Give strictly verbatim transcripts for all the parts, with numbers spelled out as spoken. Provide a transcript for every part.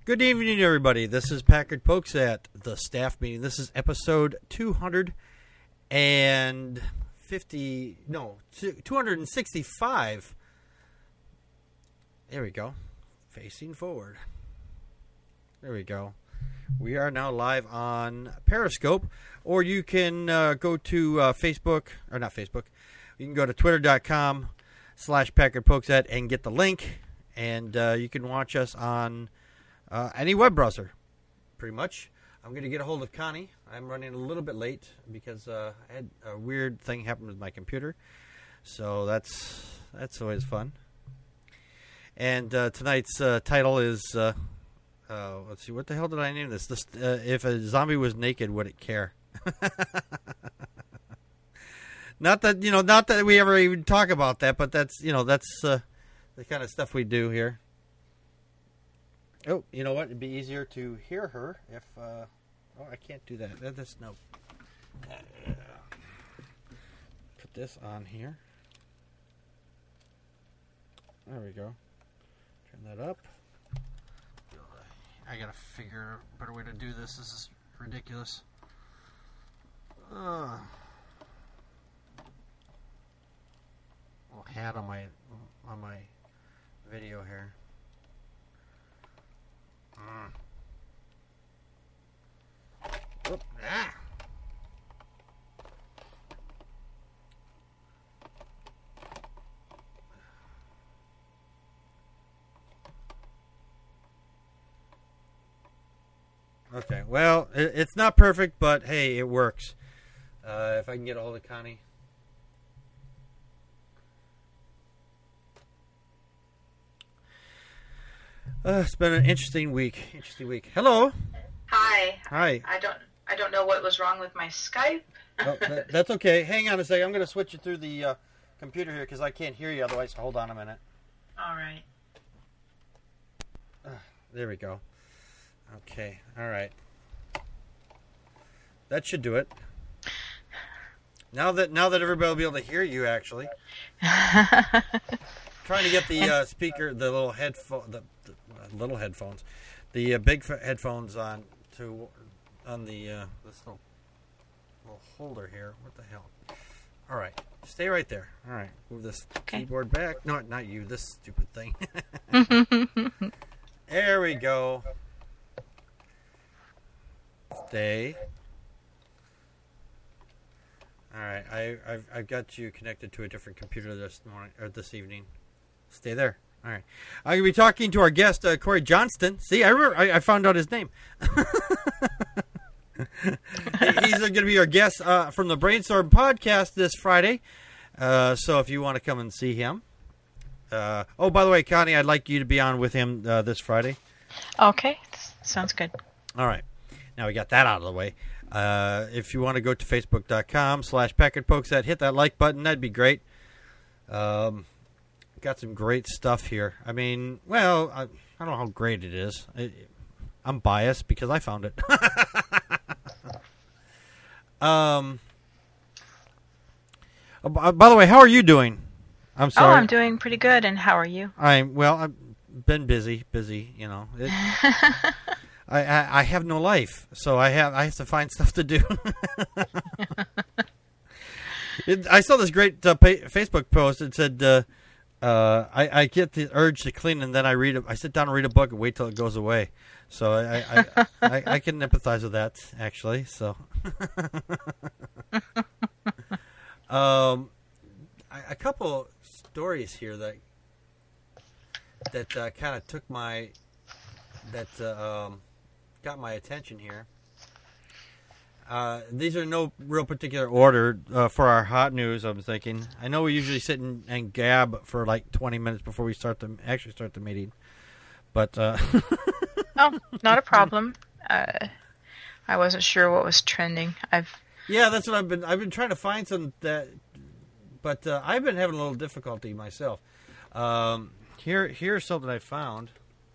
Good evening, everybody. This is Packard Pokes at the staff meeting. This is episode two hundred fifty, no, two hundred sixty-five. There we go. Facing forward. There we go. We are now live on Periscope, or you can uh, go to uh, Facebook, or not Facebook. You can go to twitter.com slash Packard Pokes at and get the link, and uh, you can watch us on Uh, any web browser, pretty much. I'm going to get a hold of Connie. I'm running a little bit late because uh, I had a weird thing happen with my computer. So that's that's always fun. And uh, tonight's uh, title is, uh, uh, let's see, what the hell did I name this? this uh, if a zombie was naked, would it care? Not that, you know, not that we ever even talk about that, but that's, you know, that's uh, the kind of stuff we do here. Oh, you know what? It'd be easier to hear her if, uh, oh, I can't do that. That- That's no. Uh, put this on here. There we go. Turn that up. I gotta figure a better way to do this. This is ridiculous. Uh, little hat on my on my video here. Mm. Oop, ah. Okay, well, it, it's not perfect, but hey, it works. Uh, if I can get a hold of Connie. Uh, it's been an interesting week. Interesting week. Hello. Hi. Hi. I don't I don't know what was wrong with my Skype. Oh, that, that's okay. Hang on a second. I'm going to switch you through the uh, computer here because I can't hear you otherwise. Hold on a minute. All right. Uh, there we go. Okay. All right. That should do it. Now that now that everybody will be able to hear you, actually. Trying to get the uh, speaker, the little headphone, the, the uh, little headphones, the uh, big f- headphones on to on the uh, this little, little holder here. What the hell? All right, stay right there. All right, move this Okay. keyboard back. No, not you. This stupid thing. There we go. Stay. All right, I, I've I've got you connected to a different computer this morning or this evening. Stay there. All right. I'm going to be talking to our guest, uh, Corey Johnston. See, I remember, I, I found out his name. He's going to be our guest uh, from the Brainstorm podcast this Friday. Uh, so if you want to come and see him. Uh, oh, by the way, Connie, I'd like you to be on with him uh, this Friday. Okay. Sounds good. All right. Now we got that out of the way. Uh, if you want to go to facebook.com slash Packard Pokes at, hit that like button. That'd be great. Um... Got some great stuff here. I mean, well, I, I don't know how great it is. I, I'm biased because I found it. um. uh, By the way, how are you doing? I'm sorry. Oh, I'm doing pretty good. And how are you? I'm well. I've been busy, busy. You know, it, I, I I have no life, so I have I have to find stuff to do. it, I saw this great uh, pa- Facebook post. It said. Uh, Uh, I, I get the urge to clean, and then I read. A, I sit down and read a book and wait till it goes away. So I I, I, I, I can empathize with that actually. So, um, I, a couple stories here that that uh, kind of took my that uh, um, got my attention here. Uh, these are no real particular order uh, for our hot news. I'm thinking. I know we usually sit and, and gab for like twenty minutes before we start the actually start the meeting, but uh, Oh, not a problem. Uh, I wasn't sure what was trending. I've yeah, that's what I've been. I've been trying to find some that, but uh, I've been having a little difficulty myself. Um, here, here's something I found.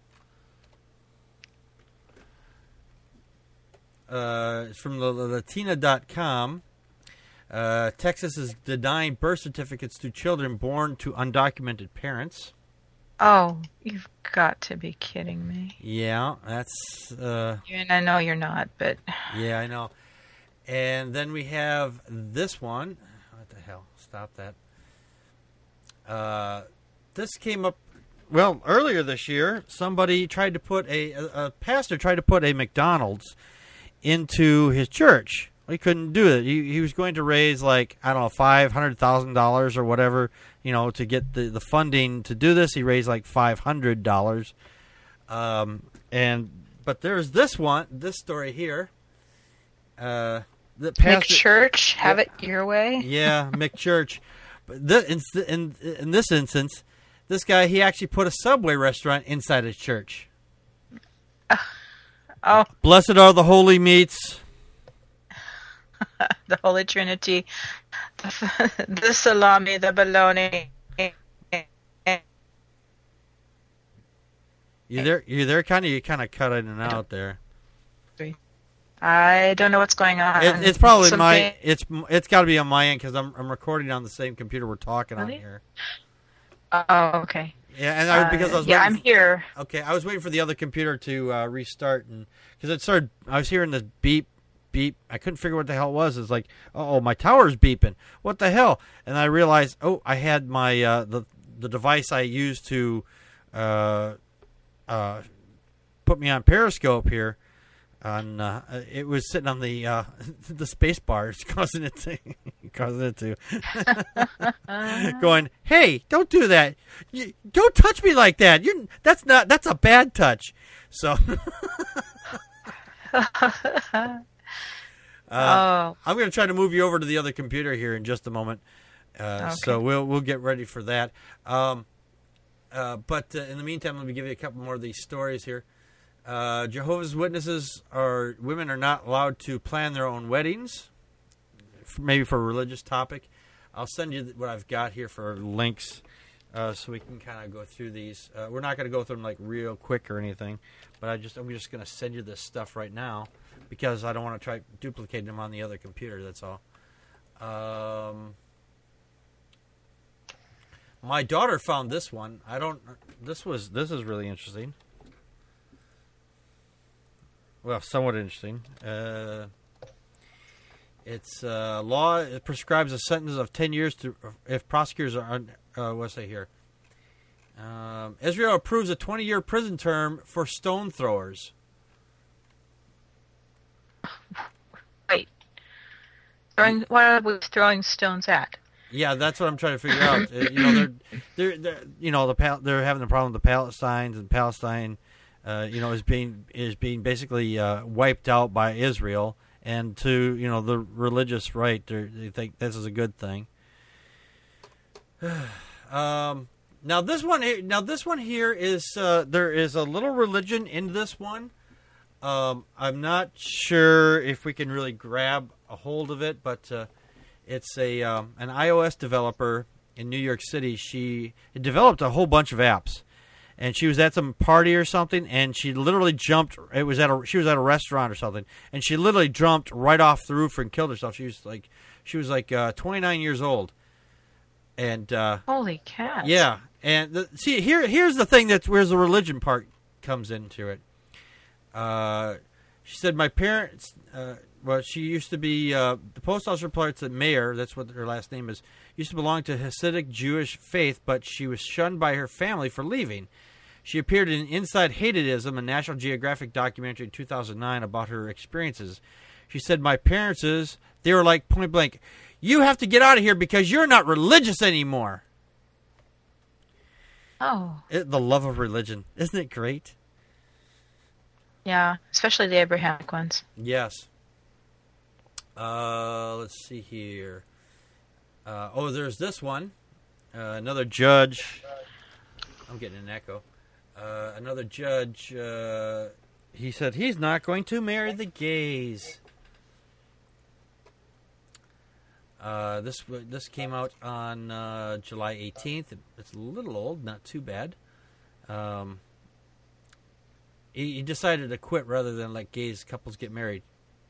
Uh, it's from the Latina dot com. Uh, Texas is denying birth certificates to children born to undocumented parents. Oh, you've got to be kidding me. Yeah, that's... Uh, And I know you're not, but... yeah, I know. And then we have this one. What the hell? Stop that. Uh, this came up... Well, earlier this year, somebody tried to put a, a, a pastor tried to put a McDonald's into his church. He couldn't do it. He, he was going to raise like, I don't know, five hundred thousand dollars or whatever, you know, to get the, the funding to do this. He raised like five hundred dollars. Um, and, but there's this one, this story here. Uh, the pastor, McChurch, have yeah, it your way. Yeah, McChurch. But the, in, in, in this instance, this guy, he actually put a Subway restaurant inside his church. Uh, oh. Blessed are the holy meats. The Holy Trinity. The, the salami, the bologna. You there? You there? Kind of. You kind of cut in and out there. I don't know what's going on. It, it's probably Something... my. It's it's got to be on my end because I'm I'm recording on the same computer we're talking really? on here. Oh, okay. Yeah, and I, because I was uh, yeah, waiting, I'm here. Okay, I was waiting for the other computer to uh, restart, and because it started, I was hearing this beep, beep. I couldn't figure what the hell it was. It's like, oh, my tower's beeping. What the hell? And I realized, oh, I had my uh, the the device I used to uh, uh, put me on Periscope here. On uh, it was sitting on the uh, the space bar, it's causing it to causing it to going. Hey, don't do that! You, don't touch me like that. You that's not that's a bad touch. So, uh, oh. I'm going to try to move you over to the other computer here in just a moment. Uh, okay. So we'll we'll get ready for that. Um, uh, but uh, in the meantime, let me give you a couple more of these stories here. Uh, Jehovah's Witnesses are women are not allowed to plan their own weddings, maybe for a religious topic. I'll send you what I've got here for links, uh, so we can kind of go through these. Uh, we're not going to go through them like real quick or anything, but I just I'm just going to send you this stuff right now because I don't want to try duplicating them on the other computer. That's all. Um, my daughter found this one. I don't. This was this is really interesting. Well, somewhat interesting. Uh, it's uh, law. It prescribes a sentence of ten years to if prosecutors are. Uh, what's it here? Um, Israel approves a twenty-year prison term for stone throwers. Wait, throwing what are we throwing stones at? Yeah, that's what I'm trying to figure out. Uh, you know, they're, they're, they're, you know, the they're having the problem with the Palestinians and Palestine. Uh, you know, is being is being basically uh, wiped out by Israel, and to you know the religious right, they think this is a good thing. um, now this one, now this one here is uh, there is a little religion in this one. Um, I'm not sure if we can really grab a hold of it, but uh, it's a um, an iOS developer in New York City. She developed a whole bunch of apps. And she was at some party or something, and she literally jumped. It was at a she was at a restaurant or something, and she literally jumped right off the roof and killed herself. She was like, she was like uh, twenty-nine years old, and uh, holy cats! Yeah, and the, see here here's the thing that's where the religion part comes into it. Uh, she said, my parents. Uh, well, she used to be uh, the post office reports that Mayer. That's what her last name is. Used to belong to Hasidic Jewish faith, but she was shunned by her family for leaving. She appeared in Inside Hated-ism, a National Geographic documentary in two thousand nine about her experiences. She said, my parents, is they were like point blank, you have to get out of here because you're not religious anymore. Oh. It, the love of religion. Isn't it great? Yeah, especially the Abrahamic ones. Yes. Uh, let's see here. Uh, oh, there's this one. Uh, another judge. I'm getting an echo. Uh, another judge. Uh, he said he's not going to marry the gays. Uh, this this came out on uh, July eighteenth. It's a little old, not too bad. Um, he, he decided to quit rather than let gays couples get married.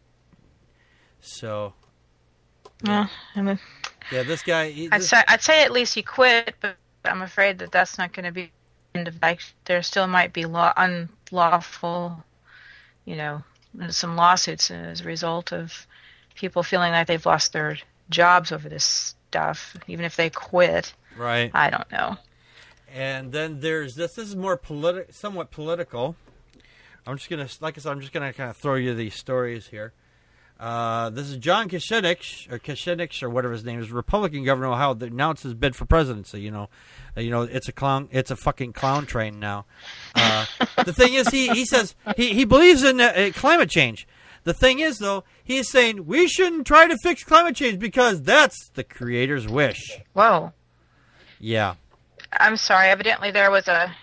So, yeah, I mean, yeah, this guy. He, I'd this, say I'd say at least he quit, but I'm afraid that that's not going to be of like there still might be law unlawful, you know, some lawsuits as a result of people feeling like they've lost their jobs over this stuff, even if they quit. Right. I don't know. And then there's this. This is more politi- somewhat political. I'm just gonna, like I said, I'm just gonna kind of throw you these stories here. Uh, this is John Kucinich, or Kucinich, or whatever his name is, Republican governor of Ohio, that announced his bid for presidency. You know, uh, you know, it's a clown, it's a fucking clown train now. Uh, the thing is, he, he says he, he believes in uh, uh, climate change. The thing is, though, he's saying we shouldn't try to fix climate change because that's the Creator's wish. Whoa. Yeah. I'm sorry. Evidently, there was a.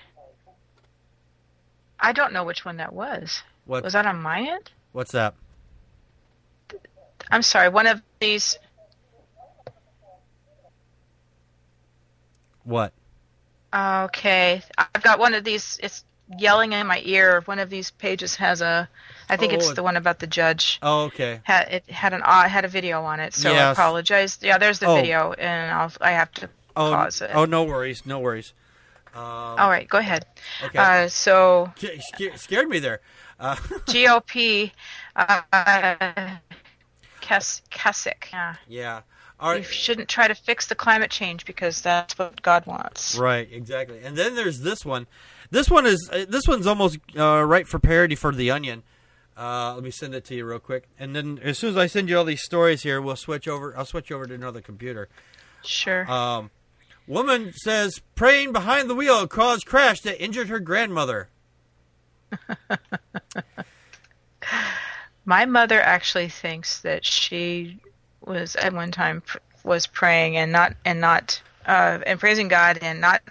I don't know which one that was. What? Was that on my end? What's that? I'm sorry. One of these. What? Okay, I've got one of these. It's yelling in my ear. One of these pages has a. I think Oh, it's it- the one about the judge. Oh, okay. Had it had an uh, had a video on it, so I Yes. apologize. Yeah, there's the Oh. video, and I'll I have to Oh, pause it. oh, no worries, no worries. Um, All right, go ahead. Okay. Uh, so Sca- sca- scared me there. Uh, G O P, uh, Kas- Kasich. Yeah. yeah. All We right. shouldn't try to fix the climate change because that's what God wants. Right. Exactly. And then there's this one. This one is uh, this one's almost uh, right for parody for The Onion. Uh, let me send it to you real quick, and then as soon as I send you all these stories here, we'll switch over. I'll switch over to another computer. Sure. Um, woman says praying behind the wheel caused crash that injured her grandmother. My mother actually thinks that she was at one time pr- was praying and not and not uh, and praising God and not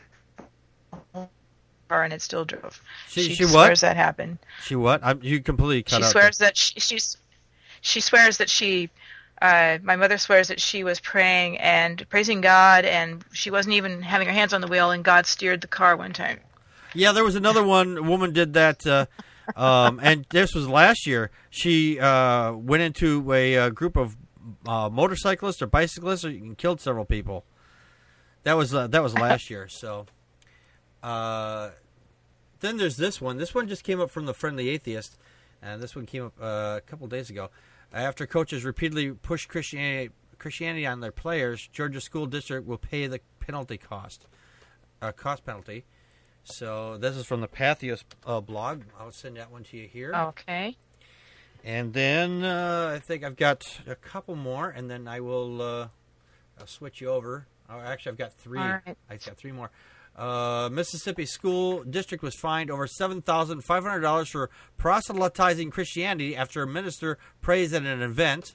car and it still drove. She- she she what? swears that happened. She what? I'm, you completely cut She out. swears that she, she's she swears that she uh, my mother swears that she was praying and praising God and she wasn't even having her hands on the wheel and God steered the car one time. Yeah, there was another one. A woman did that, uh, um, and this was last year. She uh, went into a, uh group of uh, motorcyclists or bicyclists and killed several people. That was uh, that was last year. So, uh, then there's this one. This one just came up from the Friendly Atheist, and this one came up uh, a couple days ago. After coaches repeatedly pushed Christianity Christianity on their players, Georgia school district will pay the penalty cost, uh, cost penalty. So this is from the Patheos uh, blog. I'll send that one to you here. Okay. And then uh, I think I've got a couple more, and then I will uh, I'll switch you over. Oh, actually, I've got three. All right. I've got three more. Uh, Mississippi school district was fined over seven thousand five hundred dollars for proselytizing Christianity after a minister prays at an event.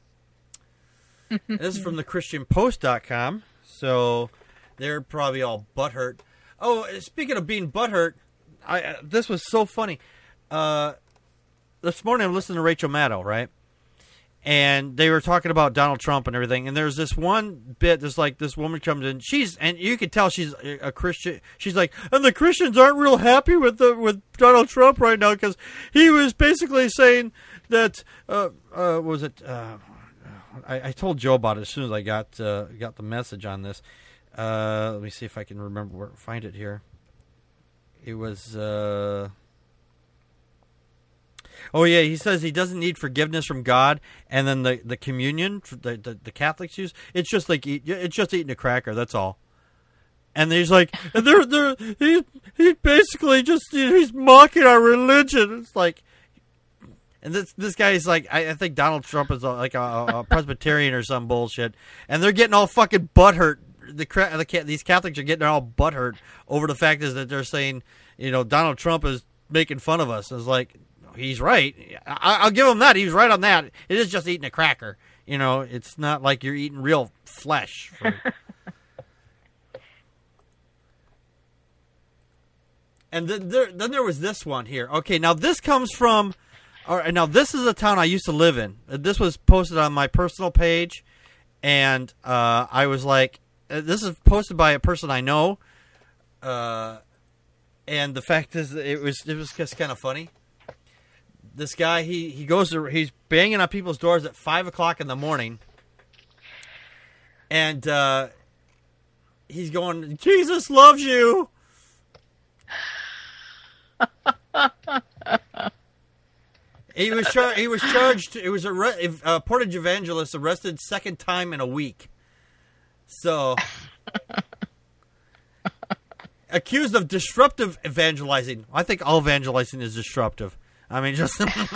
This is from the Christian Post dot com. So they're probably all butthurt. Oh, speaking of being butthurt, I, uh, this was so funny. Uh, this morning I'm listening to Rachel Maddow, right? And they were talking about Donald Trump and everything. And there's this one bit, there's like this woman comes in. She's, and you can tell she's a, a Christian. She's like, and the Christians aren't real happy with the, with Donald Trump right now because he was basically saying that, uh, uh, what was it? Uh, I, I told Joe about it as soon as I got, uh, got the message on this. Uh, let me see if I can remember where find it here. It was. Uh... Oh yeah, he says he doesn't need forgiveness from God, and then the, the communion the, the the Catholics use. It's just like eat, it's just eating a cracker. That's all. And he's like, and they're they're he he basically just he's mocking our religion. It's like. And this this guy is like, I, I think Donald Trump is a, like a, a Presbyterian or some bullshit, and they're getting all fucking butthurt. The, the these Catholics are getting all butthurt over the fact is that they're saying, you know, Donald Trump is making fun of us. It's like, he's right. I, I'll give him that. He's right on that. It is just eating a cracker. You know, it's not like you're eating real flesh. For... and then there, then there was this one here. Okay, now this comes from. All right, now this is a town I used to live in. This was posted on my personal page, and uh, I was like, "This is posted by a person I know." Uh, and the fact is, it was it was just kind of funny. This guy, he he goes to, he's banging on people's doors at five o'clock in the morning, and uh, he's going, "Jesus loves you." He was char- he was charged. It was a re- uh, Portage evangelist arrested second time in a week. So, accused of disruptive evangelizing. I think all evangelizing is disruptive. I mean, just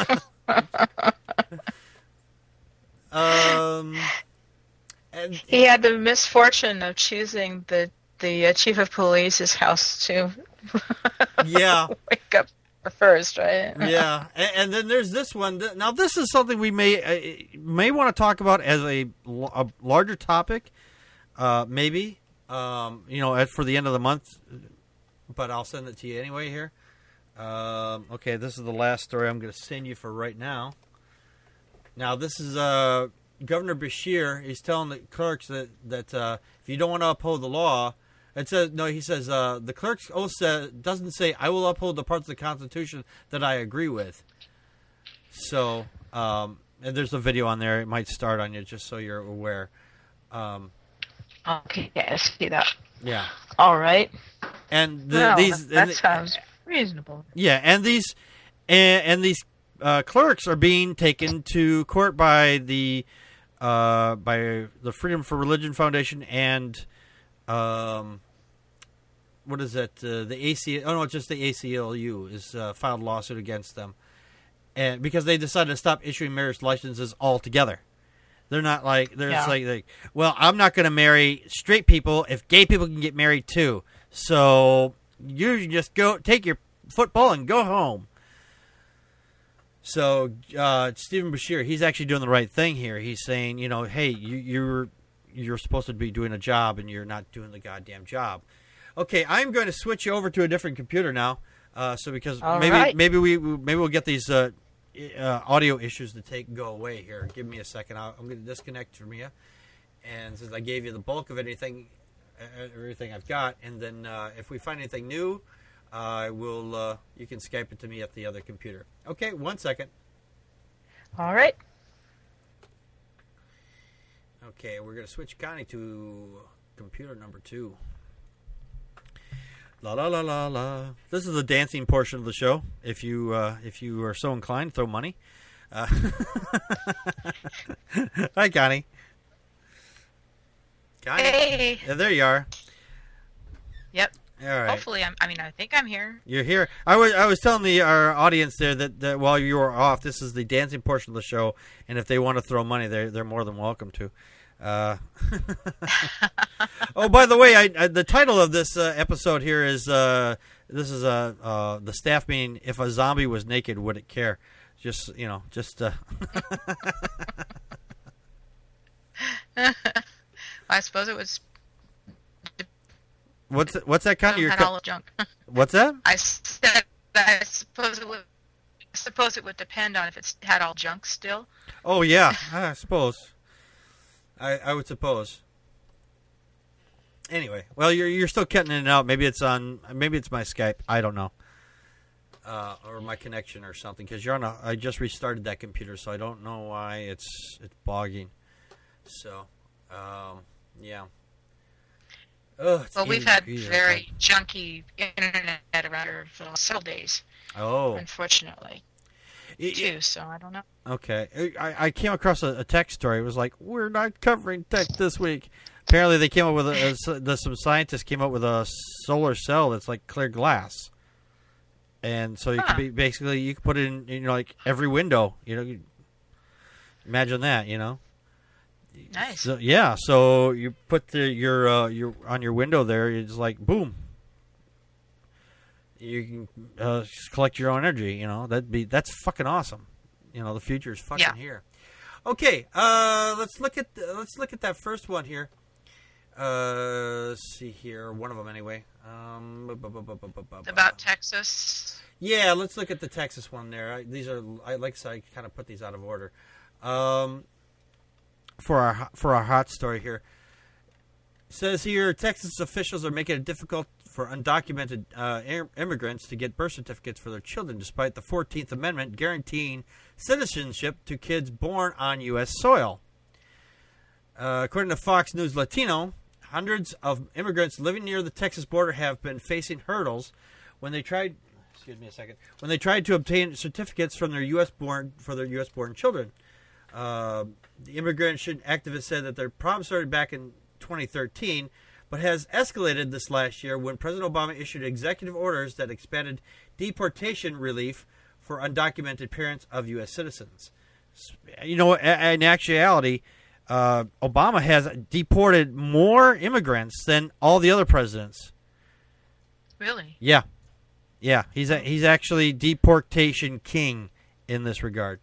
um, and He had the misfortune of choosing the the uh, chief of police's house to yeah. wake up first, right? Yeah, and, and then there's this one. Now, this is something we may uh, may want to talk about as a, a larger topic, uh, maybe. Um, you know, as for the end of the month, but I'll send it to you anyway. Here, um, okay. This is the last story I'm going to send you for right now. Now, this is uh, Governor Beshear. He's telling the clerks that that uh, if you don't want to uphold the law. It says no. He says uh, the clerk's oath says, doesn't say I will uphold the parts of the Constitution that I agree with. So, um, and there's a video on there. It might start on you just so you're aware. Um, Okay, yeah, I see that. yeah, All right. and the, Well, these that and the- sounds reasonable. yeah, and these and, and these uh, clerks are being taken to court by the uh, by the Freedom for Religion Foundation and. Um, What is that? Uh, the A C? Oh no, it's just the A C L U is uh, filed a lawsuit against them, and because they decided to stop issuing marriage licenses altogether. They're not like they're just Yeah. like, like, well, I'm not going to marry straight people if gay people can get married too. So you just go take your football and go home. So uh, Stephen Beshear, he's actually doing the right thing here. He's saying, you know, hey, you, you're you're supposed to be doing a job and you're not doing the goddamn job. Okay, I'm going to switch you over to a different computer now. Uh, so because All maybe right. maybe we maybe we'll get these uh, uh, audio issues to take go away here. Give me a second. I'll, I'm going to disconnect from you, and since I gave you the bulk of anything, uh, everything I've got, and then uh, if we find anything new, I will. Uh, you can Skype it to me at the other computer. Okay, one second. All right. Okay, we're going to switch Connie to computer number two. La la la la la. This is the dancing portion of the show. If you uh, if you are so inclined, throw money. Uh, Hi, Connie. Connie. Hey. Yeah, there you are. Yep. All right. Hopefully, I'm. I mean, I think I'm here. You're here. I was I was telling the our audience there that, that while you were off, this is the dancing portion of the show, and if they want to throw money, they're they're more than welcome to. Uh, oh, by the way, I, I, the title of this uh, episode here is uh, this is uh, uh, the staff meeting. If a zombie was naked, would it care? Just you know, just. Uh... I suppose it was. what's what's that kind of your? Had all the junk. What's that? I said. I suppose it would. I suppose it would depend on if it's had all junk still. Oh yeah, I suppose. I, I would suppose. Anyway, well, you're you're still cutting in and out. Maybe it's on. Maybe it's my Skype. I don't know, uh, or my connection or something. Because you're on a. I just restarted that computer, so I don't know why it's it's bogging. So, um, yeah. Ugh, it's Well, we've easy- had easy. very junky internet around here for several days, Oh, unfortunately, Y- y- too. So I don't know. Okay. I, I came across a, a tech story. It was like, we're not covering tech this week. Apparently, they came up with a, a, the, some scientists came up with a solar cell that's like clear glass, and so you Huh. could be basically you could put it in you know like every window. You know, you, imagine that. You know. Nice. So, yeah. So you put the your uh, your on your window there. It's like boom. You can uh, collect your own energy. You know that'd be that's fucking awesome. You know the future is fucking Yeah. here. Okay, uh, let's look at the, let's look at that first one here. Uh, let's see here, one of them anyway. Um, bu- bu- bu- bu- bu- bu- bu- About Texas. yeah, let's look at the Texas one there. I, these are I like so I kind of put these out of order. Um, for our for our hot story here, it says here Texas officials are making it difficult for undocumented uh, im- immigrants to get birth certificates for their children, despite the fourteenth Amendment guaranteeing citizenship to kids born on U S soil. Uh, according to Fox News Latino, hundreds of immigrants living near the Texas border have been facing hurdles when they tried excuse me a second, when they tried to obtain certificates from their U S born for their U S born children. Uh, the immigration activist said that their problem started back in twenty thirteen, but has escalated this last year when President Obama issued executive orders that expanded deportation relief for undocumented parents of U S citizens. You know, in actuality, uh, Obama has deported more immigrants than all the other presidents. Really? Yeah. Yeah, he's a, he's actually deportation king in this regard.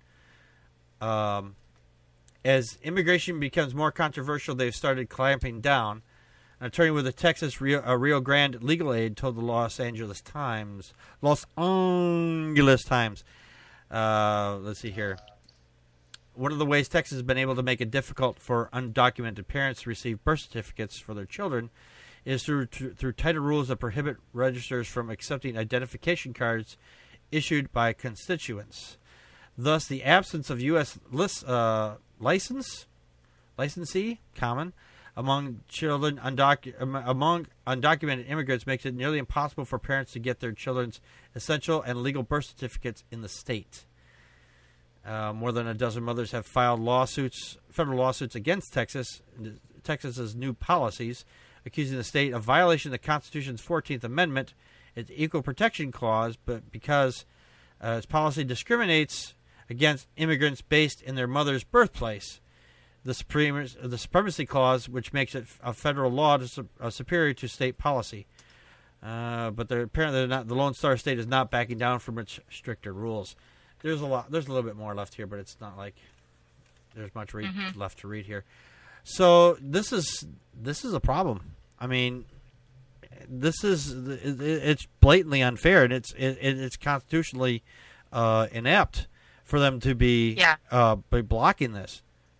Um, as immigration becomes more controversial, they've started clamping down. An attorney with the Texas Rio, uh, Rio Grande Legal Aid told the Los Angeles Times, Los Angeles Times, uh, let's see here. One of the ways Texas has been able to make it difficult for undocumented parents to receive birth certificates for their children is through through tighter rules that prohibit registrars from accepting identification cards issued by constituents. Thus, the absence of U S list, uh, license licensee common among children undocu- among undocumented immigrants makes it nearly impossible for parents to get their children's essential and legal birth certificates in the state. Uh, more than a dozen mothers have filed lawsuits, federal lawsuits against Texas, Texas's new policies, accusing the state of violation of the Constitution's fourteenth Amendment, its Equal Protection Clause, but because uh, its policy discriminates against immigrants based in their mother's birthplace. The, Supreme, the Supremacy Clause, which makes it a federal law to, uh, superior to state policy. Uh, but they're, apparently they're not, the Lone Star State is not backing down from its stricter rules. There's a lot. There's a little bit more left here, but it's not like there's much read, mm-hmm. left to read here. So this is this is a problem. I mean, this is it's blatantly unfair, and it's it, it's constitutionally uh, inept for them to be yeah. uh, be blocking this.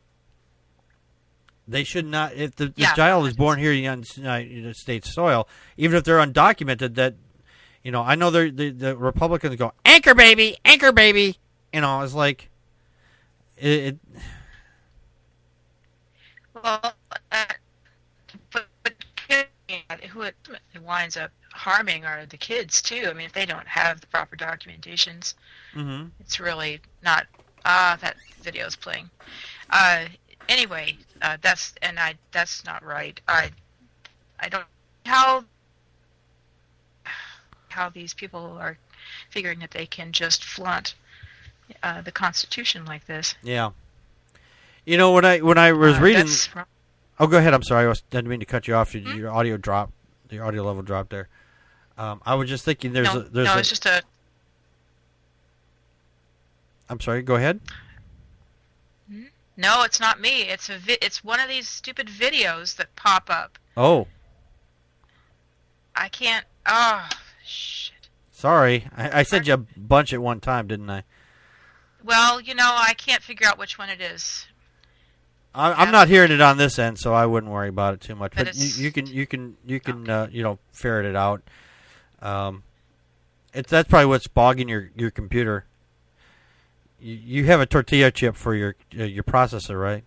They should not. If the, yeah. the child is born here in the United States soil, even if they're undocumented, that you know, I know the the Republicans go anchor baby, anchor baby. You know, it's like it. it well, uh, but, but who it winds up harming are the kids too. I mean, if they don't have the proper documentations, mm-hmm. it's really not. Ah, uh, that video's playing. Uh, anyway, uh, that's and I. That's not right. I. I don't how. How these people are figuring that they can just flaunt uh, the Constitution like this. Yeah. You know, when I when I was uh, reading... Oh, go ahead. I'm sorry. I was, didn't mean to cut you off. Mm-hmm. Your audio dropped. Your audio level dropped there. Um, I was just thinking there's no, a... There's no, a, it's just a... I'm sorry. Go ahead. No, it's not me. It's a vi- It's one of these stupid videos that pop up. Oh. I can't... Oh... Shit. Sorry, I, I said you a bunch at one time, didn't I? Well, you know, I can't figure out which one it is. I, I'm not hearing it on this end, so I wouldn't worry about it too much. But But you, you can, you can, you can, okay. uh, you know, ferret it out. Um, it's that's probably what's bogging your, your computer. You, you have a tortilla chip for your uh, your processor, right?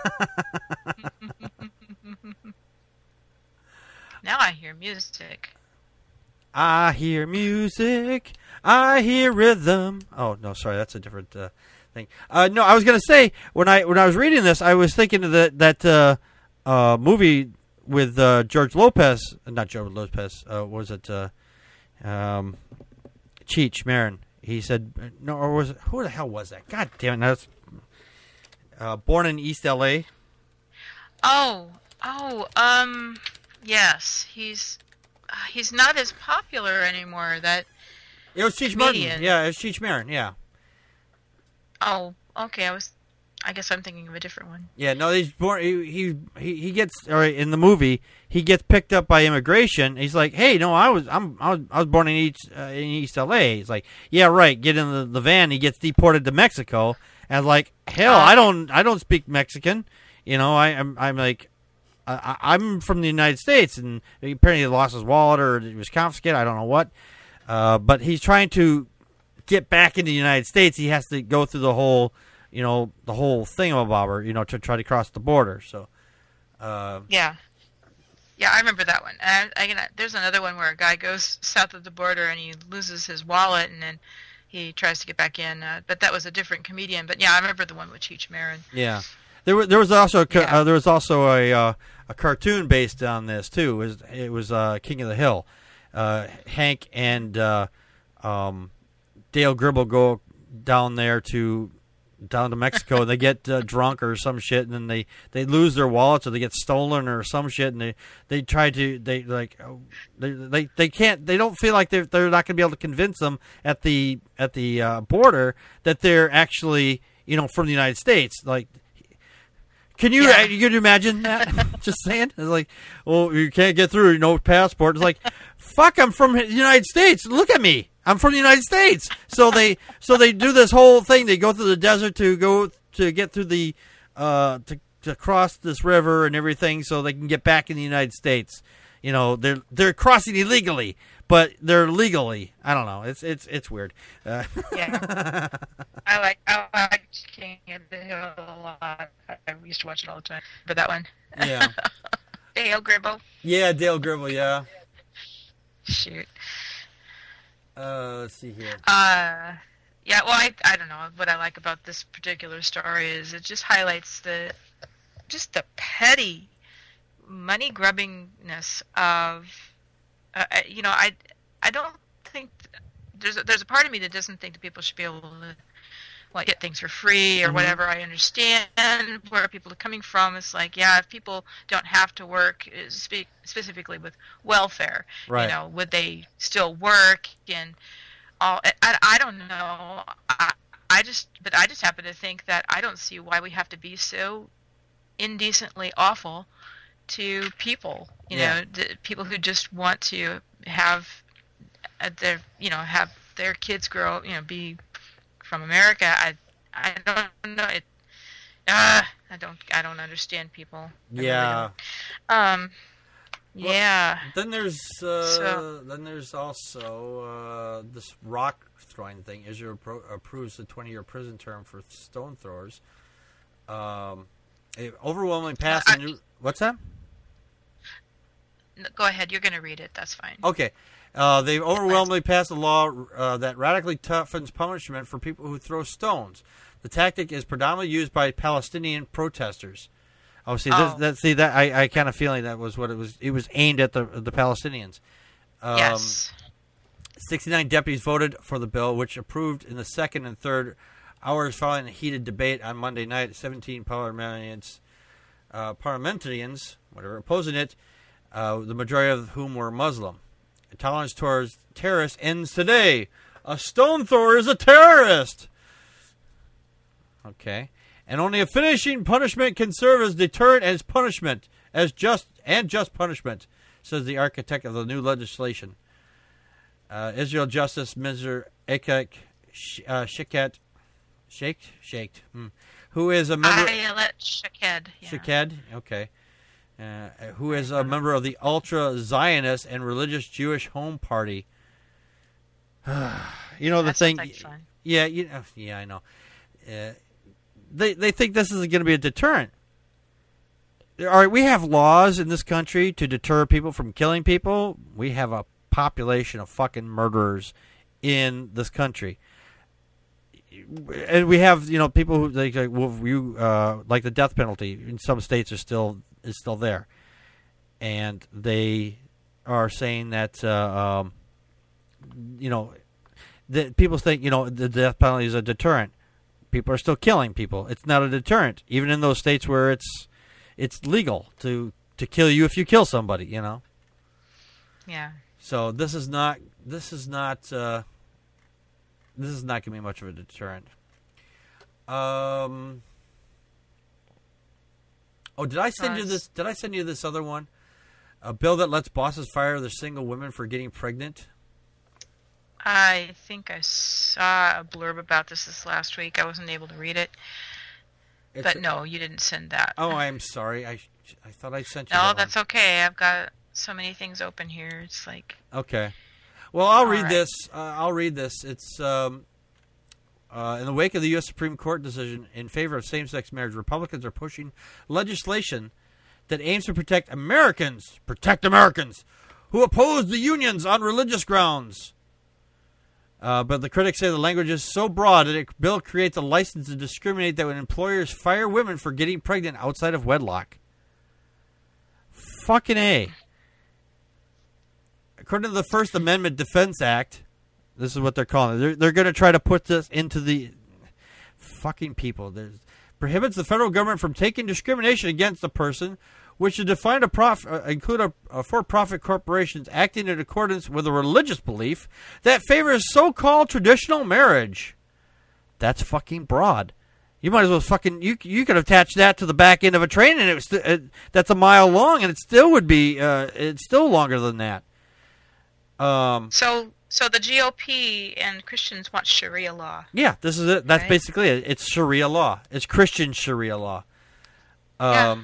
Now I hear music. I hear music. I hear rhythm. Oh no, sorry, that's a different uh, thing. Uh, no, I was gonna say when I when I was reading this, I was thinking of the, that uh, uh, movie with uh, George Lopez, not George Lopez. Uh, was it uh, um, Cheech Marin? He said no, or was it who the hell was that? God damn it! That's uh, Born in East L A. Oh, oh, um, yes, he's. Uh, he's not as popular anymore. That it was Cheech Marin. Yeah, it was Cheech Marin. Yeah. Oh, okay. I was. I guess I'm thinking of a different one. Yeah, no, he's born. He he he gets. Or in the movie, he gets picked up by immigration. He's like, "Hey, no, I was I'm I was, I was born in East uh, in East L A." He's like, "Yeah, right." Get in the, the van. He gets deported to Mexico, and like, hell, uh, I don't I don't speak Mexican. You know, I I'm I'm like. I, I'm from the United States, and apparently he lost his wallet or it was confiscated. I don't know what. Uh, but he's trying to get back into the United States. He has to go through the whole, you know, the whole thingamabobber, you know, to try to cross the border. So, uh, yeah. Yeah, I remember that one. And I, I, there's another one where a guy goes south of the border and he loses his wallet and then he tries to get back in. Uh, but that was a different comedian. But yeah, I remember the one with Cheech Marin. Yeah, there was there was also a, Yeah. uh, there was also a uh, a cartoon based on this too. It was it was uh, King of the Hill. Uh, Hank and uh, um, Dale Gribble go down there to down to Mexico. They get uh, drunk or some shit, and then they, they lose their wallets or they get stolen or some shit, and they, they try to they like oh, they, they they can't they don't feel like they're they're not going to be able to convince them at the at the uh, border that they're actually, you know, from the United States. Like, can you Yeah. uh, you can imagine that? Just saying, it's like, well, you can't get through, no passport. It's like, fuck, I'm from the United States. Look at me. I'm from the United States. So they so they do this whole thing. They go through the desert to go to get through the uh, to to cross this river and everything, so they can get back in the United States. You know, they're they're crossing illegally, but they're legally. I don't know. It's it's it's weird. Uh, Yeah. I like I like King of the Hill a lot. I used to watch it all the time. But that one. yeah, Dale Gribble. yeah. Dale Gribble. Yeah. Shoot. Uh, let's see here. Uh, yeah, well, I, I don't know. What I like about this particular story is it just highlights the, just the petty money grubbingness of, uh, uh, you know, I, I don't think, there's a, there's a part of me that doesn't think that people should be able to, like, get things for free or Mhm. whatever. I understand where people are coming from. It's like, yeah, if people don't have to work, uh, speak specifically with welfare, Right. you know, would they still work and all? I, I don't know. I, I just, but I just happen to think that I don't see why we have to be so indecently awful to people. You Yeah. know, the people who just want to have uh, their, you know, have their kids grow, you know, be from America. I, I don't know. It, uh, I don't, I don't understand people. I really Yeah. don't. Um. Well, Yeah. Then there's uh, So- then there's also uh, this rock throwing thing. Israel appro- approves the twenty-year prison term for stone throwers. Um, it overwhelmingly passed. I- a new, what's that? N- Go ahead. You're going to read it. That's fine. Okay. Uh, they've overwhelmingly passed a law uh, that radically toughens punishment for people who throw stones. The tactic is predominantly used by Palestinian protesters. Oh, see, Oh. This, that, see that I, I kind of feeling that was what it was. It was aimed at the the Palestinians. Um, Yes. sixty-nine deputies voted for the bill, which approved in the second and third hours following a heated debate on Monday night. seventeen parliamentarians, uh, parliamentarians, whatever, opposing it, uh, the majority of whom were Muslim. Tolerance towards terrorists ends today. A stone thrower is a terrorist. Okay. And only a finishing punishment can serve as deterrent as punishment, as just and just punishment, says the architect of the new legislation. Uh, Israel Justice Mister Ekek Sh- uh, Shiket, Shaked, Shaked, hmm, who is a member. Ayelet Shaked. Yeah. Shaked, okay, uh, who is a member of the ultra Zionist and religious Jewish Home Party. You know the That thing, sounds like fun. yeah, you know, yeah, I know. Uh, they they think this is going to be a deterrent. All right, we have laws in this country to deter people from killing people. We have a population of fucking murderers in this country, and we have, you know, people who like, like well, you uh, like the death penalty in some states are still is still there, and they are saying that uh, um, you know, that people think, you know, the death penalty is a deterrent. People are still killing people. It's not a deterrent, even in those states where it's it's legal to to kill you if you kill somebody. You know. Yeah. So this is not this is not uh, this is not going to be much of a deterrent. Um. Oh, did I send you Nice. this? Did I send you this other one? A bill that lets bosses fire their single women for getting pregnant. I think I saw a blurb about this this last week. I wasn't able to read it. It's But a- no, you didn't send that. Oh, I'm sorry. I I thought I sent you. No, that that's one. okay. I've got so many things open here. It's like, Okay. Well, I'll All read right. this. Uh, I'll read this. It's um, uh, in the wake of the U S Supreme Court decision in favor of same-sex marriage, Republicans are pushing legislation that aims to protect Americans, protect Americans, who oppose the unions on religious grounds. Uh, but the critics say the language is so broad that the bill creates a license to discriminate that when employers fire women for getting pregnant outside of wedlock. Fucking A. According to the First Amendment Defense Act, this is what they're calling it. They're, they're going to try to put this into the fucking people. There's, prohibits the federal government from taking discrimination against a person, which should define a prof, uh, include a, a for-profit corporations acting in accordance with a religious belief that favors so-called traditional marriage. That's fucking broad. You might as well fucking you. You could attach that to the back end of a train, and it was it, that's a mile long, and it still would be. Uh, it's still longer than that. Um. So, so the G O P and Christians want Sharia law. Yeah, this is it. That's right? basically it. It's Sharia law. It's Christian Sharia law. Um. Yeah.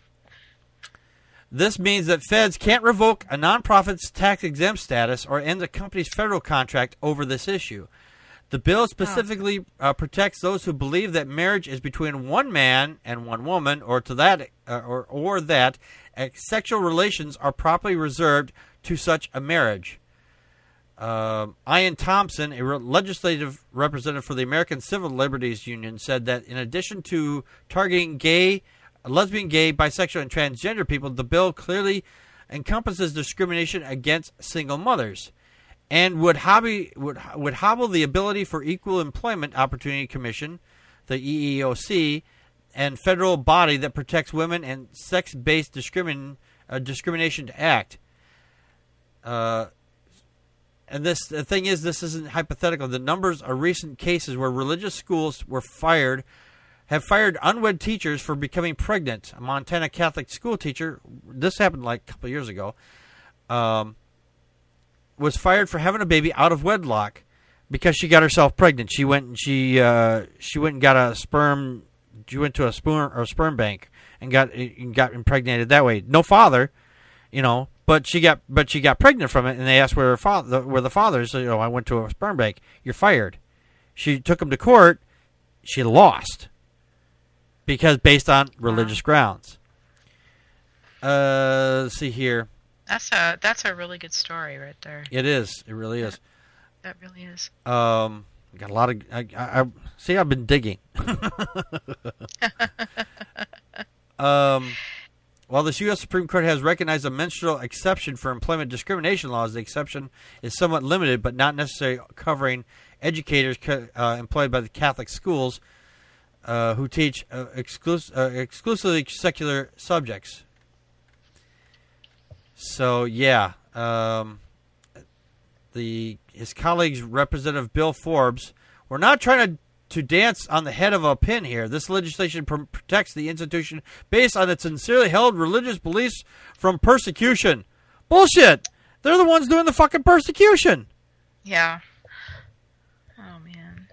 This means that feds can't revoke a nonprofit's tax-exempt status or end a company's federal contract over this issue. The bill specifically oh. uh, protects those who believe that marriage is between one man and one woman, or to that, uh, or or that uh, sexual relations are properly reserved to such a marriage. Uh, Ian Thompson, a re- legislative representative for the American Civil Liberties Union, said that in addition to targeting gay lesbian, gay, bisexual, and transgender people, the bill clearly encompasses discrimination against single mothers and would hobby, would, would hobble the ability for Equal Employment Opportunity Commission, the E E O C, and federal body that protects women and sex-based discrimin, uh, discrimination to act. Uh, and this the thing is, this isn't hypothetical. The numbers of recent cases where religious schools were fired have fired unwed teachers for becoming pregnant. A Montana Catholic school teacher, this happened like a couple of years ago, um, was fired for having a baby out of wedlock because she got herself pregnant. She went and she uh, she went and got a sperm. She went to a sperm or a sperm bank and got and got impregnated that way. No father, you know, but she got but she got pregnant from it. And they asked where her father, where the father is. So, you know, I went to a sperm bank. You're fired. She took him to court. She lost. Because based on religious wow. grounds. Uh, let's see here. That's a that's a really good story right there. It is. It really is. That, that really is. Um, got a lot of. I, I, I see. I've been digging. um, while the U S Supreme Court has recognized a menstrual exception for employment discrimination laws, the exception is somewhat limited, but not necessarily covering educators uh, employed by the Catholic schools. Uh, who teach uh, exclus- uh, exclusively secular subjects. So yeah, um, the his colleagues, Representative Bill Forbes, we're not trying to to dance on the head of a pin here. This legislation pr- protects the institution based on its sincerely held religious beliefs from persecution. Bullshit! They're the ones doing the fucking persecution. Yeah. Oh man.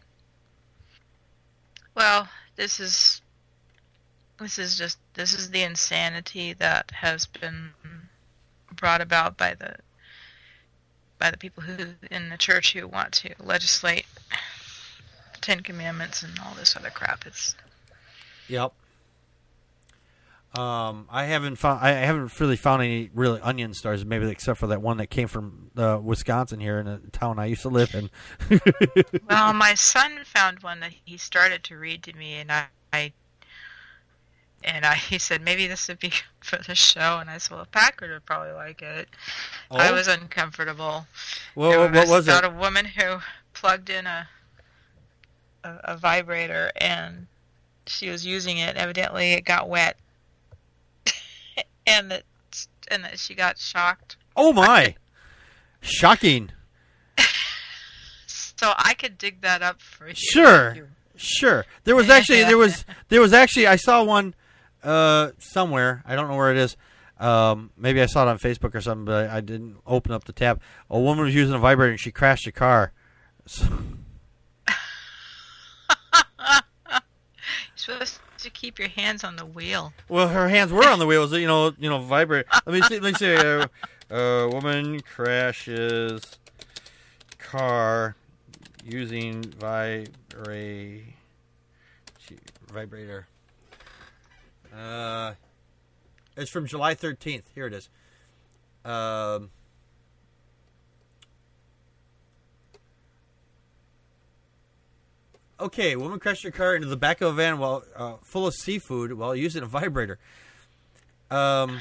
Well, this is this is just this is the insanity that has been brought about by the by the people who in the church who want to legislate the Ten Commandments and all this other crap. It's Yep. Um, I haven't found I haven't really found any really onion stars, maybe except for that one that came from uh, Wisconsin here in a town I used to live in. Well, my son found one that he started to read to me, and I, I and I he said maybe this would be good for the show, and I said, well, Packard would probably like it. Oh? I was uncomfortable. Well, what was, was about it? A woman who plugged in a, a a vibrator, and she was using it. Evidently, it got wet. And that, and that she got shocked. Oh my! Shocking. So I could dig that up for you. Sure, sure. There was actually there was there was actually I saw one uh, somewhere. I don't know where it is. Um, maybe I saw it on Facebook or something, but I, I didn't open up the tab. A woman was using a vibrator and she crashed a car. So. You're supposed to keep your hands on the wheel. Well, her hands were on the wheels, you know, you know, vibrate. Let me see. Let me see. A uh, uh, woman crashes car using vibra- vibrator. Uh, It's from July thirteenth. Here it is. Um, okay, woman crashed her car into the back of a van while uh, full of seafood while using a vibrator. Um,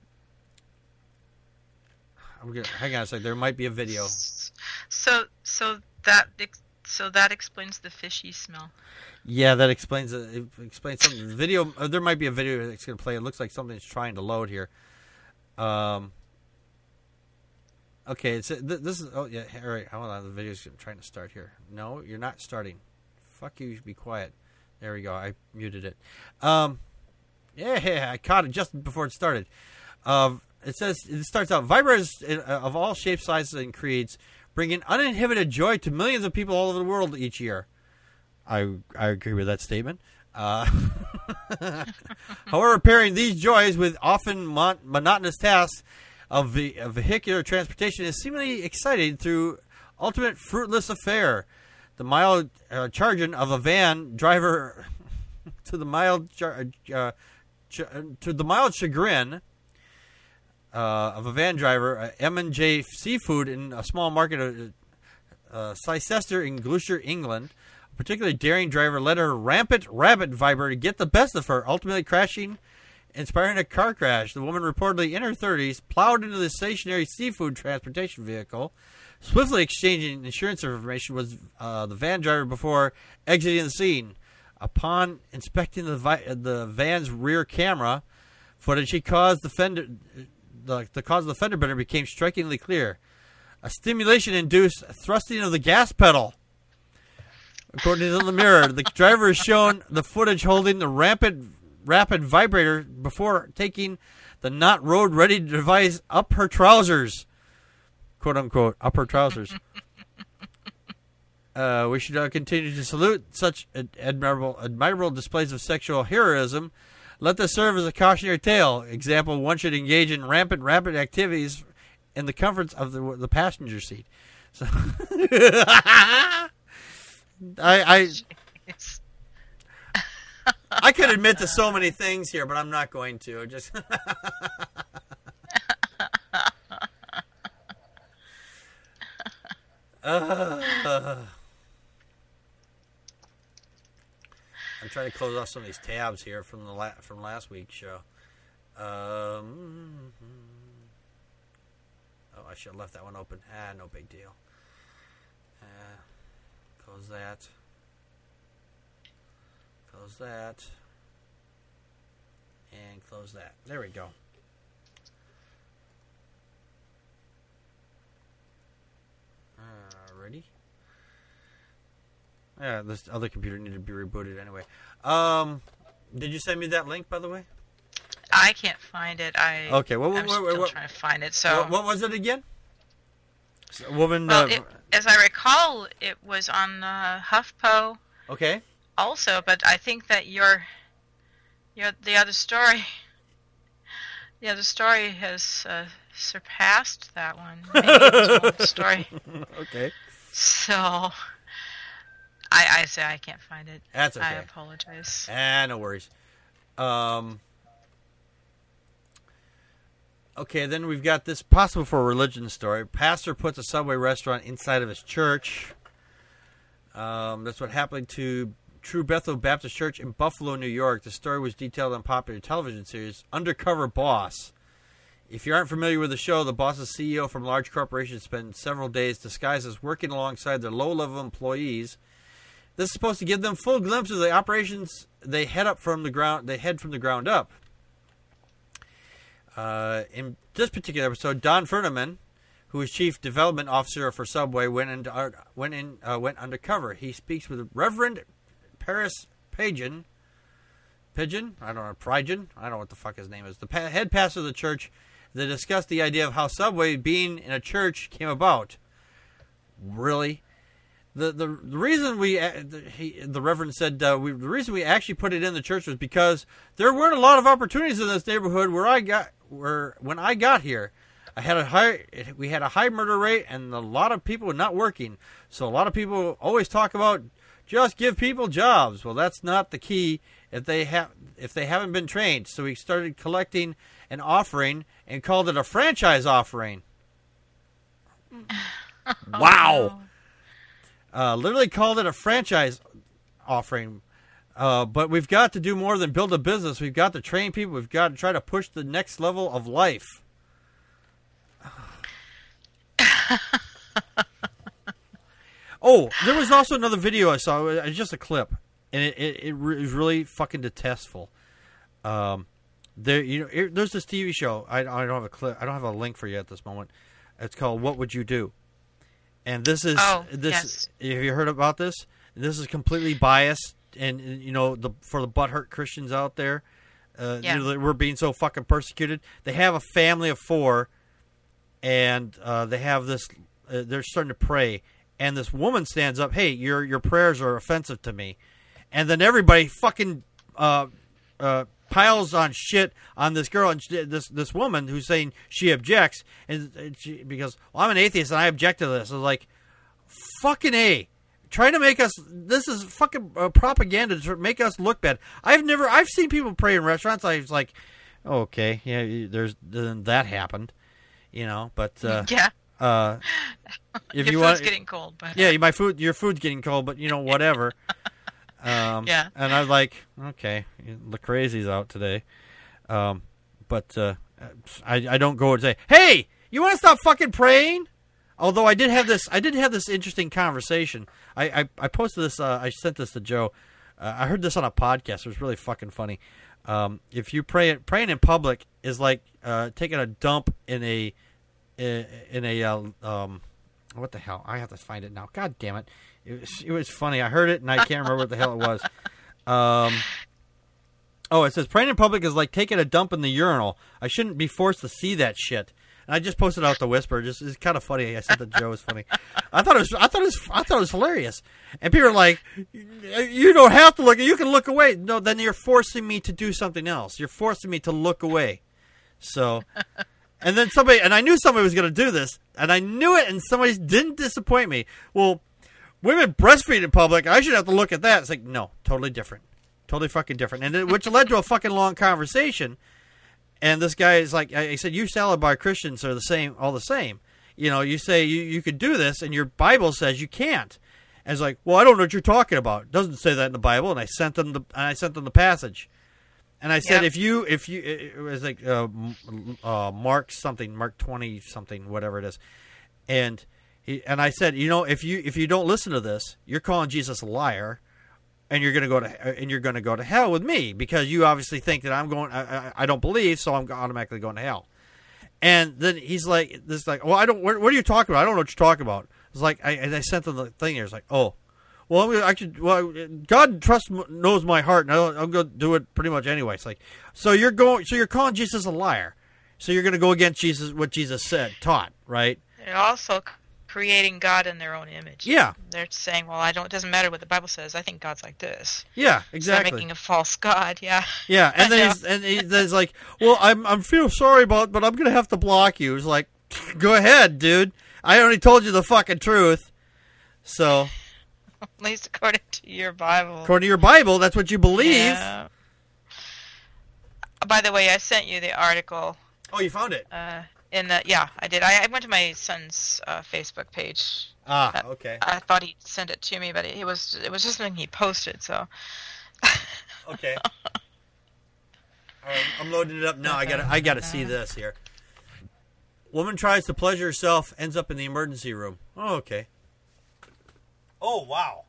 I'm gonna hang on a sec. There might be a video. So, so that so that explains the fishy smell. Yeah, that explains it. It explains something. The video. Uh, there might be a video that's going to play. It looks like something's trying to load here. Um. Okay, it's th- this is. Oh yeah, all right. Hold on. The video's trying to start here. No, you're not starting. Fuck you. Be quiet. There we go. I muted it. Um. Yeah, I caught it just before it started. Uh, it says it starts out vibrators of all shapes, sizes, and creeds, bringing uninhibited joy to millions of people all over the world each year. I I agree with that statement. Uh, however, pairing these joys with often mon- monotonous tasks of, ve- of vehicular transportation is seemingly exciting through ultimate fruitless affair. The mild uh, charging of a van driver to the mild char- uh, ch- to the mild chagrin uh, of a van driver, uh, M and J Seafood in a small market of uh, Cirencester in Gloucester, England. A particularly daring driver let her rampant rabbit vibrator get the best of her, ultimately crashing, inspiring a car crash. The woman, reportedly in her thirties, plowed into the stationary seafood transportation vehicle, swiftly exchanging insurance information with uh, the van driver before exiting the scene. Upon inspecting the vi- the van's rear camera footage, he caused the fender the, the cause of the fender bender became strikingly clear. A stimulation-induced thrusting of the gas pedal. According to the Mirror, the driver is shown the footage holding the rampant rapid vibrator before taking the not road-ready device up her trousers. Quote unquote, up her trousers. uh, we should uh, continue to salute such admirable, admirable displays of sexual heroism. Let this serve as a cautionary tale. Example, one should engage in rampant, rapid activities in the comforts of the, the passenger seat. So I, I, I could admit to so many things here, but I'm not going to. Just uh, I'm trying to close off some of these tabs here from the la- from last week's show. Um, oh, I should have left that one open. Ah, no big deal. Uh, close that. Close that. And close that. There we go. Alrighty. Yeah, this other computer needed to be rebooted anyway. Um, did you send me that link, by the way? I can't find it. I okay. What, I'm what, still what, trying to find it. So what, what was it again? A woman. Well, uh, it, as I recall, it was on uh, HuffPo. Okay. Also, but I think that your your the other story, the other story has uh, surpassed that one. Maybe it was an old story. Okay. So, I I say I can't find it. That's okay. I apologize. Ah, no worries. Um. Okay, then we've got this possible for a religion story. Pastor puts a Subway restaurant inside of his church. Um, that's what happened to True Bethel Baptist Church in Buffalo, New York. The story was detailed on popular television series Undercover Boss. If you aren't familiar with the show, the boss's C E O from large corporations spend several days disguised as working alongside their low-level employees. This is supposed to give them full glimpse of the operations they head up from the ground. They head from the ground up. Uh, in this particular episode, Don Furneman, who is chief development officer for Subway, went into uh, went in uh, went undercover. He speaks with Reverend Paris Pigeon. Pigeon? I don't know. Pigeon? I don't know what the fuck his name is. The pa- head pastor of the church. They discussed the idea of how Subway being in a church came about. Really? The the, the reason we uh, the, he, the Reverend said uh, we, the reason we actually put it in the church was because there weren't a lot of opportunities in this neighborhood where I got where when I got here. I had a high we had a high murder rate and a lot of people were not working. So a lot of people always talk about just give people jobs. Well, that's not the key if they have if they haven't been trained. So we started collecting an offering and called it a franchise offering. Wow. Oh, Uh, literally called it a franchise offering. Uh, but we've got to do more than build a business. We've got to train people. We've got to try to push the next level of life. Oh, there was also another video I saw. It was just a clip, and it it, it was really fucking detestful. Um, there you know it, there's this T V show. I, I don't have a clip. I don't have a link for you at this moment. It's called What Would You Do? And this is Oh, this. yes. Have you heard about this? This is completely biased, and you know the for the butthurt Christians out there, uh, Yeah. you know, that we're being so fucking persecuted. They have a family of four, and uh, they have this. Uh, they're starting to pray, and this woman stands up. Hey, your your prayers are offensive to me, and then everybody fucking uh, uh, piles on shit on this girl and she, this this woman who's saying she objects, and and she, because well, I'm an atheist and I object to this. I was like, fucking A. Trying to make us, this is fucking uh, propaganda to make us look bad. I've never, I've seen people pray in restaurants. I was like, oh, okay, yeah, there's, then that happened, you know, but, uh, yeah. uh, if Your you food's want, getting cold, but yeah, my food, your food's getting cold, but you know, whatever. um, Yeah. And I was like, okay, the crazy's out today. Um, but, uh, I, I don't go and say, hey, you want to stop fucking praying? Although I did have this, I did have this interesting conversation. I, I, I posted this. Uh, I sent this to Joe. Uh, I heard this on a podcast. It was really fucking funny. Um, if you pray, praying in public is like uh, taking a dump in a in a uh, um, what the hell? I have to find it now. God damn it! It was, it was funny. I heard it and I can't remember what the hell it was. Um, oh, it says praying in public is like taking a dump in the urinal. I shouldn't be forced to see that shit. And I just posted out the whisper. Just it's kind of funny. I said that Joe was funny. I thought it was. I thought it was. I thought it was hilarious. And people are like, "You don't have to look. You can look away." No, then you're forcing me to do something else. You're forcing me to look away. So, and then somebody, and I knew somebody was going to do this, and I knew it, and somebody didn't disappoint me. Well, women breastfeed in public. I should have to look at that. It's like, no, totally different, totally fucking different, and it, which led to a fucking long conversation. And this guy is like, I said, you salad bar Christians are the same, all the same. You know, you say you, you could do this, and your Bible says you can't. And it's like, well, I don't know what you're talking about. It doesn't say that in the Bible. And I sent them the, and I sent them the passage. And I said, Yep. if you, if you, it was like uh, uh, Mark something, Mark twenty something, whatever it is. And he, and I said, you know, if you if you don't listen to this, you're calling Jesus a liar. And you're gonna go to and you're gonna go to hell with me because you obviously think that I'm going. I, I, I don't believe, so I'm automatically going to hell. And then he's like, "This like, well, I don't. What, what are you talking about? I don't know what you're talking about." It's like, I, and I sent them the thing. It's like, oh, well, I'm gonna, I could. Well, God trust knows my heart, and I'm gonna do it pretty much anyway. It's like, so you're going, so you're calling Jesus a liar. So you're gonna go against Jesus, what Jesus said, taught, right? They're also creating God in their own image. Yeah. They're saying, well, I don't. It doesn't matter what the Bible says. I think God's like this. Yeah, So exactly. they're making a false God. Yeah. Yeah, and I then know. he's, and he, then he's like, "Well, I'm I'm feel sorry about, but I'm gonna have to block you." It's like, go ahead, dude. I already told you the fucking truth. So, At least according to your Bible. according to your Bible, that's what you believe. Yeah. By the way, I sent you the article. Oh, you found it. Uh, in the yeah, I did. I, I went to my son's uh, Facebook page. Ah, Uh, okay, I thought he sent it to me, but it was it was just something he posted. So. okay. All right, I'm loading it up now. I gotta I gotta see this here. Woman tries to pleasure herself, ends up in the emergency room. Oh, okay. Oh, wow.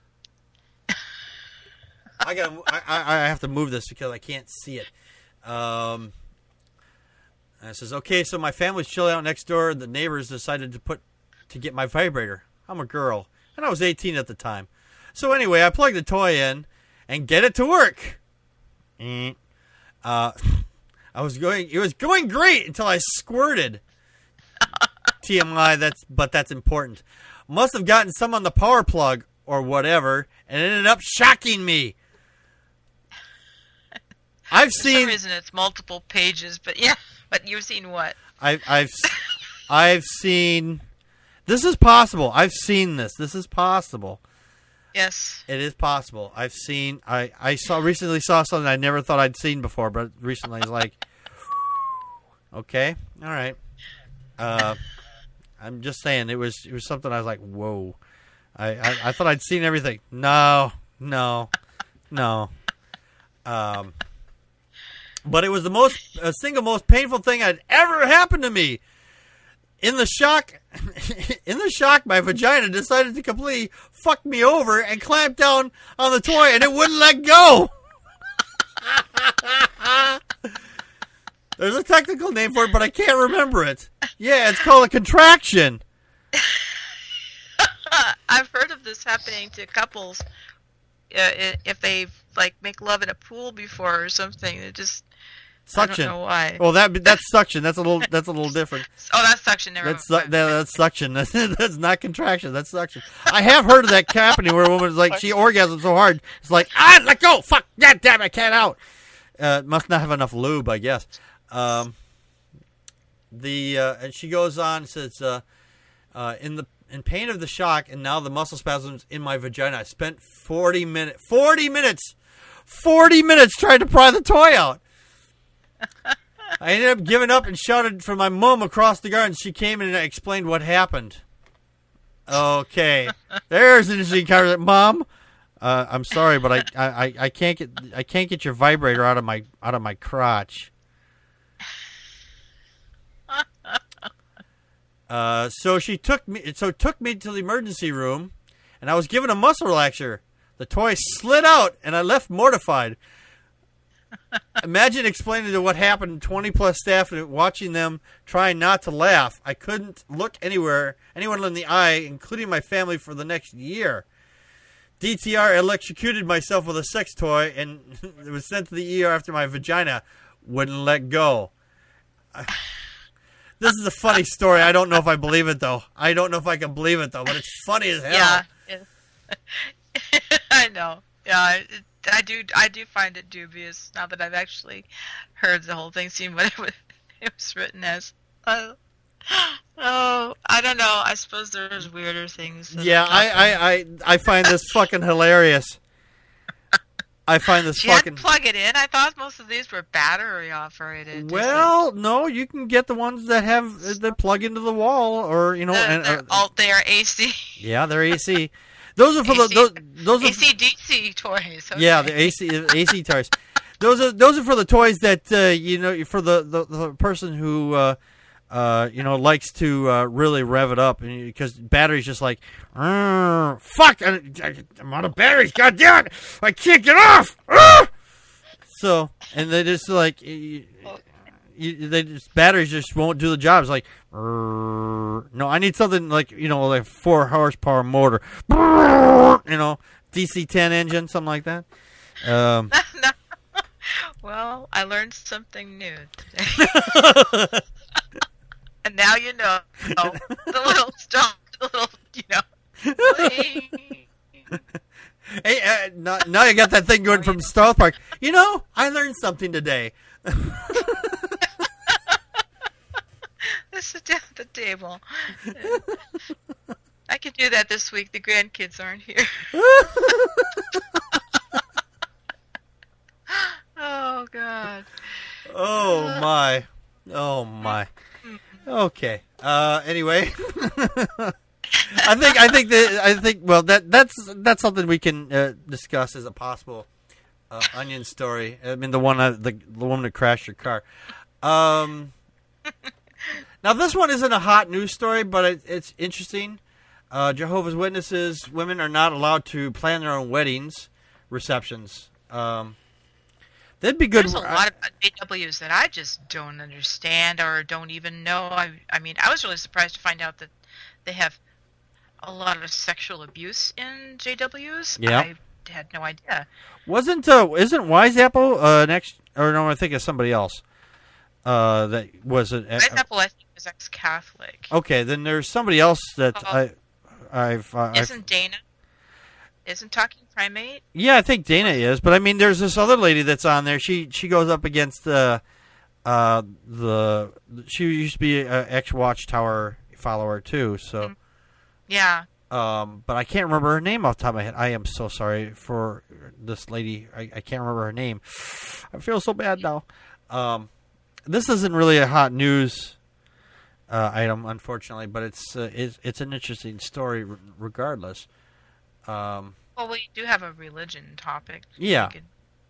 I got. I, I I have to move this because I can't see it. Um, and it says, "Okay, so my family's chilling out next door, and the neighbors decided to put to get my vibrator. I'm a girl, and I was eighteen at the time. So anyway, I plugged the toy in and get it to work. Mm. Uh, I was going. It was going great until I squirted. T M I. That's but that's important. Must have gotten some on the power plug or whatever, and it ended up shocking me." I've For seen. some reason, it's multiple pages, but yeah. But you've seen what? I've I've I've seen. This is possible. I've seen this. This is possible. Yes. It is possible. I've seen. I I saw recently saw something I never thought I'd seen before, but recently it's like, Okay. All right. Uh, I'm just saying it was it was something I was like, whoa. I, I, I thought I'd seen everything. No, no, no. Um, but it was the most uh, single most painful thing I'd ever happened to me. In the shock, in the shock, my vagina decided to completely fuck me over and clamp down on the toy, and it wouldn't let go. There's a technical name for it, but I can't remember it. Yeah, it's called a contraction. I've heard of this happening to couples uh, if they like make love in a pool before or something. It just Suction. I don't know why. Well, that that's suction. That's a little. That's a little different. Oh, that's suction. Never That's su- that, that's suction. That's, that's not contraction. That's suction. I have heard of that happening where a woman's like she orgasms so hard, it's like ah, let go, fuck, god damn, I can't out. Uh, must not have enough lube, I guess. Um, the uh, and she goes on and says, uh, uh, in the in pain of the shock and now the muscle spasms in my vagina, I spent forty minutes, forty minutes, forty minutes trying to pry the toy out. I ended up giving up and shouted for my mom across the garden. She came in and explained what happened. Okay, there's an interesting conversation. Mom, uh, I'm sorry, but I, I, I can't get I can't get your vibrator out of my out of my crotch. Uh, so she took me. So took me to the emergency room, and I was given a muscle relaxer. The toy slid out, and I left mortified. Imagine explaining to what happened to twenty plus staff and watching them trying not to laugh. I couldn't look anywhere, anyone in the eye, including my family, for the next year. D T R electrocuted myself with a sex toy, and it was sent to the E R after my vagina wouldn't let go. This is a funny story. I don't know if I believe it, though. I don't know if I can believe it, though, but it's funny as hell. Yeah. I know. Yeah, it, I do. I do find it dubious now that I've actually heard the whole thing, seen what it was, it was written as. Oh, oh, I don't know. I suppose there's weirder things. Yeah, I, I, I, I find this fucking hilarious. I find this she fucking. Had to plug it in. I thought most of these were battery operated. Well, no, you can get the ones that have that plug into the wall, or you know, uh, and, they're uh, all they are A C. Yeah, they're A C. Those are for A C, the those, those are A C D C toys. Okay. Yeah, the A C A C toys. Those are those are for the toys that uh, you know for the, the, the person who uh, uh, you know likes to uh, really rev it up, because battery's just like fuck, I, I'm out of batteries. God damn it, I can't get off. Arr! So and they just like you, you, they just batteries just won't do the job. It's like no, I need something like you know like four horsepower motor, you know D C ten engine, something like that. Um, no. Well, I learned something new today. And now you know. Oh, the little stone, the little, you know. Hey, uh, now, now you got that thing going from South Park. You know, I learned something today. Let's sit down at the table. I can do that this week. The grandkids aren't here. Oh, God. Oh, my. Oh, my. Okay. Uh, anyway. I think, I think that, I think, well, that, that's, that's something we can uh, discuss as a possible uh, onion story. I mean, the one, uh, the, the woman that crashed your car. Um, now, this one isn't a hot news story, but it, it's interesting. Uh, Jehovah's Witnesses, women are not allowed to plan their own weddings, receptions. Um, that'd be good. There's a lot of J Ws that I just don't understand or don't even know. I, I mean, I was really surprised to find out that they have a lot of sexual abuse in J Ws. Yeah. I had no idea. Wasn't, uh, isn't Wise Apple, uh, next, or no, I think it's somebody else, uh, that was an, Wise Apple, I think, is ex-Catholic. Okay, then there's somebody else that Uh, I, I've, uh, Isn't I've, Dana? Isn't Talking Primate? yeah, I think Dana is, but I mean, there's this other lady that's on there. She, she goes up against, uh, uh, the, she used to be an ex-Watchtower follower too, so. Mm-hmm. Yeah. Um, but I can't remember her name off the top of my head. I am so sorry for this lady. I, I can't remember her name. I feel so bad now. Um, this isn't really a hot news uh, item, unfortunately, but it's uh, it's, it's an interesting story r- regardless. Um, well, we do have a religion topic. Yeah. We could...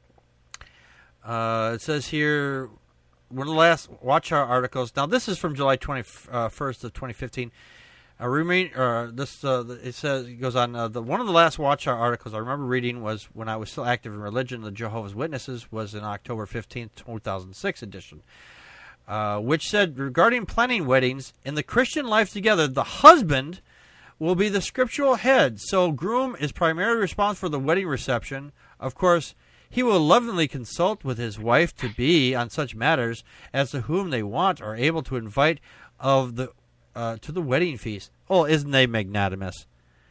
Uh, it says here, one of the last Watch Our articles. Now, this is from July twenty-first of twenty fifteen. I remain, uh, this uh, it says it goes on. Uh, the one of the last Watch Our articles I remember reading was when I was still active in religion. The Jehovah's Witnesses was in October fifteenth, two thousand six edition, uh, which said regarding planning weddings in the Christian life together, the husband will be the scriptural head. So, groom is primarily responsible for the wedding reception. Of course, he will lovingly consult with his wife to be on such matters as to whom they want or able to invite of the uh, to the wedding feast. Oh, isn't they magnanimous?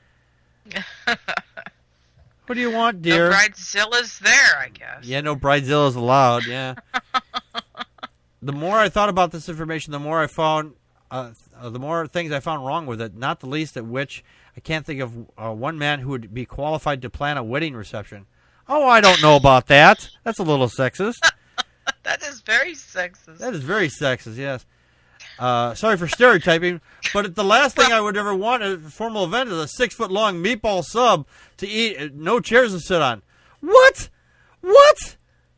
What do you want, dear? No bridezilla's there, I guess. Yeah, no bridezilla's allowed. Yeah. The more I thought about this information, the more I found, uh, the more things I found wrong with it. Not the least of which I can't think of uh, one man who would be qualified to plan a wedding reception. Oh, I don't know about that. That's a little sexist. That is very sexist. That is very sexist, yes. Uh, sorry for stereotyping, but the last thing I would ever want at a formal event is a six-foot-long meatball sub to eat, uh, no chairs to sit on. What? What?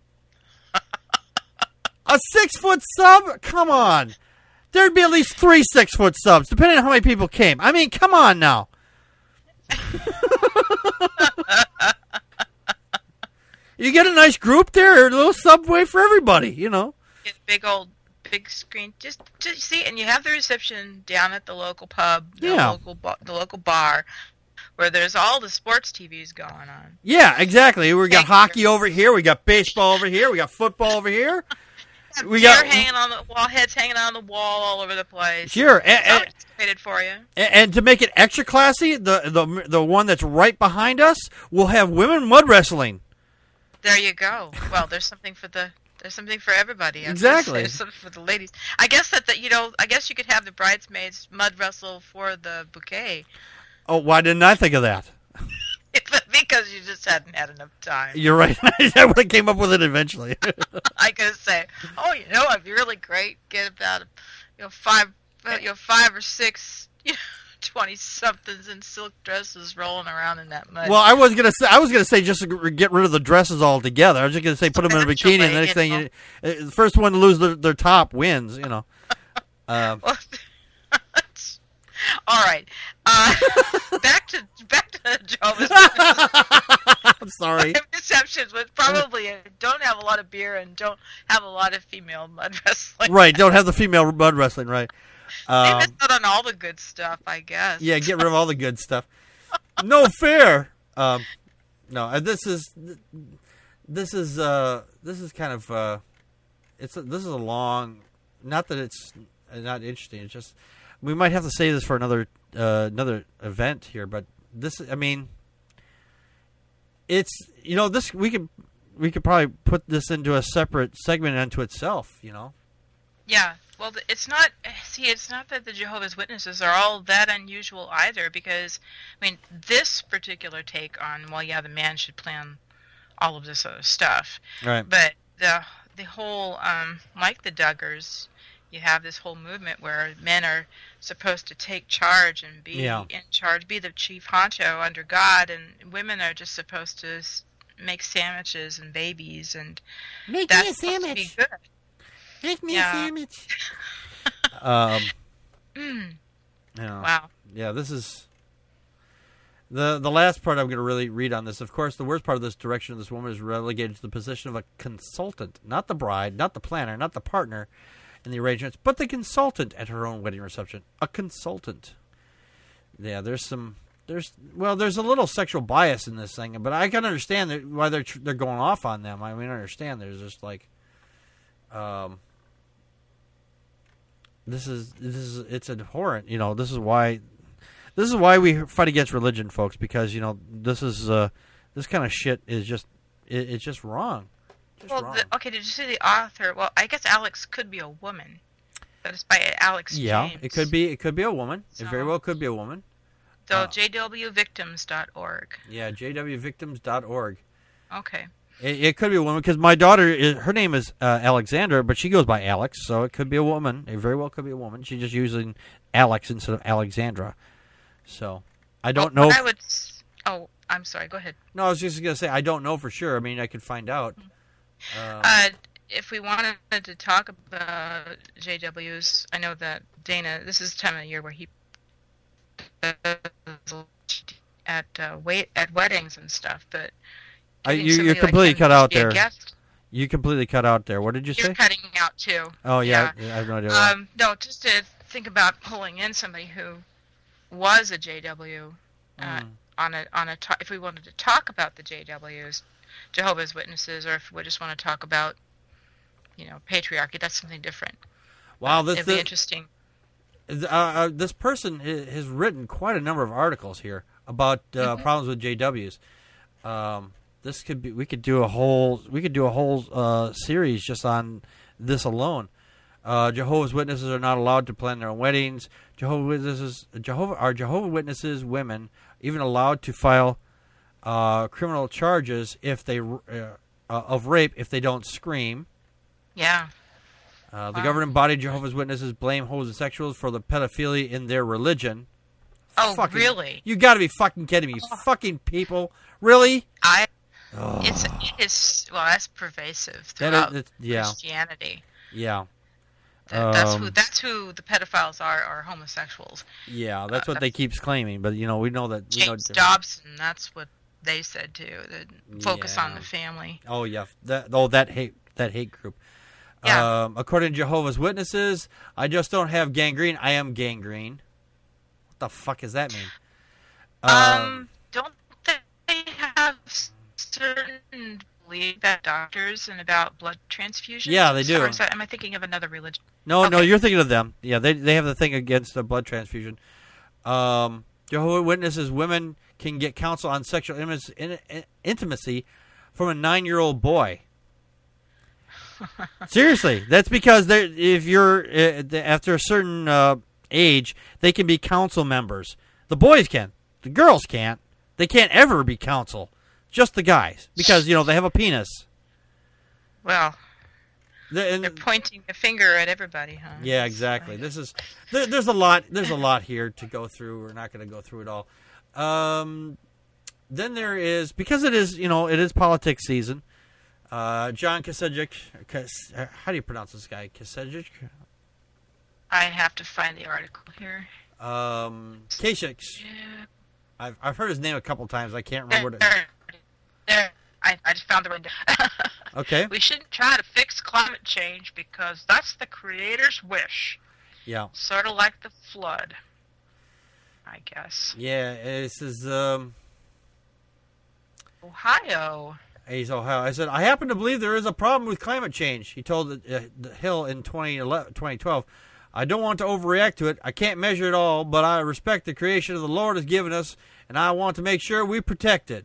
A six-foot sub? Come on. There'd be at least three six-foot subs, depending on how many people came. I mean, come on now. You get a nice group there, a little subway for everybody, you know. Get big old, big screen. Just, just see, and you have the reception down at the local pub, the Yeah. local, ba- the local bar, where there's all the sports T Vs going on. Yeah, exactly. We got Thank hockey you. over here, we got baseball over here, we got football over here. Have We deer got- hanging on the wall, heads hanging on the wall all over the place. Sure, It's and, all and, anticipated for you. and to make it extra classy, the, the the one that's right behind us will have women mud wrestling. There you go. Well, there's something for the there's something for everybody. I guess. Exactly. There's something for the ladies. I guess that the, you know I guess you could have the bridesmaids mud wrestle for the bouquet. Oh, why didn't I think of that? Because you just hadn't had enough time. You're right. I would have came up with it eventually. I could say, oh, you know, it'd be really great. Get about, you know, five, uh, you know, five or six, you know, twenty somethings in silk dresses rolling around in that mud. Well, I was gonna say I was gonna say just to get rid of the dresses altogether. I was just gonna say put them in a bikini, and the next thing, you, uh, the first one to lose their, their top wins. You know. Um, Well, all right. Uh, back to back to Jehovah's Witnesses. I'm sorry. Misconceptions, but probably don't have a lot of beer and don't have a lot of female mud wrestling. Right, don't have the female mud wrestling, right? They Um, missed out on all the good stuff, I guess. yeah, get rid of all the good stuff. No fair. Um, no, uh, this is this is uh, this is kind of uh, it's a, this is a long. Not that it's not interesting. It's just we might have to save this for another uh, another event here. But this, I mean, it's you know this we could we could probably put this into a separate segment unto itself. You know. Yeah. Well, th- it's not. See, it's not that the Jehovah's Witnesses are all that unusual either, because I mean, this particular take on, well, yeah, the man should plan all of this other stuff, Right. but the the whole, um, like the Duggars, you have this whole movement where men are supposed to take charge and be Yeah. in charge, be the chief honcho under God, and women are just supposed to s- make sandwiches and babies, and Make that's supposed to be good. Make me Yeah. a sandwich. um. Mm. You know, Wow. Yeah, this is the the last part I'm going to really read on this. Of course, the worst part of this direction of this woman is relegated to the position of a consultant, not the bride, not the planner, not the partner in the arrangements, but the consultant at her own wedding reception. A consultant. Yeah, there's some there's well, there's a little sexual bias in this thing, but I can understand that why they're tr- they're going off on them. I mean, I understand. There's just like, um. This is this is it's abhorrent, you know. This is why this is why we fight against religion, folks. Because you know this is uh, this kind of shit is just it, it's just wrong. Just Well, wrong. the, okay, did you see the author? Well, I guess Alex could be a woman, but it's by Alex yeah, James. it could be it could be a woman. So- It very well could be a woman. So uh, j w victims dot org. Yeah, j w victims dot org. Okay. It, it could be a woman because my daughter, is, her name is uh, Alexandra, but she goes by Alex, so it could be a woman. It very well could be a woman. She's just using Alex instead of Alexandra. So I don't well, know. I would. Oh, I'm sorry. Go ahead. No, I was just gonna say I don't know for sure. I mean, I could find out. Um, Uh, if we wanted to talk about J Ws, I know that Dana. This is the time of year where he at uh, wait at weddings and stuff, but. I, getting you, somebody you're completely like him cut to out be a there. guest- You completely cut out there. What did you You're say? cutting out too. Oh yeah, Yeah. I have no idea. why. Um, no, just to think about pulling in somebody who was a J W uh, Mm. on a on a to- if we wanted to talk about the J Ws, Jehovah's Witnesses, or if we just want to talk about, you know, patriarchy, that's something different. Wow, Uh, this it'd be this, interesting. uh, uh, this person i- has written quite a number of articles here about uh, Mhm. problems with J Ws. Um, this could be. We could do a whole. We could do a whole uh, series just on this alone. Uh, Jehovah's Witnesses are not allowed to plan their own weddings. Jehovah's Witnesses, Jehovah, are Jehovah's Witnesses women even allowed to file uh, criminal charges if they uh, uh, of rape if they don't scream? Yeah. Uh, the Wow. governing body Jehovah's Witnesses blame homosexuals for the pedophilia in their religion. Oh, Fucking- really? You got to be fucking kidding me, you fucking people! Really? I. Oh. It's it's well, that's pervasive That is- throughout it's- yeah, Christianity. yeah, That, that's who Um, that's who the pedophiles are, are homosexuals. yeah. That's Uh, what they keep claiming, but you know we know that. We know James Dobson, that's what they said too. That focus on Yeah. the family. Oh yeah, that oh that hate that hate group. Yeah. Um, according to Jehovah's Witnesses, I just don't have gangrene. I am gangrene. What the fuck does that mean? Um, don't they have certain belief that doctors and about blood transfusions? Yeah, they do. Or is that, am I thinking of another religion? No, no, Okay. you're thinking of them. Yeah, they they have the thing against the blood transfusion. Um, Jehovah's Witnesses women can get counsel on sexual intimacy, in, in, intimacy from a nine-year-old boy. Seriously, that's because they if you're uh, after a certain uh, age, they can be council members. The boys can, the girls can't. They can't ever be council. Just the guys, because you know they have a penis. Well, The- and- they're pointing the finger at everybody, huh? Yeah, exactly. This is there, there's a lot. There's a lot here to go through. We're not going to go through it all. Um, then there is because it is you know it is politics season. Uh, John Kasich, Kas, how do you pronounce this guy? Kasich, I have to find the article here. um, Kasich. Yeah. I've I've heard his name a couple times. I can't remember There, what it. there. I, I just found the window. Okay. We shouldn't try to fix climate change because that's the Creator's wish. Yeah. Sort of like the flood, I guess. Yeah. This is um. Ohio. He's Ohio. I said, I happen to believe there is a problem with climate change. He told the, uh, the Hill in twenty twelve. I don't want to overreact to it. I can't measure it all, but I respect the creation of the Lord has given us, and I want to make sure we protect it.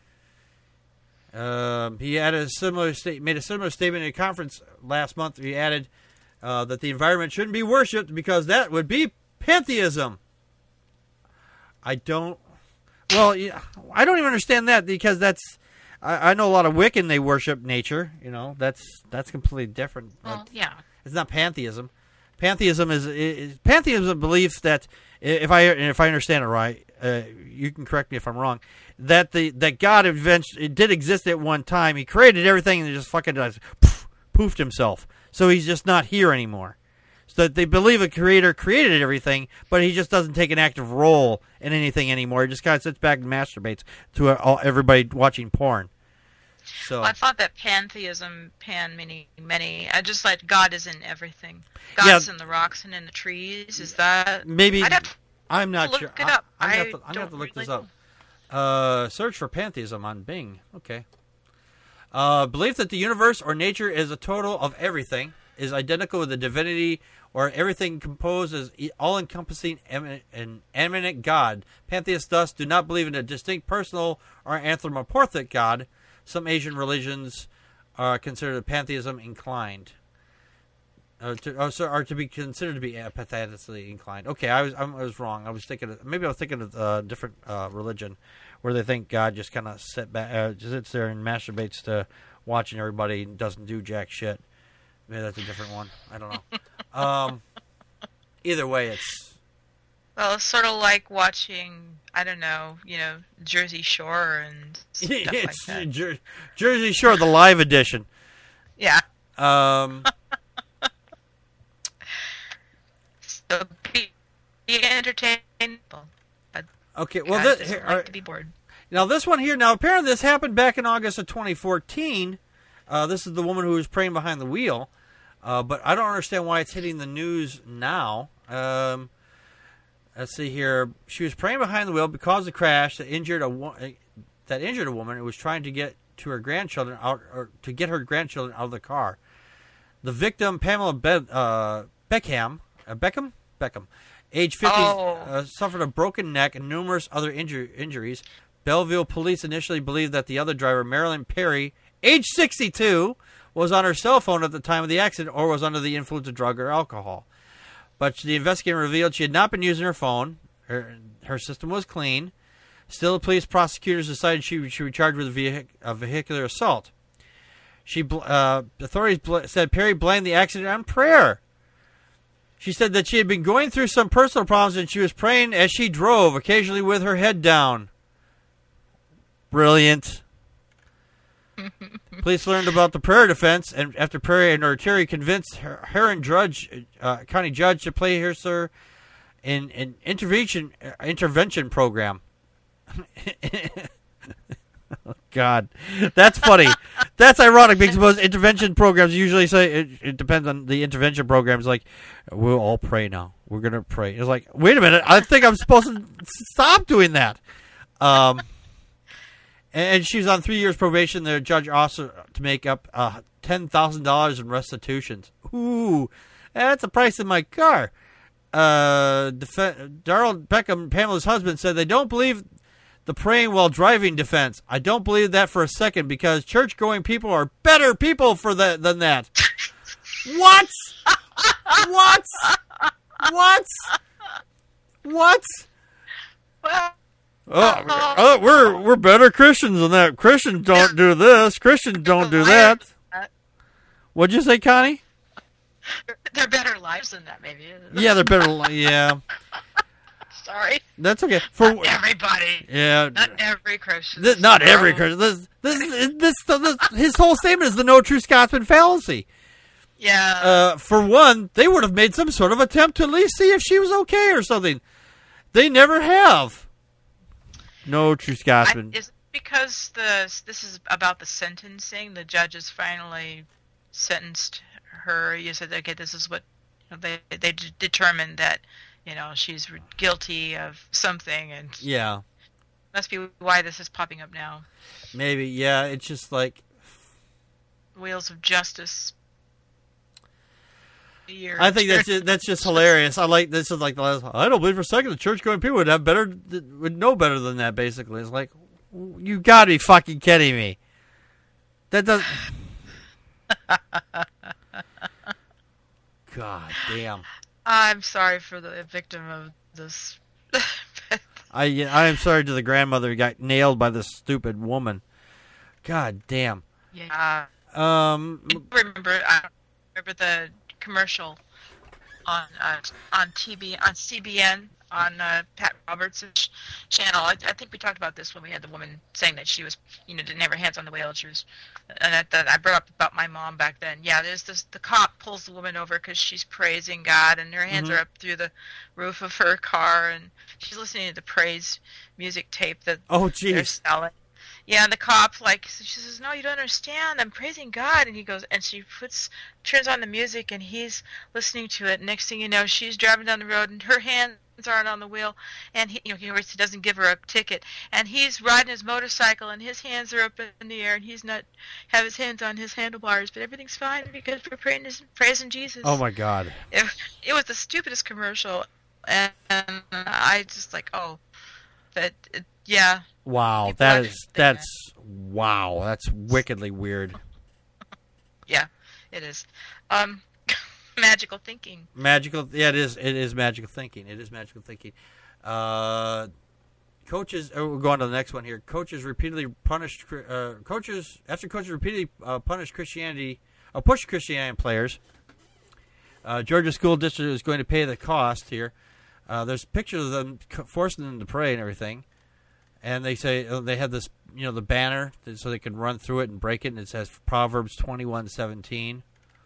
Um, he added a similar state, made a similar statement in a conference last month. He added uh, that the environment shouldn't be worshipped because that would be pantheism. I don't. Well, yeah, I don't even understand that because that's. I, I know a lot of Wiccan. They worship nature. You know, that's that's completely different. Well, yeah. It's not pantheism. Pantheism is, is pantheism is a belief that if I if I understand it right, uh, you can correct me if I'm wrong. That the that God eventually it did exist at one time. He created everything and just fucking just poof, poofed himself. So he's just not here anymore. So that they believe a creator created everything, but he just doesn't take an active role in anything anymore. He just kind of sits back and masturbates to uh, all, everybody watching porn. So Well, I thought that pantheism, pan meaning many, I just like God is in everything. God's Yeah. in the rocks and in the trees. Is that maybe I'd have to I'm not look sure. it up. I, I'm gonna I have to, I'm gonna have to don't look this really up. Uh, search for pantheism on Bing. Okay. Uh, belief that the universe or nature is a total of everything is identical with the divinity or everything composed as e- all-encompassing eminent, an eminent God. Pantheists thus do not believe in a distinct personal or anthropomorphic God. Some Asian religions are considered pantheism inclined. Uh, to, oh, so, or to be considered to be apathetically inclined. Okay, I was I was wrong. I was thinking of, maybe I was thinking of a uh, different uh, religion where they think God just kind of sit back, uh, just sits there and masturbates to watching everybody and doesn't do jack shit. Maybe that's a different one. I don't know. um, either way, it's well, it's sort of like watching, I don't know, you know, Jersey Shore and stuff it's like that. Jer- Jersey Shore, the live edition. Yeah. Um. So be, be entertained. But Okay. Well, God this, doesn't here, like to be bored. now this one here. Now apparently this happened back in August of twenty fourteen. Uh, this is the woman who was praying behind the wheel, uh, but I don't understand why it's hitting the news now. Um, let's see here. She was praying behind the wheel because of the crash that injured a wo- that injured a woman who was trying to get to her grandchildren out or to get her grandchildren out of the car. The victim, Pamela Be- uh, Beckham, uh, Beckham, Beckham, age fifty, Oh. uh, suffered a broken neck and numerous other inju- injuries. Belleville police initially believed that the other driver, Marilyn Perry, age sixty-two, was on her cell phone at the time of the accident or was under the influence of drug or alcohol. But the investigator revealed she had not been using her phone. Her, her system was clean. Still, the police prosecutors decided she should be charged with vehic- a vehicular assault. She uh, authorities bl- said Perry blamed the accident on prayer. She said that she had been going through some personal problems and she was praying as she drove, occasionally with her head down. Brilliant. Police learned about the prayer defense, and after Perry and Terry convinced her, her and Judge, uh, county judge to place her in an intervention uh, intervention program. Oh, God, that's funny. That's ironic because most intervention programs usually say it, it depends on the intervention programs. Like, we'll all pray now. We're gonna pray. It's like, wait a minute. I think I'm supposed to stop doing that. Um, and, and she was on three years probation. The judge also to make up uh, ten thousand dollars in restitutions. Ooh, that's the price of my car. Uh, def- Darrell Beckham, Pamela's husband, said they don't believe the praying while driving defense. I don't believe that for a second because church-going people are better people for that than that. What? What? What? What? Well, Oh, oh, we're we're better Christians than that. Christians don't do this. Christians don't do that. What'd you say, Connie? they're better lives than that, maybe. Yeah, they're better. li- Yeah, Sorry. that's okay. For Not everybody. yeah, Not every Christian. Th- not every No. Christian. This, this, this, this, his whole statement is the no true Scotsman fallacy. Yeah. Uh, for one, they would have made some sort of attempt to at least see if she was okay or something. They never have. No true I, Scotsman. is it because the this is about the sentencing? The judges finally sentenced her. You said, okay, this is what you know, they they d- determined that you know she's re- guilty of something, and Yeah, must be why this is popping up now. maybe. Yeah, it's just like Wheels of Justice. Year. I think that's just, that's just hilarious. I like this is like the last. I don't believe for a second the church going people would have better would know better than that. Basically, it's like you got to be fucking kidding me. That does. God damn. I'm sorry for the victim of this. I I am sorry to the grandmother who got nailed by this stupid woman. God damn. Yeah. Um. I remember. I remember the commercial on uh, on T V on C B N on uh, Pat Roberts' channel. I, I think we talked about this when we had the woman saying that she was, you know, didn't have her hands on the wheel. She was, and I, that I brought up about my mom back then. Yeah, there's this. The cop pulls the woman over because she's praising God, and her hands Mhm. are up through the roof of her car, and she's listening to the praise music tape that Oh, they're jeez. selling. Yeah, and the cop, like, she says, no, you don't understand. I'm praising God. And he goes, and she puts, turns on the music, and he's listening to it. Next thing you know, she's driving down the road, and her hands aren't on the wheel. And he, you know, he doesn't give her a ticket. And he's riding his motorcycle, and his hands are up in the air, and he's not have his hands on his handlebars. But everything's fine because we're praying, praising Jesus. Oh my God. It, it was the stupidest commercial, and, and I just like, oh, but it, yeah. Wow. People That actually is think that's wow. That's wickedly weird. Yeah, it is. Um, Magical thinking. Magical, yeah, it is. It is magical thinking. It is magical thinking. Uh, coaches. Oh, we'll go on to the next one here. Coaches repeatedly punished. Uh, coaches after coaches repeatedly uh, punished Christianity, uh, pushed Christianity players. Uh, Georgia school district is going to pay the cost here. Uh, there's pictures of them forcing them to pray and everything, and they say uh, they have this, you know, the banner so they can run through it and break it, and it says Proverbs twenty-one seventeen.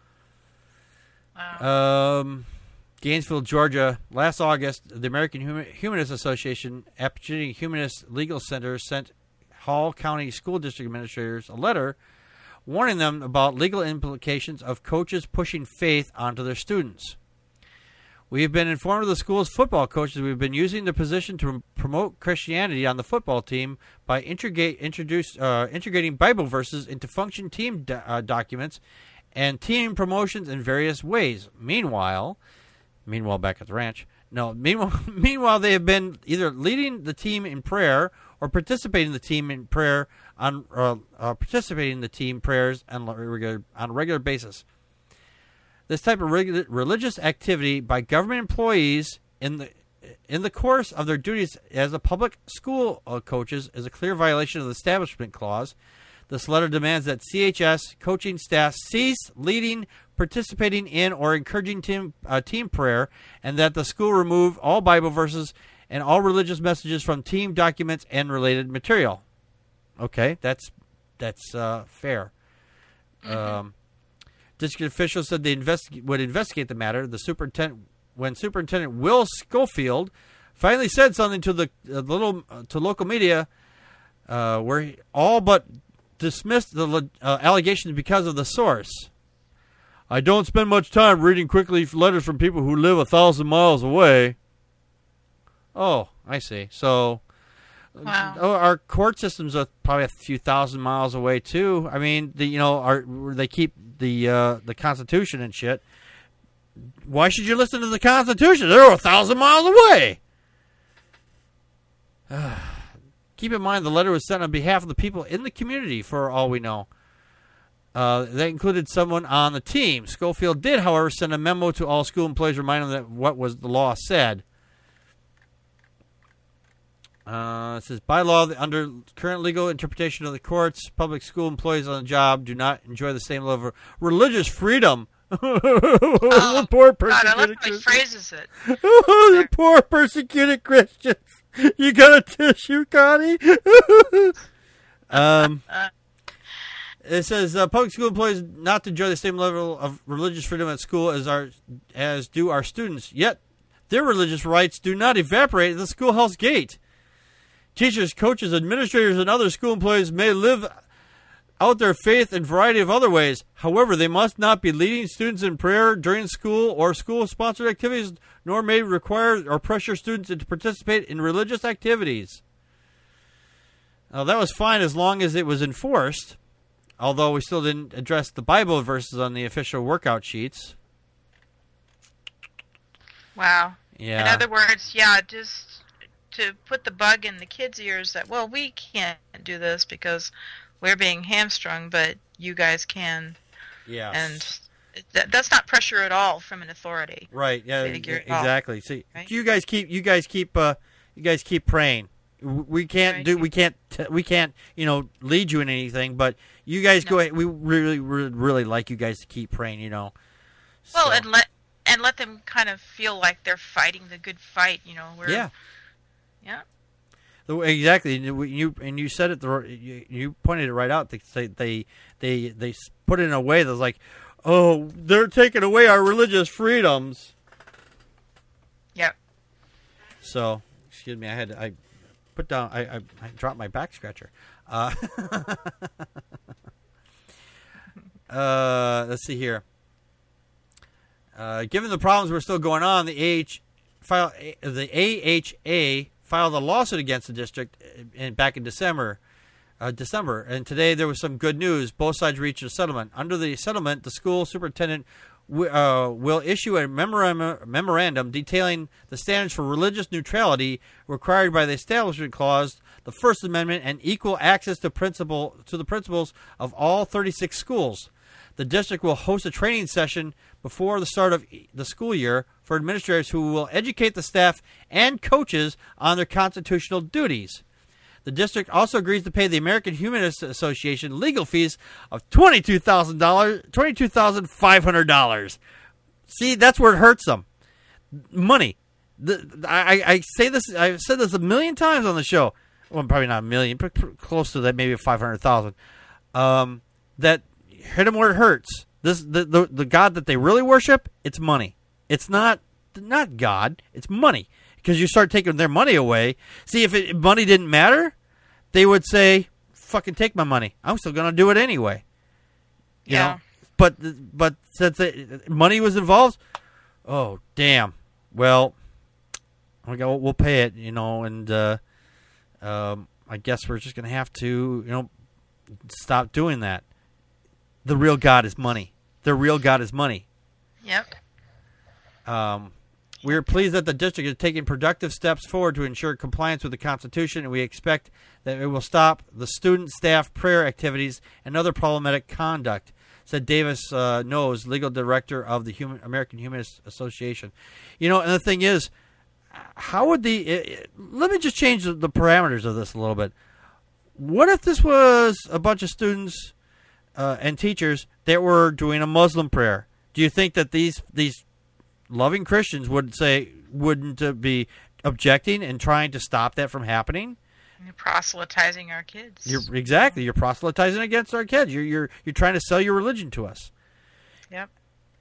Wow. Um, Gainesville, Georgia. Last August, the American Human- Humanist Association, Opportunity Humanist Legal Center, sent Hall County School District administrators a letter warning them about legal implications of coaches pushing faith onto their students. We have been informed of the school's football coaches. We've been using their position to promote Christianity on the football team by integrate, introduce, uh, integrating Bible verses into function team do- uh, documents and team promotions in various ways. Meanwhile, meanwhile back at the ranch, no, meanwhile, meanwhile they have been either leading the team in prayer or participating in the team in prayer on uh, uh, participating in the team prayers on a regular, on a regular basis. This type of reg- religious activity by government employees in the in the course of their duties as a public school uh, coaches is a clear violation of the Establishment Clause. This letter demands that C H S coaching staff cease leading, participating in, or encouraging team uh, team prayer, and that the school remove all Bible verses and all religious messages from team documents and related material. Okay, that's that's uh, fair. Mm-hmm. Um, district officials said they investi- would investigate the matter. The superintendent, when Superintendent Will Schofield finally said something to the uh, little uh, to local media, uh, where he all but dismissed the uh, allegations because of the source. I don't spend much time reading quickly letters from people who live a thousand miles away. Oh, I see. So, wow. uh, our court systems are probably a few thousand miles away too. I mean, the, you know, our, they keep the uh, the Constitution and shit. Why should you listen to the Constitution? They're a thousand miles away. Keep in mind, the letter was sent on behalf of the people in the community, for all we know. Uh, that included someone on the team. Schofield did, however, send a memo to all school employees reminding them that what was the law said. Uh, it says, by law, under current legal interpretation of the courts, public school employees on the job do not enjoy the same level of religious freedom. Oh, the poor God, I persecuted love how he phrases it. the poor persecuted Christians. You got a tissue, Connie? um, it says uh, public school employees not to enjoy the same level of religious freedom at school as our as do our students. Yet their religious rights do not evaporate at the schoolhouse gate. Teachers, coaches, administrators, and other school employees may live out their faith in a variety of other ways. However, they must not be leading students in prayer during school or school-sponsored activities, nor may require or pressure students to participate in religious activities. Now, that was fine as long as it was enforced, although we still didn't address the Bible verses on the official workout sheets. Wow. Yeah. In other words, yeah, just to put the bug in the kids' ears that, well, we can't do this because we're being hamstrung, but you guys can. Yeah. And that, that's not pressure at all from an authority. Right. Yeah. Figure Exactly. See, right? you guys keep you guys keep uh, you guys keep praying. We can't Right. do we can't t- we can't you know lead you in anything, but you guys No. go ahead. We really really really like you guys to keep praying. You know. Well, So, and let and let them kind of feel like they're fighting the good fight. You know. Where, yeah. Yeah. The way- Exactly, and you and you said it. The, you, you pointed it right out. They say they they they put it in a way that's like, oh, they're taking away our religious freedoms. Yep. So, excuse me, I had I put down I I, I dropped my back scratcher. Uh, uh, let's see here. Uh, given the problems were still going on, the A H file the A H A filed a lawsuit against the district in, back in December. Uh, December, and today there was some good news. Both sides reached a settlement. Under the settlement, the school superintendent w- uh, will issue a memorandum, memorandum detailing the standards for religious neutrality required by the Establishment Clause, the First Amendment, and equal access to principle to the principles of all thirty-six schools. The district will host a training session before the start of the school year for administrators who will educate the staff and coaches on their constitutional duties. The district also agrees to pay the American Humanist Association legal fees of twenty-two thousand dollars, twenty-two thousand five hundred dollars. See, that's where it hurts them. Money. The, I, I say this. I've said this a million times on the show. Well, probably not a million, but close to that, maybe five hundred thousand. Um, that hit them where it hurts. This the, the the God that they really worship. It's money. It's not not God. It's money. Because you start taking their money away. See, if it, money didn't matter, they would say, "Fucking take my money. I'm still gonna do it anyway." You yeah. know? But but since it, money was involved, oh damn. Well, we go. We'll pay it. You know, and uh, um, I guess we're just gonna have to, you know, stop doing that. The real God is money. The real God is money. Yep. Um. We are pleased that the district is taking productive steps forward to ensure compliance with the Constitution, and we expect that it will stop the student staff prayer activities and other problematic conduct, said Davis uh, Knowes, legal director of the Human, American Humanist Association. You know, and the thing is, how would the... It, it, let me just change the, the parameters of this a little bit. What if this was a bunch of students uh, and teachers that were doing a Muslim prayer? Do you think that these these... loving Christians would say wouldn't uh, be objecting and trying to stop that from happening? You're proselytizing our kids. You're exactly. You're proselytizing against our kids. You're you're you're trying to sell your religion to us. Yep.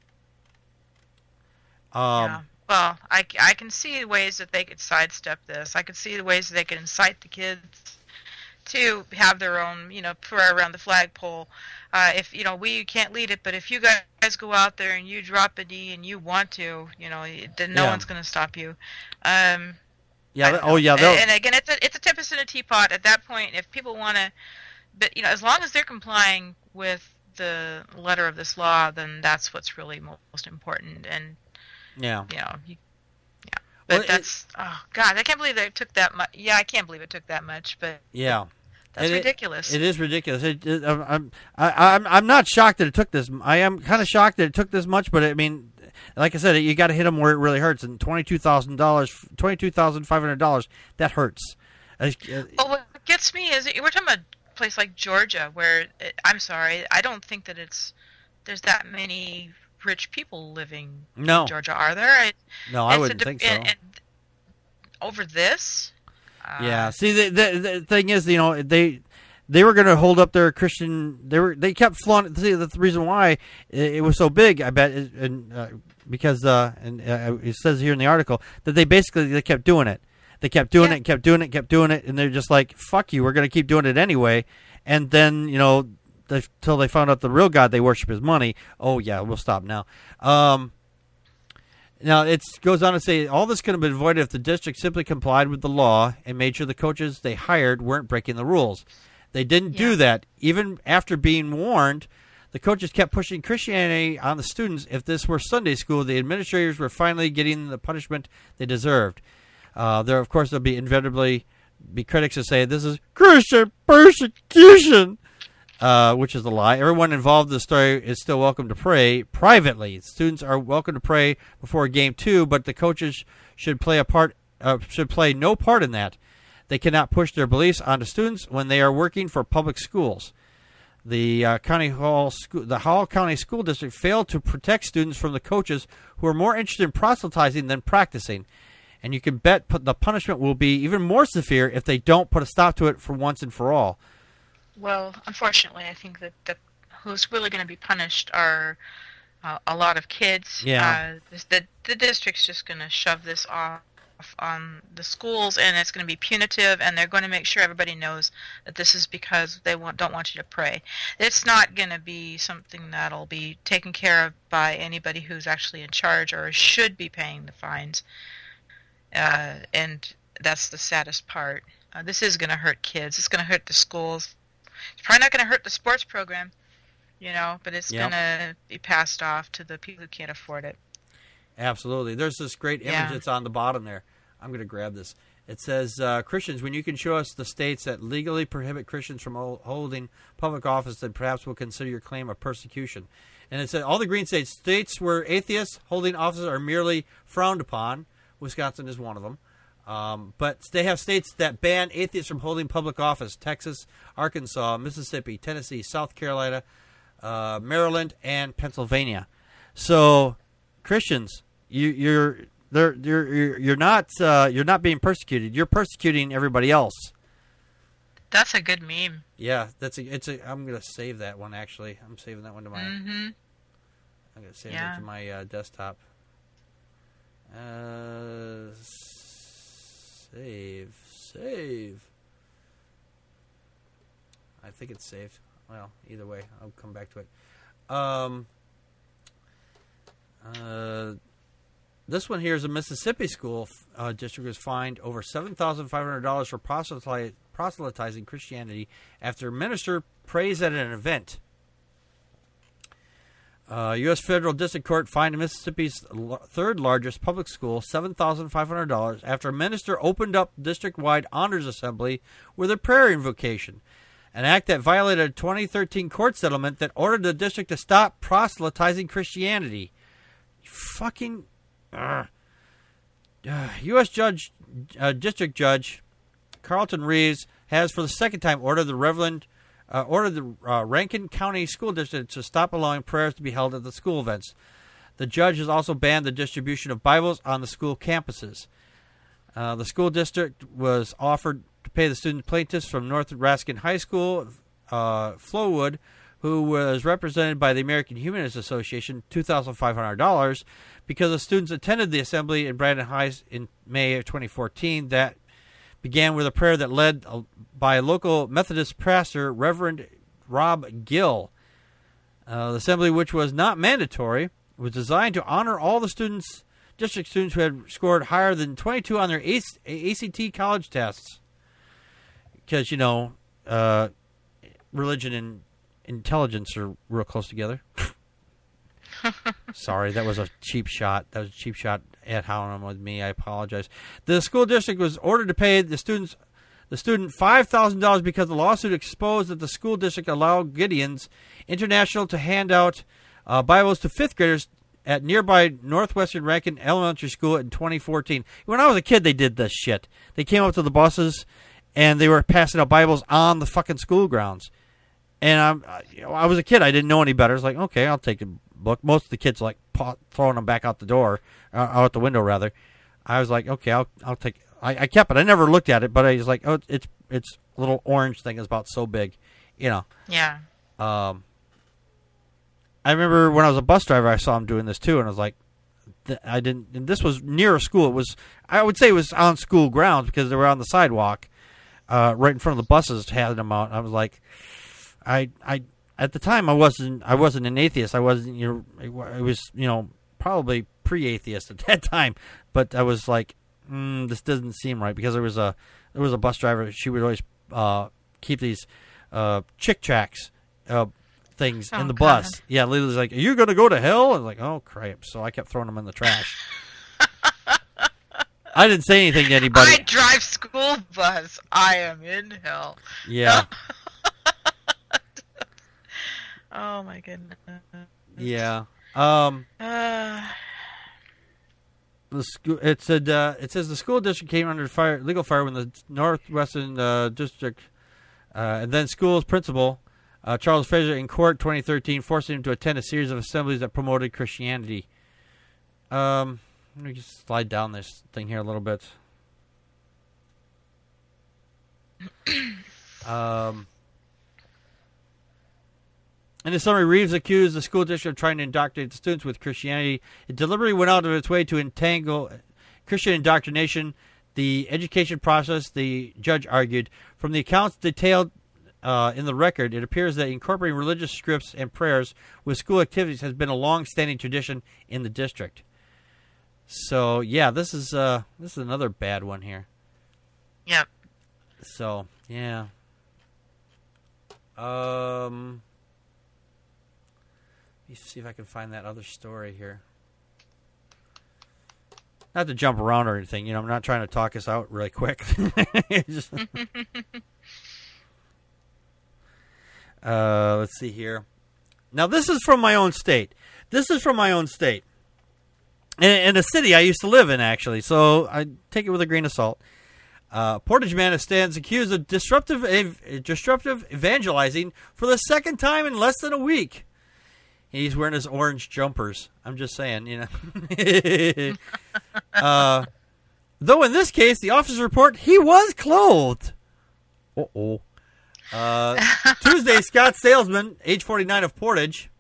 Um, yeah. Well, I, I can see ways that they could sidestep this. I could see the ways that they could incite the kids to have their own, you know, prayer around the flagpole. Uh, if, you know, we can't lead it, but if you guys go out there and you drop a knee and you want to, you know, then no Yeah. one's going to stop you. Um, yeah. I- Oh, yeah. they'll- and again, it's a it's a tempest in a teapot. At that point, if people want to, but you know, as long as they're complying with the letter of this law, then that's what's really most important. And Yeah. you know, you, yeah. But Well, it- that's oh god, I can't believe it took that much. Yeah, I can't believe it took that much. But Yeah. that's And it- ridiculous. It is ridiculous. It, it, I'm, I, I'm, I'm not shocked that it took this. I am kind of shocked that it took this much, but I mean, like I said, you got to hit them where it really hurts. And twenty-two thousand dollars, twenty-two thousand five hundred dollars, that hurts. Uh, Well, what gets me is we're talking about a place like Georgia, where it, I'm sorry, I don't think that it's there's that many rich people living No. in Georgia, are there? It, no, I it's a wouldn't de- think so. and- and over this, uh, Yeah. See, the, the the thing is, you know, they they were going to hold up their Christian. They were they kept flaunting. See, that's the reason why it, it was so big. I bet, is- and uh, because uh, and uh, it says here in the article that they basically they kept doing it. They kept doing Yeah. it, kept doing it, kept doing it, and they're just like, "Fuck you, we're going to keep doing it anyway." And then, you know, until they found out the real God they worship is money. Oh yeah, we'll stop now. Um, Now, it goes on to say, all this could have been avoided if the district simply complied with the law and made sure the coaches they hired weren't breaking the rules. They didn't do Yeah. that. Even after being warned, the coaches kept pushing Christianity on the students. If this were Sunday school, the administrators were finally getting the punishment they deserved. Uh, there, of course, there'll be inevitably be critics who say this is Christian persecution. Uh, which is a lie. Everyone involved in the story is still welcome to pray privately. Students are welcome to pray before a game too, but the coaches should play a part. Uh, should play no part in that. They cannot push their beliefs onto students when they are working for public schools. The uh, county hall, school, the Hall County School District failed to protect students from the coaches who are more interested in proselytizing than practicing. And you can bet put, the punishment will be even more severe if they don't put a stop to it for once and for all. Well, unfortunately, I think that, that who's really going to be punished are uh, a lot of kids. Yeah. Uh, this, the, the district's just going to shove this off on the schools, and it's going to be punitive, and they're going to make sure everybody knows that this is because they want, don't want you to pray. It's not going to be something that'll be taken care of by anybody who's actually in charge or should be paying the fines. Uh, and that's the saddest part. Uh, this is going to hurt kids. It's going to hurt the schools. It's probably not going to hurt the sports program, you know, but it's Yep. going to be passed off to the people who can't afford it. Absolutely. There's this great image Yeah. that's on the bottom there. I'm going to grab this. It says, uh, Christians, when you can show us the states that legally prohibit Christians from holding public office, then perhaps we'll consider your claim of persecution. And it said, all the green states, states where atheists holding offices are merely frowned upon. Wisconsin is one of them. Um, but they have states that ban atheists from holding public office. Texas, Arkansas, Mississippi, Tennessee, South Carolina, uh, Maryland, and Pennsylvania. So, Christians, you, you're... They're, you're you're not uh, you're not being persecuted. You're persecuting everybody else. That's a good meme. Yeah, that's a it's a. I'm gonna save that one. Actually, I'm saving that one to my. Mm-hmm. I'm gonna save yeah. it to my uh, desktop. Uh, save save. I think it's saved. Well, either way, I'll come back to it. Um. Uh. This one here is a Mississippi school uh, district was fined over seven thousand five hundred dollars for proselyti- proselytizing Christianity after a minister prays at an event. Uh, U S Federal District Court fined Mississippi's l- third largest public school seven thousand five hundred dollars after a minister opened up district-wide honors assembly with a prayer invocation, an act that violated a twenty thirteen court settlement that ordered the district to stop proselytizing Christianity. You fucking... Uh, uh, U S Judge, uh, District Judge Carlton Reeves has, for the second time, ordered the Reverend, uh, ordered the uh, Rankin County School District to stop allowing prayers to be held at the school events. The judge has also banned the distribution of Bibles on the school campuses. Uh, the school district was offered to pay the student plaintiffs from North Raskin High School, uh, Flowood, who was represented by the American Humanist Association, two thousand five hundred dollars, because the students attended the assembly in Brandon High in May of twenty fourteen that began with a prayer that led by a local Methodist pastor, Reverend Rob Gill. Uh, the assembly, which was not mandatory, was designed to honor all the students, district students who had scored higher than twenty-two on their A C T college tests. Because, you know, uh, religion and intelligence are real close together. Sorry, that was a cheap shot. That was a cheap shot at Howland with me. I apologize. The school district was ordered to pay the students, the student five thousand dollars because the lawsuit exposed that the school district allowed Gideon's International to hand out uh, Bibles to fifth graders at nearby Northwestern Rankin Elementary School in twenty fourteen. When I was a kid, they did this shit. They came up to the buses and they were passing out Bibles on the fucking school grounds. And I'm, you know, I was a kid. I didn't know any better. It's like, okay, I'll take a book. Most of the kids like throwing them back out the door, uh, out the window rather. I was like, okay, I'll I'll take. I, I kept it. I never looked at it, but I was like, oh, it's it's a little orange thing. It's about so big, you know. Yeah. Um. I remember when I was a bus driver, I saw him doing this too, and I was like, th- I didn't. And this was near a school. It was, I would say, it was on school grounds because they were on the sidewalk, uh, right in front of the buses, had them out. I was like. I, I, at the time, I wasn't, I wasn't an atheist. I wasn't, you know, I was, you know, probably pre-atheist at that time. But I was like, mm, this doesn't seem right because there was a, there was a bus driver. She would always uh, keep these uh, Chick Tracks uh, things oh, in the God. bus. Yeah, Lily was like, "Are you going to go to hell?" I was like, "Oh crap!" So I kept throwing them in the trash. I didn't say anything to anybody. I drive school bus. I am in hell. Yeah. Oh my goodness. Yeah. Um, Uh, the school. It said. Uh, it says the school district came under fire, legal fire when the Northwestern uh, District, uh, and then school's principal, uh, Charles Fraser, in court twenty thirteen, forced him to attend a series of assemblies that promoted Christianity. Um, let me just slide down this thing here a little bit. um. In the summary, Reeves accused the school district of trying to indoctrinate the students with Christianity. It deliberately went out of its way to entangle Christian indoctrination, the education process, the judge argued. From the accounts detailed uh, in the record, it appears that incorporating religious scripts and prayers with school activities has been a long-standing tradition in the district. So, yeah, this is uh, this is another bad one here. Yep. So, yeah. Um... Let me see if I can find that other story here. not to jump around or anything. You know, I'm not trying to talk us out really quick. Just, uh, let's see here. Now, this is from my own state. This is from my own state. In, in a city I used to live in, actually. So I take it with a grain of salt. Uh, Portage man stands accused of disruptive ev- disruptive evangelizing for the second time in less than a week. He's wearing his orange jumpers. I'm just saying, you know. uh, though in this case, the officers report he was clothed. Uh-oh. Uh, Tuesday, Scott Salesman, age forty-nine of Portage.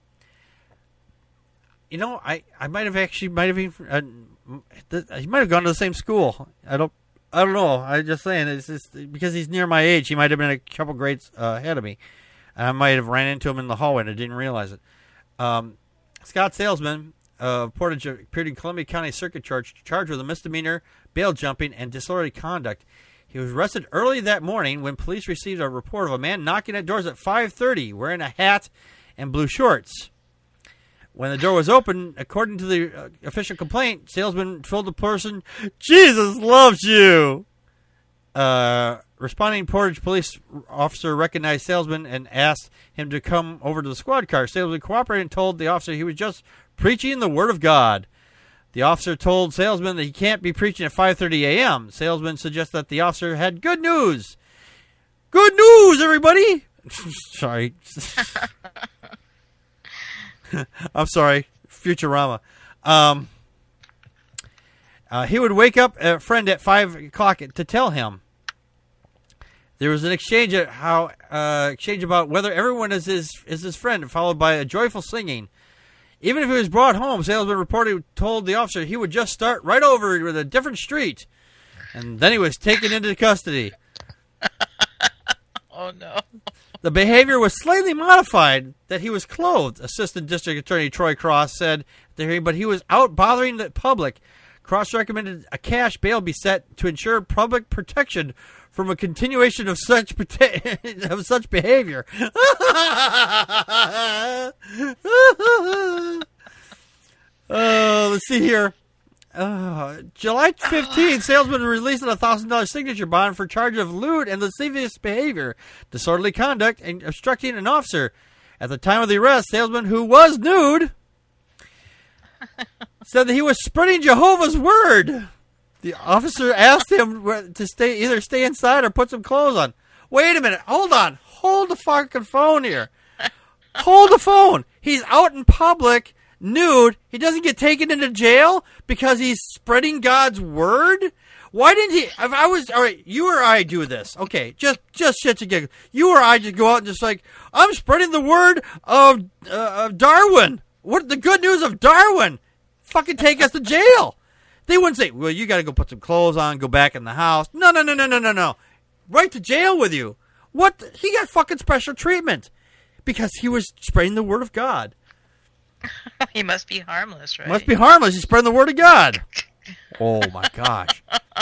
You know, I, I might have actually, might have even, uh, th- he might have gone to the same school. I don't. I don't know. I'm just saying, it's just because he's near my age, he might have been a couple grades uh, ahead of me. And I might have ran into him in the hallway and I didn't realize it. Um, Scott Salesman of uh, Portage appeared in Columbia County Circuit Court charged with a misdemeanor, bail jumping, and disorderly conduct. He was arrested early that morning when police received a report of a man knocking at doors at five thirty wearing a hat and blue shorts. When the door was open, according to the uh, official complaint, Salesman told the person, "Jesus loves you." Uh, responding Portage police officer recognized Salesman and asked him to come over to the squad car. Salesman cooperated and told the officer he was just preaching the word of God. The officer told Salesman that he can't be preaching at five thirty a.m. Salesman suggested that the officer had good news. Good news, everybody! Sorry. I'm sorry, Futurama. Um, uh, he would wake up a friend at five o'clock to tell him. There was an exchange at how uh, exchange about whether everyone is his is his friend, followed by a joyful singing. Even if he was brought home, Salesman reported told the officer he would just start right over with a different street, and then he was taken into custody. Oh no. The behavior was slightly modified that he was clothed, Assistant District Attorney Troy Cross said, but he was out bothering the public. Cross recommended a cash bail be set to ensure public protection from a continuation of such of such behavior. uh, let's see here. Uh, July fifteenth, Salesman released a one thousand dollars signature bond for charge of lewd and lascivious behavior, disorderly conduct, and obstructing an officer. At the time of the arrest, Salesman, who was nude, said that he was spreading Jehovah's word. The officer asked him to stay, either stay inside or put some clothes on. Wait a minute. Hold on. Hold the fucking phone here. Hold the phone. He's out in public, nude. He doesn't get taken into jail because he's spreading God's word? Why didn't he? If I was, all right, you or I do this. Okay, just just shit to get. You or I just go out and just like, I'm spreading the word of, uh, of Darwin. What the good news of Darwin? Fucking take us to jail. They wouldn't say, well, you got to go put some clothes on, go back in the house. No, no, no, no, no, no, no. Right to jail with you. What? The, he got fucking special treatment because he was spreading the word of God. He must be harmless, right? Must be harmless. He's spreading the word of God. Oh, my gosh.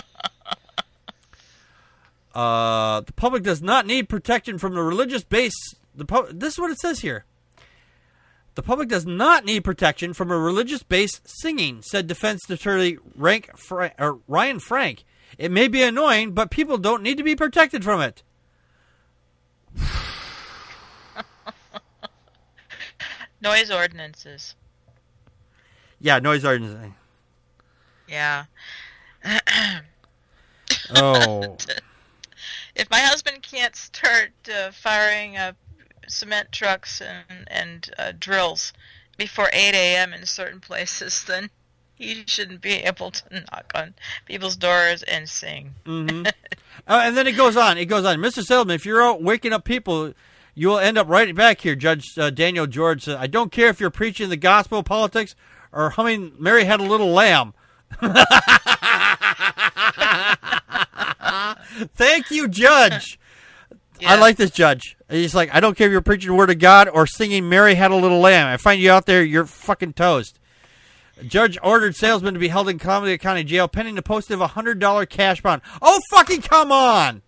Uh, the public does not need protection from the religious base. The pu- This is what it says here. The public does not need protection from a religious-based singing, said defense attorney Rank Fra- or Ryan Frank. It may be annoying, but people don't need to be protected from it. Noise ordinances. Yeah, noise ordinances. Yeah. Oh. If my husband can't start uh, firing up cement trucks and, and uh, drills before eight a.m. in certain places, then he shouldn't be able to knock on people's doors and sing. Mm-hmm. uh, and then it goes on. It goes on. Mister Seldman, if you're out waking up people, you will end up right back here. Judge uh, Daniel George said, I don't care if you're preaching the gospel, politics, or humming Mary Had a Little Lamb. Thank you, Judge. Yeah. I like this judge. He's like, I don't care if you're preaching the word of God or singing Mary Had a Little Lamb. I find you out there, you're fucking toast. Judge ordered Salesman to be held in Columbia County Jail pending the posting of a one hundred dollars cash bond. Oh, fucking come on!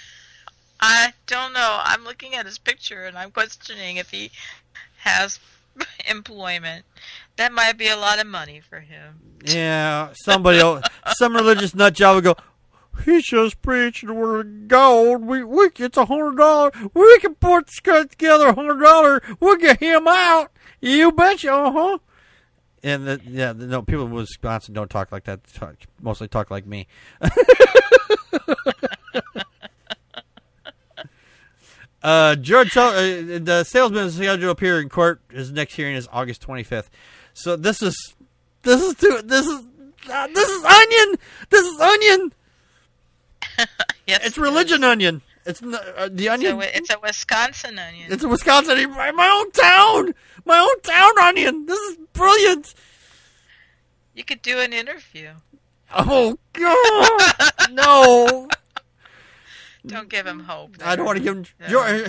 I don't know. I'm looking at his picture, and I'm questioning if he has employment. That might be a lot of money for him. Yeah, somebody, else, some religious nut job would go, he's just preaching the word of God. We, we, it's a hundred dollars. We can put this guy together a hundred dollars. We'll get him out. You betcha, uh-huh. And, the, yeah, the, no, people in Wisconsin don't talk like that. Talk, mostly talk like me. uh, George, uh, the salesman is scheduled to appear in court. His next hearing is August twenty-fifth. So this is, this is, too, this is, uh, this is onion. This is onion. Yes, it's religion it onion. It's uh, the onion. It's a, it's a Wisconsin onion. It's a Wisconsin, my, my own town, my own town onion. This is brilliant. You could do an interview. Oh God, no! Don't give him hope. I don't want to give him. No.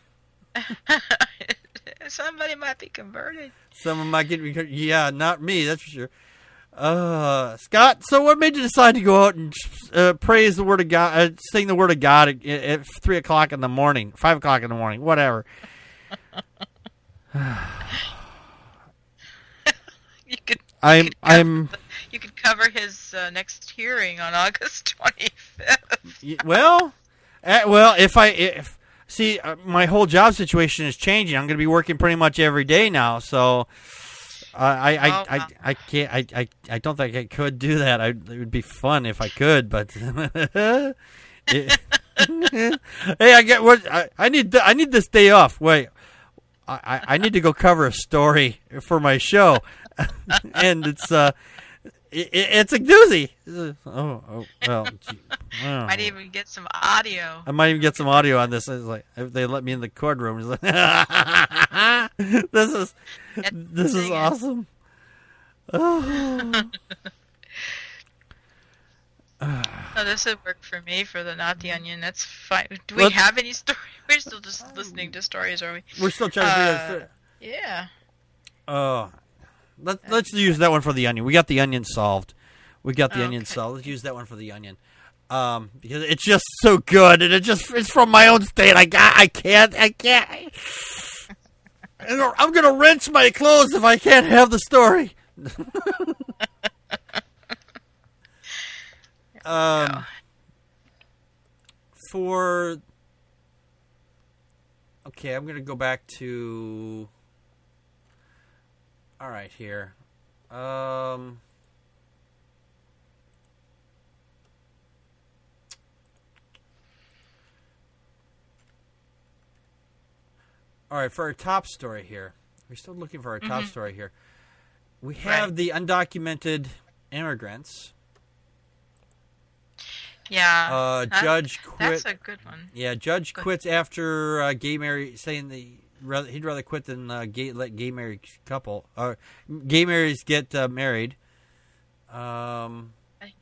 Somebody might be converted. Someone might get me. Yeah, not me. That's for sure. Uh, Scott, so what made you decide to go out and uh, praise the word of God, uh, sing the word of God at, at three o'clock in the morning, five o'clock in the morning, whatever? you could. I'm. You could I'm. the, you could cover his uh, next hearing on August twenty-fifth. Well, uh, well, if I if see uh, my whole job situation is changing, I'm going to be working pretty much every day now, so. Uh, I, I, oh, I, wow. I, I can't. I, I, I don't think I could do that. I, it would be fun if I could, but it, hey, I get what I, I need. I need this day off. Wait, I, I need to go cover a story for my show, and it's uh, it, it's a doozy. Oh, oh well. Gee, oh. Might even get some audio. I might even get some audio on this. It's like if they let me in the courtroom. It's like, this is. This is awesome. Oh. Oh, this would work for me for the Not the Onion. That's fine. Do we Let's, have any stories? We're still just listening to stories, are we? We're still trying to uh, figure out. Yeah. Oh, uh, let, let's use that one for the onion. We got the onion solved. We got the okay. onion solved. Let's use that one for the onion. Um, because it's just so good, and it just it's from my own state. I got, I can't, I can't. I'm gonna wrench my clothes if I can't have the story. um, for okay, I'm gonna go back to. All right, here. Um. All right, for our top story here, we're still looking for our top mm-hmm. story here. We have right. the undocumented immigrants. Yeah, uh, that, judge quit. That's a good one. Yeah, judge good. quits after uh, gay marriage, saying that rather, he'd rather quit than uh, gay, let gay married couple or uh, gay marrieds get uh, married. Um,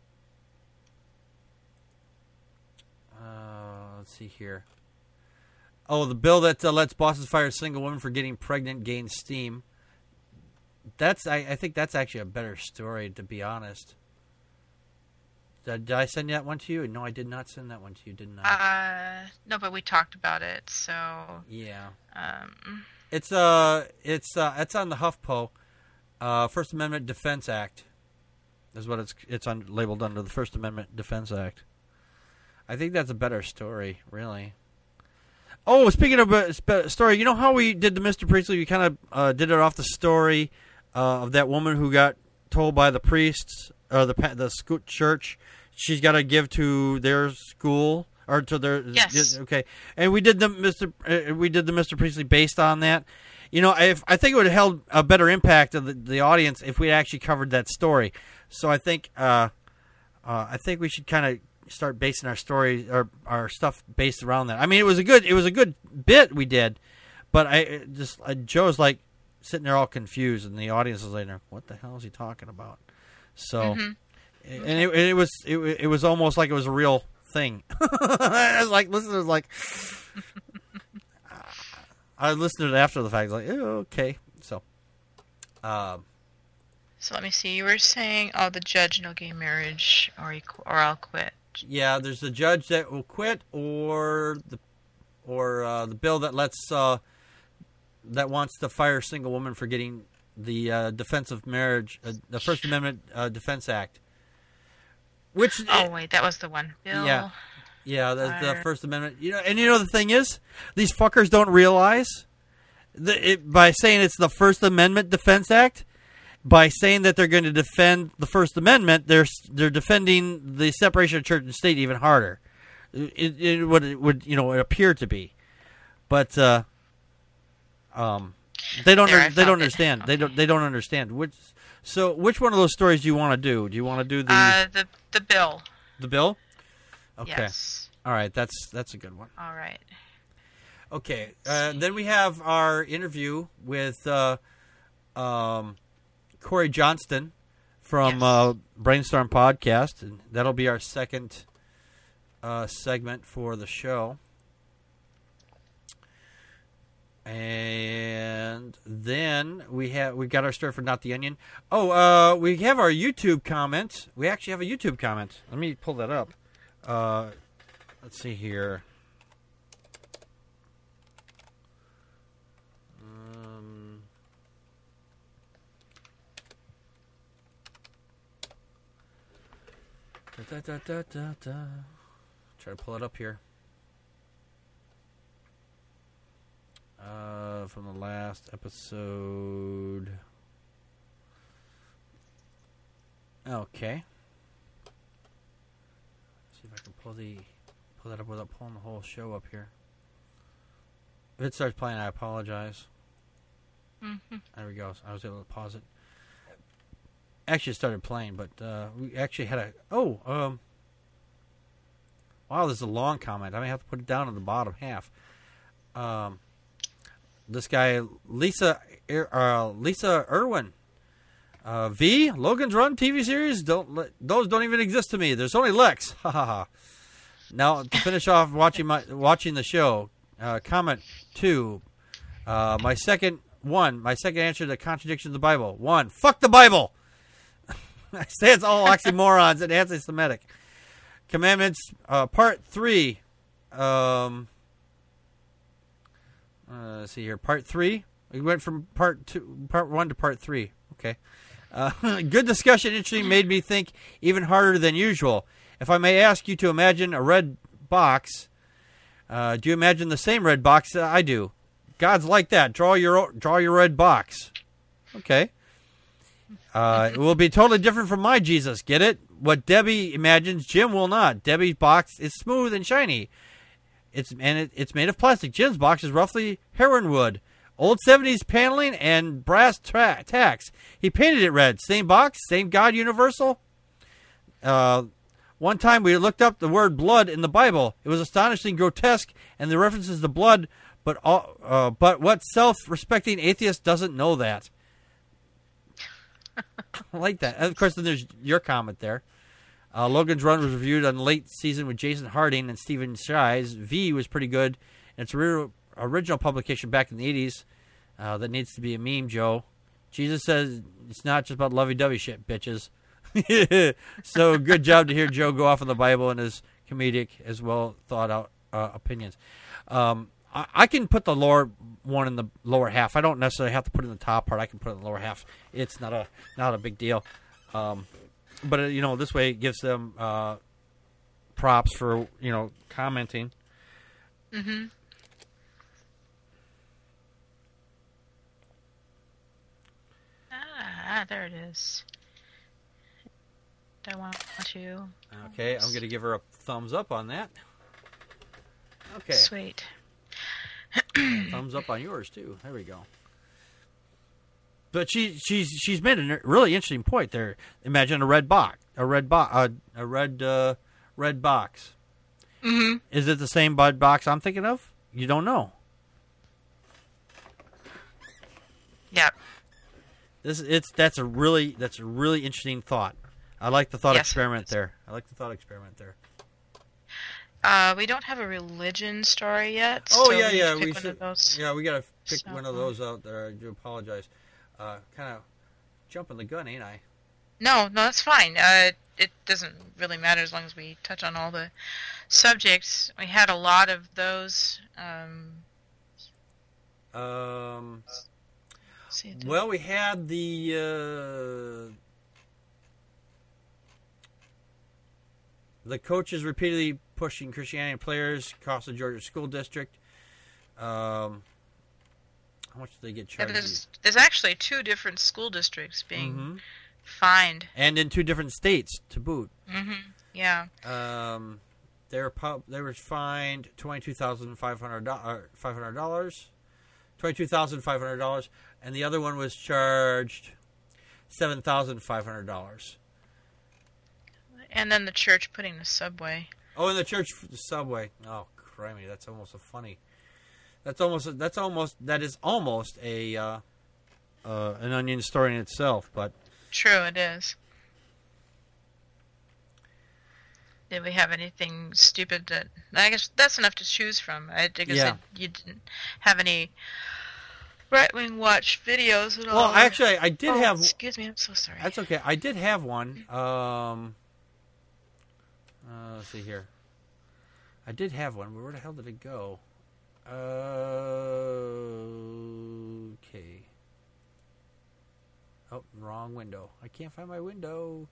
uh, let's see here. Oh, the bill that uh, lets bosses fire a single woman for getting pregnant gains steam. That's I, I think that's actually a better story, to be honest. Did, did I send that one to you? No, I did not send that one to you, didn't I? Uh, no, but we talked about it, so yeah. Um, it's uh, it's uh, it's on the HuffPo, uh, First Amendment Defense Act. Is what it's it's on, labeled under the First Amendment Defense Act. I think that's a better story, really. Oh, speaking of a story, you know how we did the Mister Priestley? We kind of uh, did it off the story uh, of that woman who got told by the priests or the the school church she's got to give to their school or to their yes. Okay, and we did the Mister Uh, we did the Mister Priestley based on that. You know, if I think it would have held a better impact of the, the audience if we actually covered that story. So I think uh, uh, I think we should kind of start basing our story or our stuff based around that. I mean, it was a good it was a good bit we did, but I just uh, Joe's like sitting there all confused, and the audience is like, "What the hell is he talking about?" So, mm-hmm. and it, it was it, it was almost like it was a real thing. I was like listeners like, I listened to it after the fact, like, oh, okay, so. Um, so let me see. You were saying, "Oh, the judge, no gay marriage, or he, or I'll quit." Yeah, there's the judge that will quit, or the or uh, the bill that lets uh, that wants to fire a single woman for getting the uh, Defense of Marriage, uh, the First Amendment uh, Defense Act. Which oh wait, that was the one. Bill yeah, yeah, the, the Fire. First Amendment. You know, and you know the thing is, these fuckers don't realize that it, by saying it's the First Amendment Defense Act, by saying that they're going to defend the First Amendment, they're they're defending the separation of church and state even harder. It, it would it would you know appear to be, but uh, um, they don't There, I they don't found it. understand. They Okay. don't they don't understand. Which so which one of those stories do you want to do? Do you want to do the Uh, the the bill. the bill? Okay, Yes. all right. That's that's a good one. All right. Okay, uh, then we have our interview with uh, um, Corey Johnston from Yes. uh, Brainstorm Podcast, and that'll be our second uh, segment for the show. And then we have we got our story for Not the Onion. Oh, uh, we have our YouTube comment. We actually have a YouTube comment. Let me pull that up. Uh, let's see here. Um, da, da, da, da, da. Try to pull it up here. Uh, from the last episode. Okay. See if I can pull the pull that up without pulling the whole show up here. If it starts playing, I apologize. Mm-hmm. There we go. I was able to pause it. Actually, it started playing, but uh, we actually had a oh um. Wow, this is a long comment. I may have to put it down in the bottom half. Um. This guy, Lisa uh, Lisa Irwin. Uh, V, Logan's Run T V series, don't let, those don't even exist to me. There's only Lex. Ha ha ha. Now, to finish off watching my watching the show, uh, comment two. Uh, my second one, my second answer to the contradiction of the Bible. One, fuck the Bible. I say it's all oxymorons and anti-Semitic. Commandments, uh, part three. Um... Uh, let's see here. Part three. We went from part two, part one to part three. Okay. Uh, good discussion. Interesting. Made me think even harder than usual. If I may ask you to imagine a red box, uh, do you imagine the same red box that I do? God's like that. Draw your draw your red box. Okay. Uh, it will be totally different from my Jesus. Get it? What Debbie imagines, Jim will not. Debbie's box is smooth and shiny. It's and it, it's made of plastic. Jim's box is roughly heron wood, old seventies paneling, and brass tra- tacks. He painted it red. Same box, same God, universal. Uh, one time we looked up the word blood in the Bible. It was astonishingly grotesque, and the references to blood. But all, uh, but what self-respecting atheist doesn't know that? I like that. And of course, then there's your comment there. Uh, Logan's Run was reviewed on the late season with Jason Harding and Stephen Shives. V was pretty good. And its real, original publication back in the eighties. Uh, that needs to be a meme, Joe. Jesus says it's not just about lovey-dovey shit, bitches. So good job to hear Joe go off on the Bible and his comedic as well thought out uh, opinions. Um, I, I can put the lower one in the lower half. I don't necessarily have to put it in the top part. I can put it in the lower half. It's not a not a big deal. Um, But, uh, you know, this way it gives them uh, props for, you know, commenting. Mm-hmm. Ah, there it is. I want to. Okay, I'm going to give her a thumbs up on that. Okay, Sweet. thumbs up on yours, too. There we go. But she she's she's made a really interesting point there. Imagine a red box, a red box, uh, a red uh, red box. Mm-hmm. Is it the same bud box I'm thinking of? You don't know. Yep. This it's that's a really that's a really interesting thought. I like the thought Yes. experiment there. I like the thought experiment there. Uh, we don't have a religion story yet. Oh so yeah, we yeah. pick We one should. of those. Yeah, we gotta pick So- one of those out there. I do apologize. Uh, kind of jumping the gun, ain't I? No, no, that's fine. Uh, it doesn't really matter as long as we touch on all the subjects. We had a lot of those. Um, Um, See, well, we had the uh, the coaches repeatedly pushing Christianity players across the Georgia school district. Um, how much did they get yeah, charged? there's, there's actually two different school districts being Mm-hmm. fined. And in two different states to boot. Mm-hmm. Yeah. Um, they were pub- they were fined twenty two thousand five hundred five hundred dollars, twenty two thousand five hundred dollars, and the other one was charged seven thousand five hundred dollars. And then the church putting the subway. Oh, and the church the subway. Oh, criminy, that's almost a funny. That's almost that's almost that is almost a uh, uh, an onion story in itself, but. True, it is. Did we have anything stupid that... I guess that's enough to choose from. I guess Yeah. it, you didn't have any right-wing watch videos at all. Well, actually, I did Oh, have... Excuse me, I'm so sorry. That's okay. I did have one. Um, uh, let's see here. I did have one, but where the hell did it go? Uh, okay. Oh, wrong window. I can't find my window.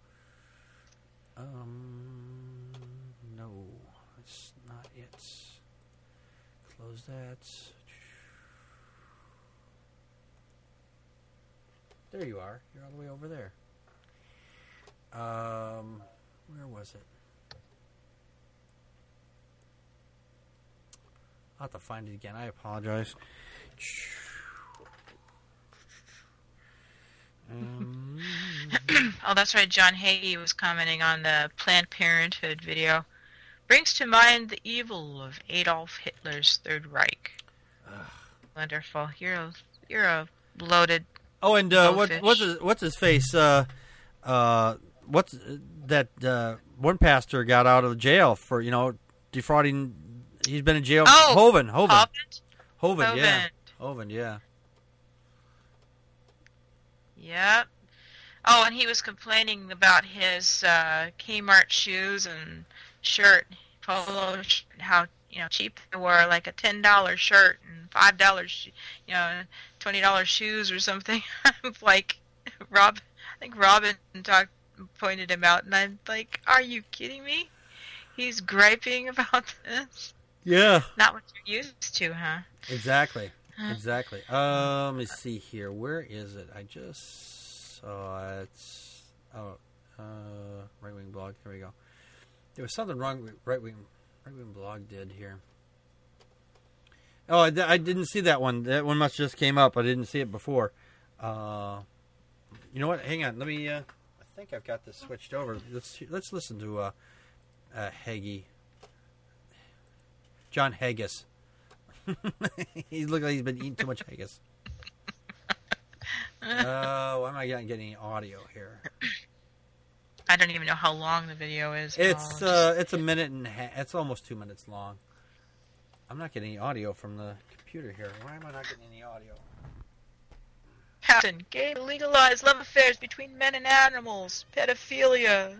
Um, no, that's not it. Close that. There you are. You're all the way over there. Um, where was it? I'll have to find it again. I apologize. Um, Oh, that's right. John Hagee was commenting on the Planned Parenthood video. Brings to mind the evil of Adolf Hitler's Third Reich. Ugh. Wonderful. You're a, you're a bloated... oh, and uh, what, Goldfish. what's his, what's his face? Uh, uh, what's that? Uh, one pastor got out of jail for you know defrauding. He's been in jail. Oh, Hovind, Hovind, Hovind? Hovind, yeah, Hovind. Hovind, yeah. Yep. Oh, and he was complaining about his uh, Kmart shoes and shirt, polo, sh- how you know cheap they were, like a ten dollar shirt and five dollars, sh- you know, twenty dollar shoes or something. Like Rob, I think Robin talked, pointed him out, and I'm like, are you kidding me? He's griping about this. Yeah. Not what you're used to, huh? Exactly. Exactly. Um, let me see here. Where is it? I just saw it. Oh, uh, right wing blog. Here we go. There was something wrong with right wing. Right wing blog did here. Oh, I, I didn't see that one. That one must just came up. I didn't see it before. Uh, you know what? Hang on. Let me. Uh, I think I've got this switched over. Let's let's listen to uh, uh, Hagee. John Haggis. He looks like he's been eating too much haggis. Uh, why am I not getting any audio here? I don't even know how long the video is. It's Oh, uh, it's a minute and a half. It's almost two minutes long. I'm not getting any audio from the computer here. Why am I not getting any audio? Captain, gay legalized love affairs between men and animals, pedophilia.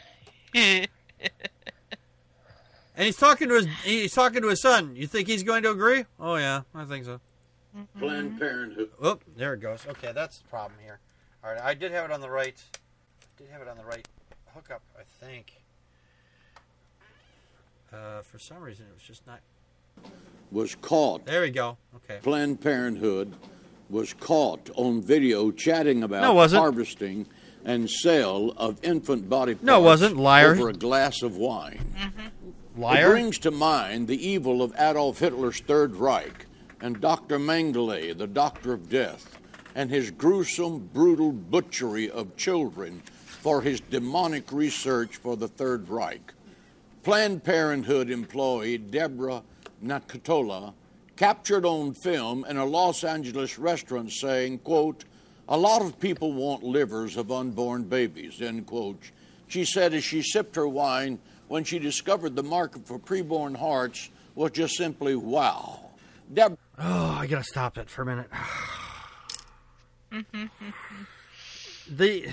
And he's talking to his he's talking to his son. You think he's going to agree? Oh yeah, I think so. Planned Parenthood. Oh, there it goes. Okay, that's the problem here. All right, I did have it on the right. Did have it on the right hookup, I think. Uh, for some reason, it was just not. Was caught. There we go. Okay. Planned Parenthood was caught on video chatting about No, it wasn't. harvesting and sale of infant body parts No, it wasn't. Liar. over a glass of wine. It Liar. brings to mind the evil of Adolf Hitler's Third Reich and Doctor Mengele, the Doctor of Death, and his gruesome, brutal butchery of children for his demonic research for the Third Reich. Planned Parenthood employee Deborah Nakatola captured on film in a Los Angeles restaurant saying, quote, "A lot of people want livers of unborn babies," end quote. She said as she sipped her wine when she discovered the market for preborn hearts was just simply wow. Deb- Oh, I gotta stop it for a minute. the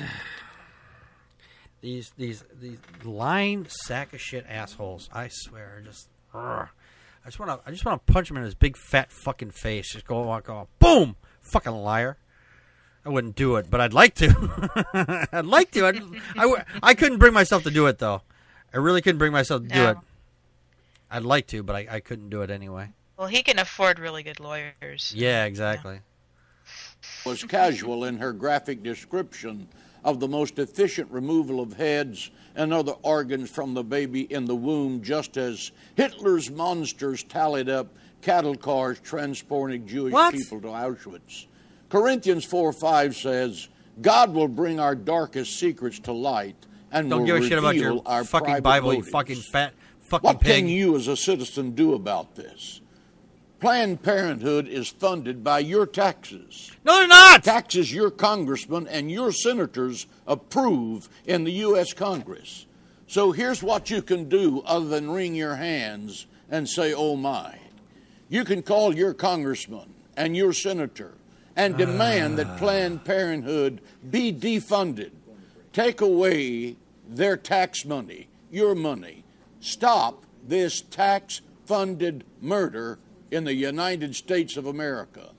these these these lying sack of shit assholes. I swear, just. Ugh. I just want to. I just want to punch him in his big fat fucking face. Just go walk off. Boom! Fucking liar. I wouldn't do it, but I'd like to. I'd like to. I'd, I, w- I couldn't bring myself to do it, though. I really couldn't bring myself to do No. it. I'd like to, but I, I couldn't do it anyway. Well, he can afford really good lawyers. Yeah, exactly. Was casual in her graphic description of the most efficient removal of heads and other organs from the baby in the womb, just as Hitler's monsters tallied up cattle cars transporting Jewish What? people to Auschwitz. Corinthians four five says, God will bring our darkest secrets to light and Don't will give a shit about reveal your our fucking private Bible, you motives. fucking fat fucking What pig. can you as a citizen do about this? Planned Parenthood is funded by your taxes. No, they're not! Taxes your congressmen and your senators approve in the U S Congress. So here's what you can do other than wring your hands and say, oh my. You can call your congressman and your senator and demand that Planned Parenthood be defunded. Take away their tax money, your money. Stop this tax-funded murder in the United States of America.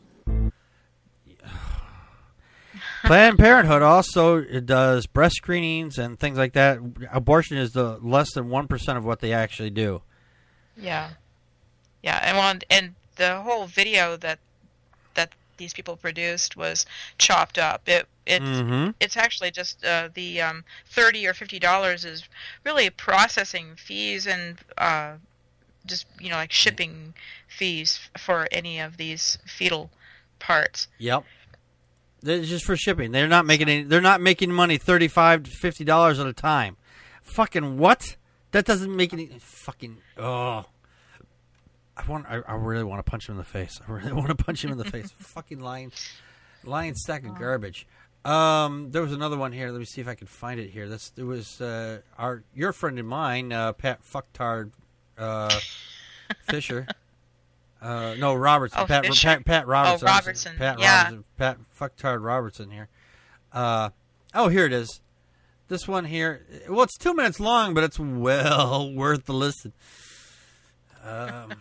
Planned Parenthood also does breast screenings and things like that. Abortion is the less than one percent of what they actually do. Yeah, yeah, and one and the whole video that that these people produced was chopped up. It it's Mhm. it's actually just uh, the um, thirty or fifty dollars is really processing fees and uh, just you know like shipping fees for any of these fetal parts. Yep. It's just for shipping. They're not making any, they're not making money thirty-five to fifty dollars at a time. Fucking what? That doesn't make any fucking oh. I want I, I really want to punch him in the face. I really want to punch him in the face. Fucking lying lying sack of garbage. Um there was another one here. Let me see if I can find it here. This it was uh our your friend and mine, uh Pat Fucktard uh Fisher. Uh, no, Robertson. Oh, Pat, Fisher. Pat, Pat Robertson. Oh, Robertson. Pat Yeah. Robertson. Pat Fucktard Robertson here. Uh, oh, here it is. This one here. Well, it's two minutes long, but it's well worth the listen. Um,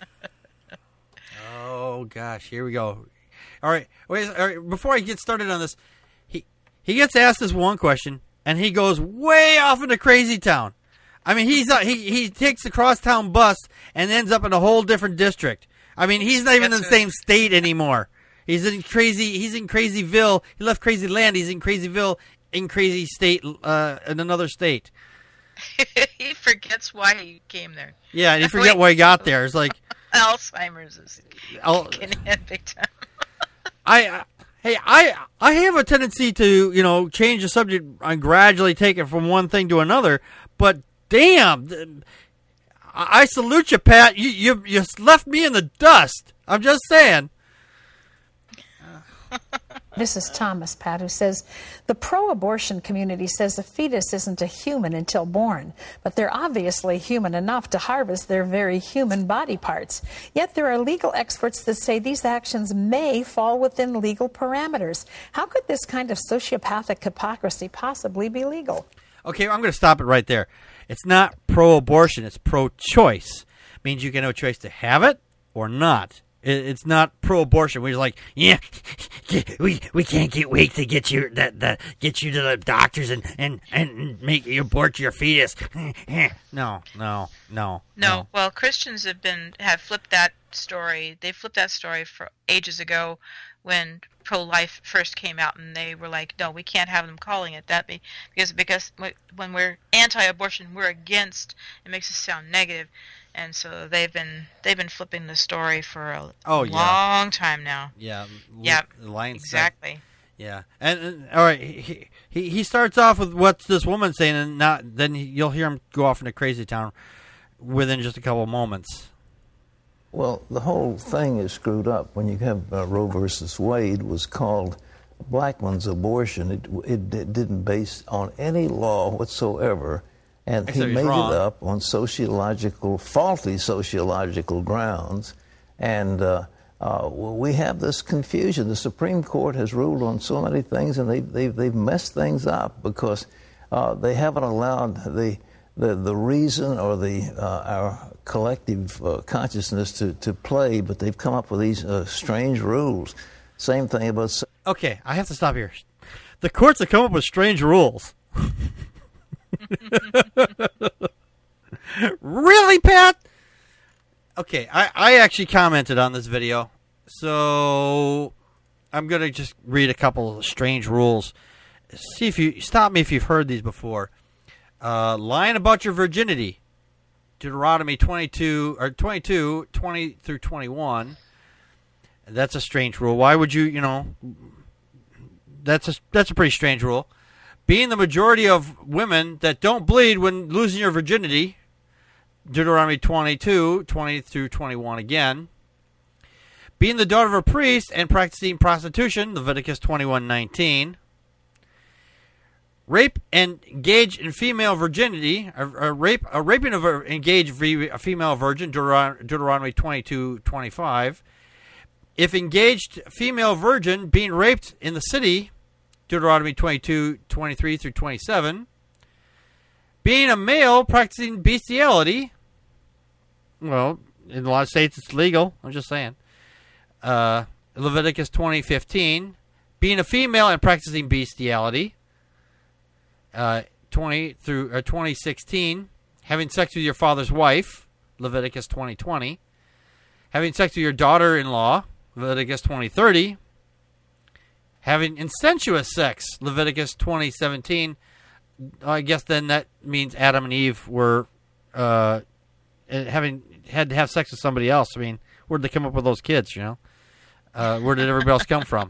oh, gosh. Here we go. All right. Wait, all right. Before I get started on this, he, he gets asked this one question, and he goes way off into Crazy Town. I mean, he's uh, he he takes the crosstown bus and ends up in a whole different district. I mean, he's not even in the That's same state anymore. He's in crazy. He's in Crazyville. He left Crazy Land. He's in Crazyville, in Crazy State, uh, in another state. He forgets why he came there. Yeah, and you forget why he got there. It's like Alzheimer's is I'll, kicking in big time. I, I hey I I have a tendency to you know change the subject and gradually take it from one thing to another, but damn. I, I salute you, Pat. You, you you left me in the dust. I'm just saying. This is Thomas, Pat, who says, the pro-abortion community says a fetus isn't a human until born, but they're obviously human enough to harvest their very human body parts. Yet there are legal experts that say these actions may fall within legal parameters. How could this kind of sociopathic hypocrisy possibly be legal? Okay, I'm going to stop it right there. It's not pro-abortion. It's pro-choice. It means you get no choice to have it or not. It's not pro-abortion. We're like, yeah, we we can't get wait to get you that that get you to the doctors and and and make you abort your fetus. No, no, no, No, well, Christians have been have flipped that story. They flipped that story for ages ago when pro-life first came out, and they were like, no, we can't have them calling it that because because when we're anti-abortion, we're against. It makes us sound negative. And so they've been they've been flipping the story for a Oh, long yeah. time now. Yeah, Yeah, the Lions exactly. Yeah, and, and all right, he, he he starts off with what's this woman saying, and not then you'll hear him go off into Crazy Town within just a couple of moments. Well, the whole thing is screwed up. When you have uh, Roe versus Wade was called Blackmun's abortion, it, it, it didn't base on any law whatsoever. And Except he he's made wrong. it up on sociological, faulty sociological grounds. And uh, uh, we have this confusion. The Supreme Court has ruled on so many things, and they, they, they've messed things up because uh, they haven't allowed the, the, the reason or the uh, our collective uh, consciousness to, to play, but they've come up with these uh, strange rules. Same thing about... Okay, I have to stop here. The courts have come up with strange rules. Really, Pat? Okay, I, I actually commented on this video, so I'm going to just read a couple of strange rules. See if you... Stop me if you've heard these before. Uh, lying about your virginity. Deuteronomy twenty-two, or twenty-two, twenty through twenty-one. That's a strange rule. Why would you, you know... That's a, that's a pretty strange rule. Being the majority of women that don't bleed when losing your virginity, Deuteronomy twenty-two, twenty through twenty-one again. Being the daughter of a priest and practicing prostitution, Leviticus twenty-one nineteen. Rape and engage in female virginity, a, a rape, a raping of an engaged a female virgin, Deuteronomy twenty-two twenty-five. If engaged female virgin being raped in the city, Deuteronomy twenty-two twenty-three through twenty-seven. Being a male practicing bestiality, well, in a lot of states it's legal. I'm just saying. Uh, Leviticus twenty fifteen. Being a female and practicing bestiality, uh, twenty through or twenty sixteen. Having sex with your father's wife, Leviticus twenty twenty. Having sex with your daughter-in-law, Leviticus twenty thirty. Having incestuous sex, Leviticus twenty seventeen. I guess then that means Adam and Eve were uh, having had to have sex with somebody else. I mean, where did they come up with those kids, you know? Uh, where did everybody else come from?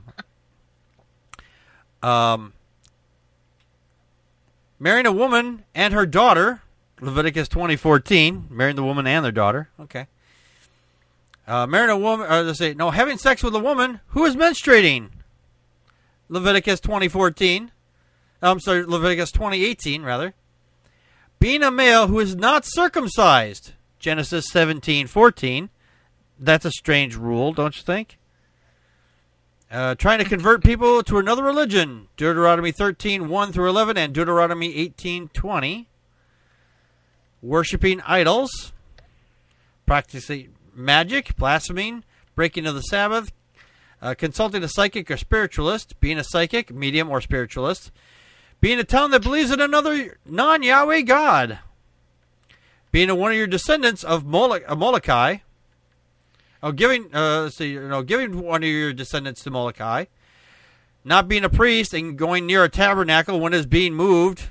Um, marrying a woman and her daughter, Leviticus twenty fourteen. Marrying the woman and their daughter. Okay. Uh, marrying a woman, or let's say, no, having sex with a woman who is menstruating. Leviticus twenty fourteen. I'm sorry, Leviticus twenty eighteen, rather. Being a male who is not circumcised. Genesis seventeen fourteen. That's a strange rule, don't you think? Uh, trying to convert people to another religion. Deuteronomy thirteen one through eleven and Deuteronomy eighteen twenty. Worshipping idols. Practicing magic, blaspheming, breaking of the Sabbath. Uh, consulting a psychic or spiritualist, being a psychic, medium, or spiritualist, being a town that believes in another non-Yahweh God, being a, one of your descendants of Moloch, uh, Molokai, oh, giving, uh, let's see, you know, giving one of your descendants to Molokai, not being a priest and going near a tabernacle when it's being moved.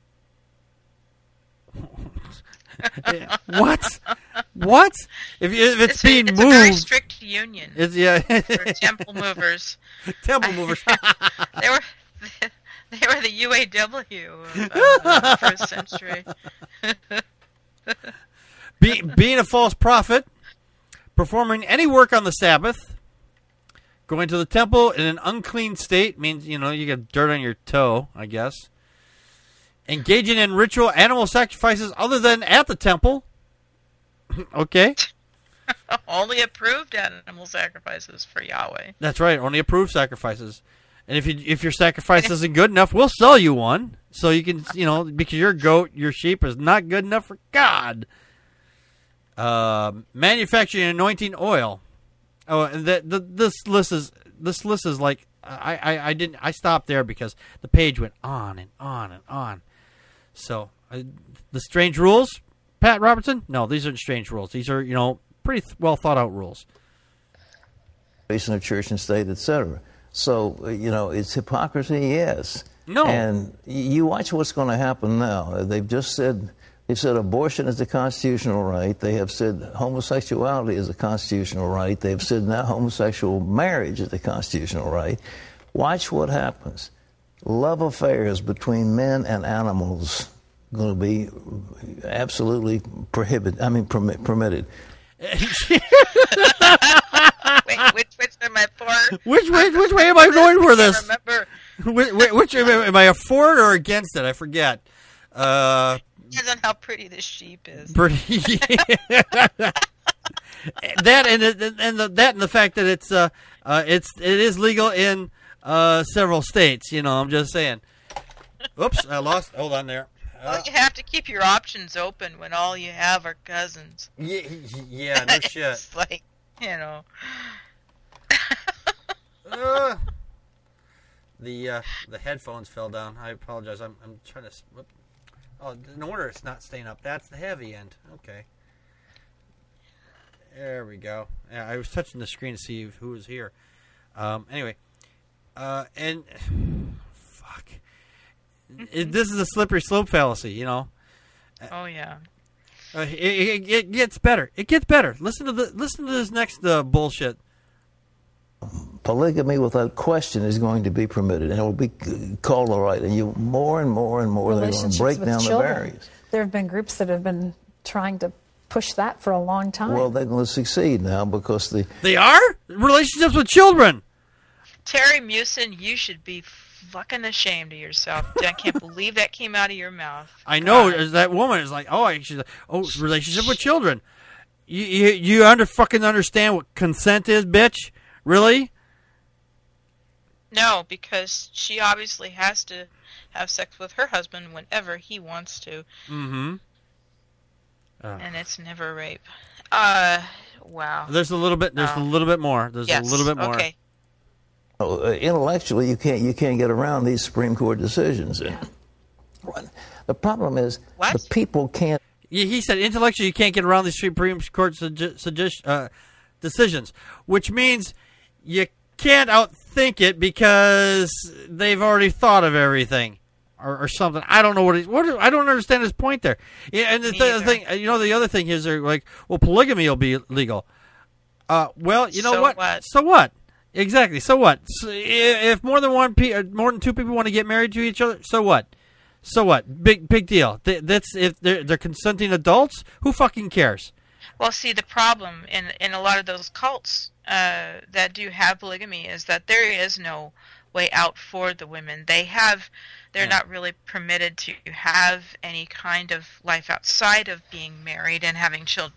What? What? If, if it's, it's being a, it's moved, a very strict union. It's yeah. For temple movers. Temple movers. they were they were the U A W of uh, the first century. Be, being a false prophet, performing any work on the Sabbath, going to the temple in an unclean state means you know you got dirt on your toe, I guess. Engaging in ritual animal sacrifices other than at the temple. Okay. Only approved animal sacrifices for Yahweh. That's right. Only approved sacrifices. And if you if your sacrifice isn't good enough, we'll sell you one. So you can, you know, because your goat, your sheep is not good enough for God. Uh, manufacturing and anointing oil. Oh, and the, the, this list is this list is like I, I, I didn't I stopped there because the page went on and on and on. So, uh, the strange rules, Pat Robertson? No, these aren't strange rules. These are, you know, pretty th- well thought out rules. Based on church and state, et cetera. So, uh, you know, it's hypocrisy, yes. No. And you watch what's going to happen now. They've just said, they've said abortion is a constitutional right. They have said homosexuality is a constitutional right. They've said now homosexual marriage is a constitutional right. Watch what happens. Love affairs between men and animals going to be absolutely prohibited. I mean, permit, permitted. Wait, which which am I for? Which way? Which way am I going for this? Remember, which, which, which am I for it or against it? I forget. Uh, depends on how pretty this sheep is. Pretty. Yeah. That and the, and the, that and the fact that it's uh, uh it's it is legal in uh several states. You know, I'm just saying. Oops, I lost. Hold on there. Well, you have to keep your options open when all you have are cousins. Yeah, yeah, no shit. It's like, you know. uh, the uh, the headphones fell down. I apologize. I'm I'm trying to. Whoop. Oh, no wonder it's not staying up. That's the heavy end. Okay. There we go. Yeah, I was touching the screen to see who was here. Um, anyway, uh, and fuck, it, this is a slippery slope fallacy. You know. Oh yeah. Uh, it, it, it gets better. It gets better. Listen to the listen to this next uh, bullshit. Polygamy without question is going to be permitted, and it will be called all right. And you more and more and more they're going to break down the barriers. There have been groups that have been trying to push that for a long time. Well, they're going to succeed now because the they are relationships with children. Terry Meeuwsen, you should be fucking ashamed of yourself. I can't believe that came out of your mouth. I know. God. That woman is like, oh, she's like, oh, relationship with children. You you, you under fucking understand what consent is, bitch? Really? No, because she obviously has to have sex with her husband whenever he wants to. Mm-hmm. Uh, and it's never rape. Uh, wow. There's a little bit. There's oh. a little bit more. There's yes. a little bit more. Okay. Oh, uh, intellectually, you can't you can't get around these Supreme Court decisions. Yeah. The problem is what? the people can't. Yeah, he said intellectually you can't get around these Supreme Court suge- suge- uh, decisions, which means you can't outthink it because they've already thought of everything, or, or something. I don't know what. He, what I don't understand his point there. Yeah, and the th- thing, you know, the other thing is they're like, well, polygamy will be legal. Uh, well, you know so what? what? So what? Exactly. So what? So if more than one, pe- more than two people want to get married to each other, so what? So what? Big big deal. That's if they're they're consenting adults. Who fucking cares? Well, see, the problem in in a lot of those cults uh, that do have polygamy is that there is no way out for the women. They have, they're yeah. not really permitted to have any kind of life outside of being married and having children.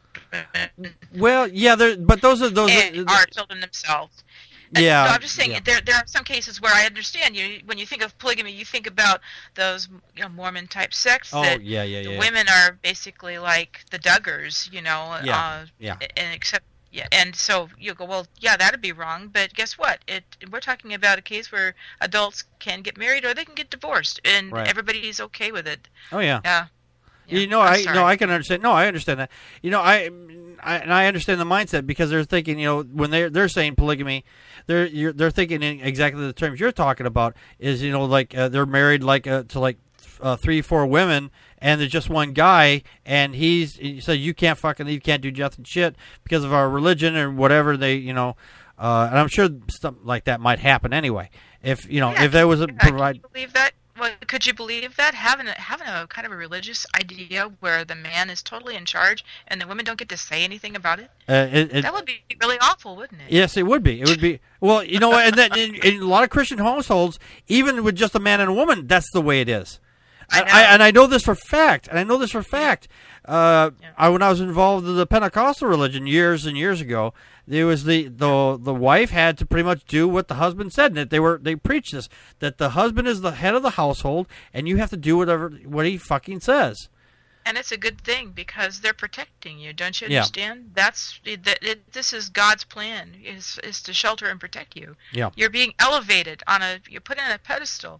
Well, yeah, there, but those are those and are, are children themselves. And yeah, so I'm just saying yeah. there there are some cases where I understand you when you think of polygamy, you think about those you know Mormon type sects oh, that yeah, yeah, the yeah. women are basically like the Duggars, you know, yeah, uh, yeah. and except yeah, and so you go, well, yeah, that'd be wrong, but guess what? It we're talking about a case where adults can get married or they can get divorced, and right. everybody's okay with it. Oh yeah, yeah. yeah. You know, I'm I sorry. no, I can understand. No, I understand that. You know, I, I and I understand the mindset because they're thinking, you know, when they they're saying polygamy, they're you're, they're thinking in exactly the terms you're talking about. Is you know like uh, they're married like uh, to like uh, three four women, and there's just one guy, and he's he said you can't fucking you can't do nothing shit because of our religion or whatever they you know, uh, and I'm sure stuff like that might happen anyway. If you know yeah, if there was a yeah, provide. Can you believe that? Well, could you believe that having a, having a kind of a religious idea where the man is totally in charge and the women don't get to say anything about it? Uh, it, it that would be really awful, wouldn't it? Yes, it would be. It would be. Well, you know what? And then in, in a lot of Christian households, even with just a man and a woman, that's the way it is. I know. I, and I know this for fact. And I know this for fact. Uh, Yeah. I when I was involved in the Pentecostal religion years and years ago, there was the, the the wife had to pretty much do what the husband said. That they were they preached this that the husband is the head of the household, and you have to do whatever what he fucking says. And it's a good thing because they're protecting you. Don't you Yeah. understand? That's that. It, this is God's plan is is to shelter and protect you. Yeah. You're being elevated on a. You're put on a pedestal.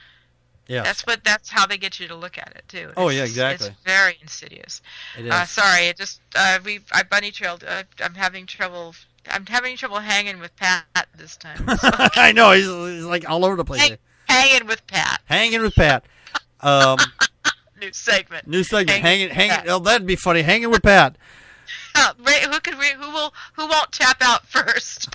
Yes. That's what. That's how they get you to look at it too. Oh, It's- yeah, exactly. It's very insidious. It is. Uh, sorry, it just uh, we I bunny trailed. Uh, I'm having trouble. I'm having trouble hanging with Pat this time. So. I know he's, he's like all over the place. Hang, hanging with Pat. Hanging with Pat. Um, New segment. new segment. Hanging Hanging. with Hanging. Pat. Oh, that'd be funny. Hanging with Pat. Uh, wait, who could we? Who will? Who won't tap out first?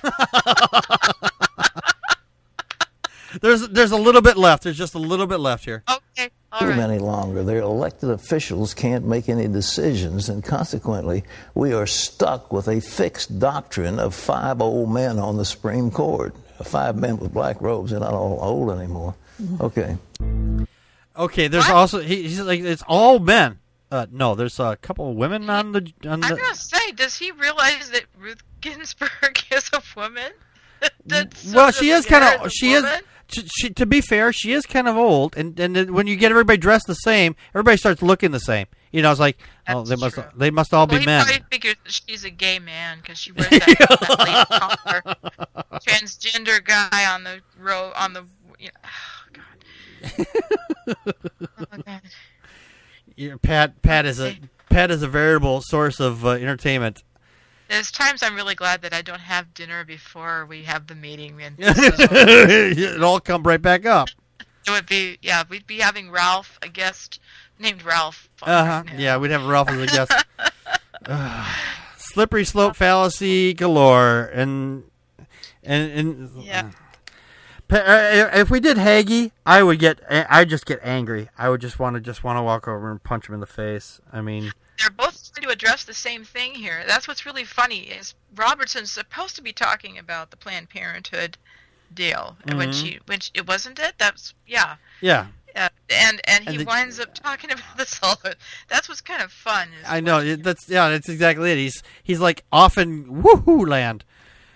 There's there's a little bit left. There's just a little bit left here. Okay. All do right. them any longer. Their elected officials can't make any decisions, and consequently, we are stuck with a fixed doctrine of five old men on the Supreme Court. Five men with black robes. They're not all old anymore. Okay. Okay. There's What? also he, he's like it's all men. Uh, no, there's a couple of women on the on I'm the. gonna say, does he realize that Ruth Ginsburg is a woman? That's Well, such she a is kind weird of she is woman. she, she, to be fair, she is kind of old, and and then when you get everybody dressed the same, everybody starts looking the same. You know, it's like, That's oh, they must true. they must all Well, be he men. probably figures that she's a gay man because she wears that, that lace collar. Transgender guy on the row on the. You know, oh God. Oh, God. Yeah, Pat Pat is a Pat is a variable source of uh, entertainment. There's times I'm really glad that I don't have dinner before we have the meeting. And It all come right back up. it would be, yeah, we'd be having Ralph, a guest named Ralph. on Uh huh. right now. Yeah, we'd have Ralph as a guest. Ugh. Slippery slope fallacy galore, and and and. Yeah. Pa- uh, If we did Hagee, I would get. I'd just get angry. I would just want to just want to walk over and punch him in the face. I mean, They're both trying to address the same thing here. That's what's really funny is Robertson's supposed to be talking about the Planned Parenthood deal when Mhm. she when she, it wasn't it. That's yeah. yeah, Uh, and and he And the- winds up talking about this all. That's what's kind of fun. Is I know. watching it- That's yeah. That's exactly it. He's he's like off in woohoo land.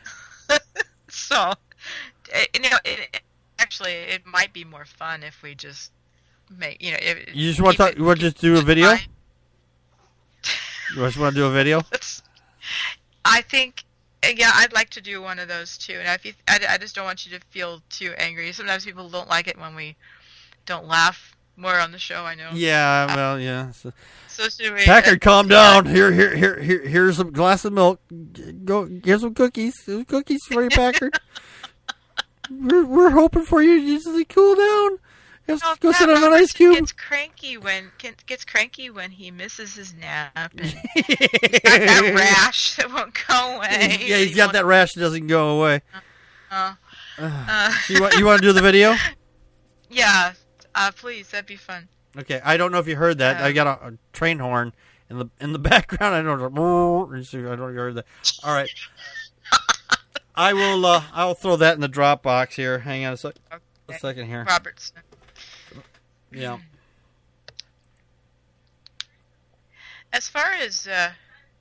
So, uh, you know, it, it, actually, it might be more fun if we just make you know. If, You just want to keep talk, it- you want to keep just do a it video? fine. You just want to do a video? That's- I think, uh, yeah, I'd like to do one of those too. And if you, I, I just don't want you to feel too angry. Sometimes people don't like it when we don't laugh more on the show. I know. Yeah. Well, yeah. So, So should we? Packard, uh, calm yeah. down. Here, here, here, here. Here's a glass of milk. Go. Here's some cookies. Here's cookies for you, Packard. we're we're hoping for you. You just like, cool down. Just No, go Pat sit on an Robertson ice cube. Gets cranky when gets cranky when he misses his nap. And he's got that rash that won't go away. Yeah, he's got that rash that doesn't go away. Uh, uh, You want you want to do the video? yeah, uh, please, that'd be fun. Okay, I don't know if you heard that. Uh, I got a, a train horn in the in the background. I don't know. I don't know if you heard that. All right, I will. Uh, I'll throw that in the Dropbox here. Hang on a sec. A Okay. second here. Robertson. Yeah. As far as uh,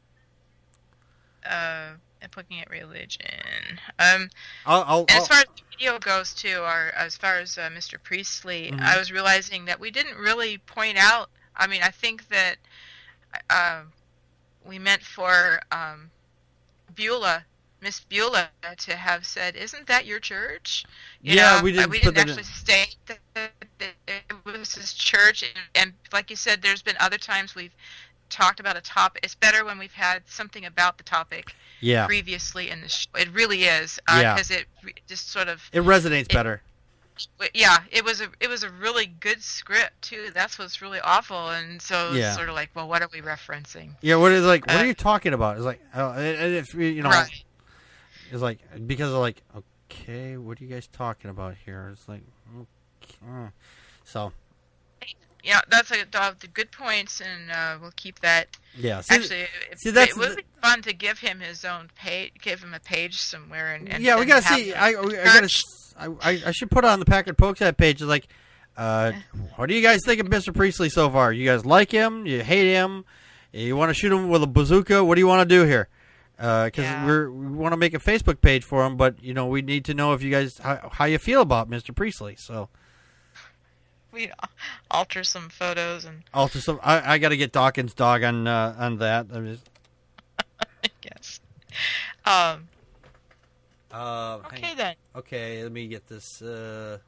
uh, I'm looking at religion, um, I'll. I'll, and I'll as far as the video goes too, or as far as uh, Mister Priestley, Mhm. I was realizing that we didn't really point out. I mean, I think that uh, we meant for um, Beulah, Miss Beulah, to have said, "Isn't that your church?" You Yeah, know, we didn't uh, we put didn't that in. actually state that it was his church, and, and like you said, there's been other times we've talked about a topic. It's better when we've had something about the topic yeah, previously in the show. It really is, Yeah. because it re- just sort of, it resonates it- better. yeah, it was a it was a really good script too. That's what's really awful, and so Yeah. it's sort of like, well, what are we referencing? Yeah. What is like? What uh, are you talking about? It's like, uh, and and if you you know, Right. it's like because of like, okay, what are you guys talking about here? It's like, okay. So Yeah, that's a uh, the good points, and uh, we'll keep that. yeah. See, Actually, it, see, that's it would the- be fun to give him his own page, give him a page somewhere, and, and yeah, we and gotta have see. the I, I, I gotta. church- I, I I should put on the Packard Pokes page. It's like, uh, what do you guys think of Mister Priestley so far? You guys like him? You hate him? You want to shoot him with a bazooka? What do you want to do here? Because Yeah. we're we want to make a Facebook page for him, but you know we need to know if you guys how, how you feel about Mister Priestley. So we alter some photos and also some. I, I got to get Dawkins' dog on uh, on that. I just, I guess. Um. uh, Okay then. Okay, let me get this. Uh...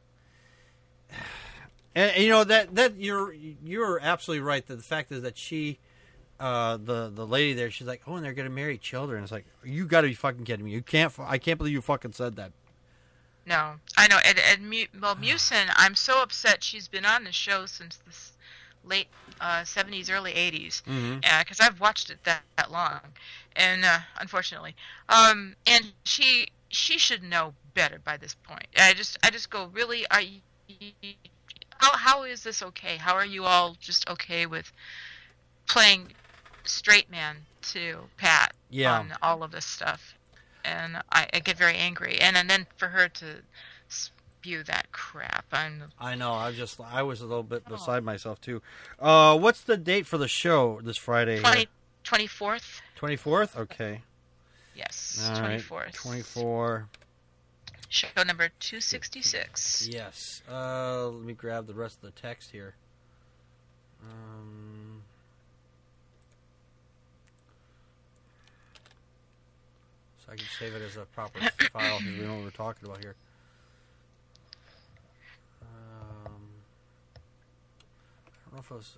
And, and you know that that you're you're absolutely right. That the fact is that she, uh, the the lady there, she's like, oh, and they're gonna marry children. It's like, you got to be fucking kidding me. You can't. I can't believe you fucking said that. No, I know. And, and Mu- well, Musin, I'm so upset. She's been on the show since the s- late uh, seventies, early eighties, Mhm. because I've watched it that, that long, and uh, unfortunately, um, and she she should know better by this point. I just I just go, really, are you, how how is this okay? How are you all just okay with playing straight man to Pat Yeah. on all of this stuff? And I, I get very angry, and and then for her to spew that crap, I'm I know. I just I was a little bit beside myself too. Uh, what's the date for the show this Friday? twenty, twenty-fourth. Twenty fourth. Okay. Yes, All right. twenty-fourth. Twenty four. Show number two sixty-six. Yes. Uh, let me grab the rest of the text here. Um, so I can save it as a proper file because we know what we're talking about here. Um, I don't know if it was...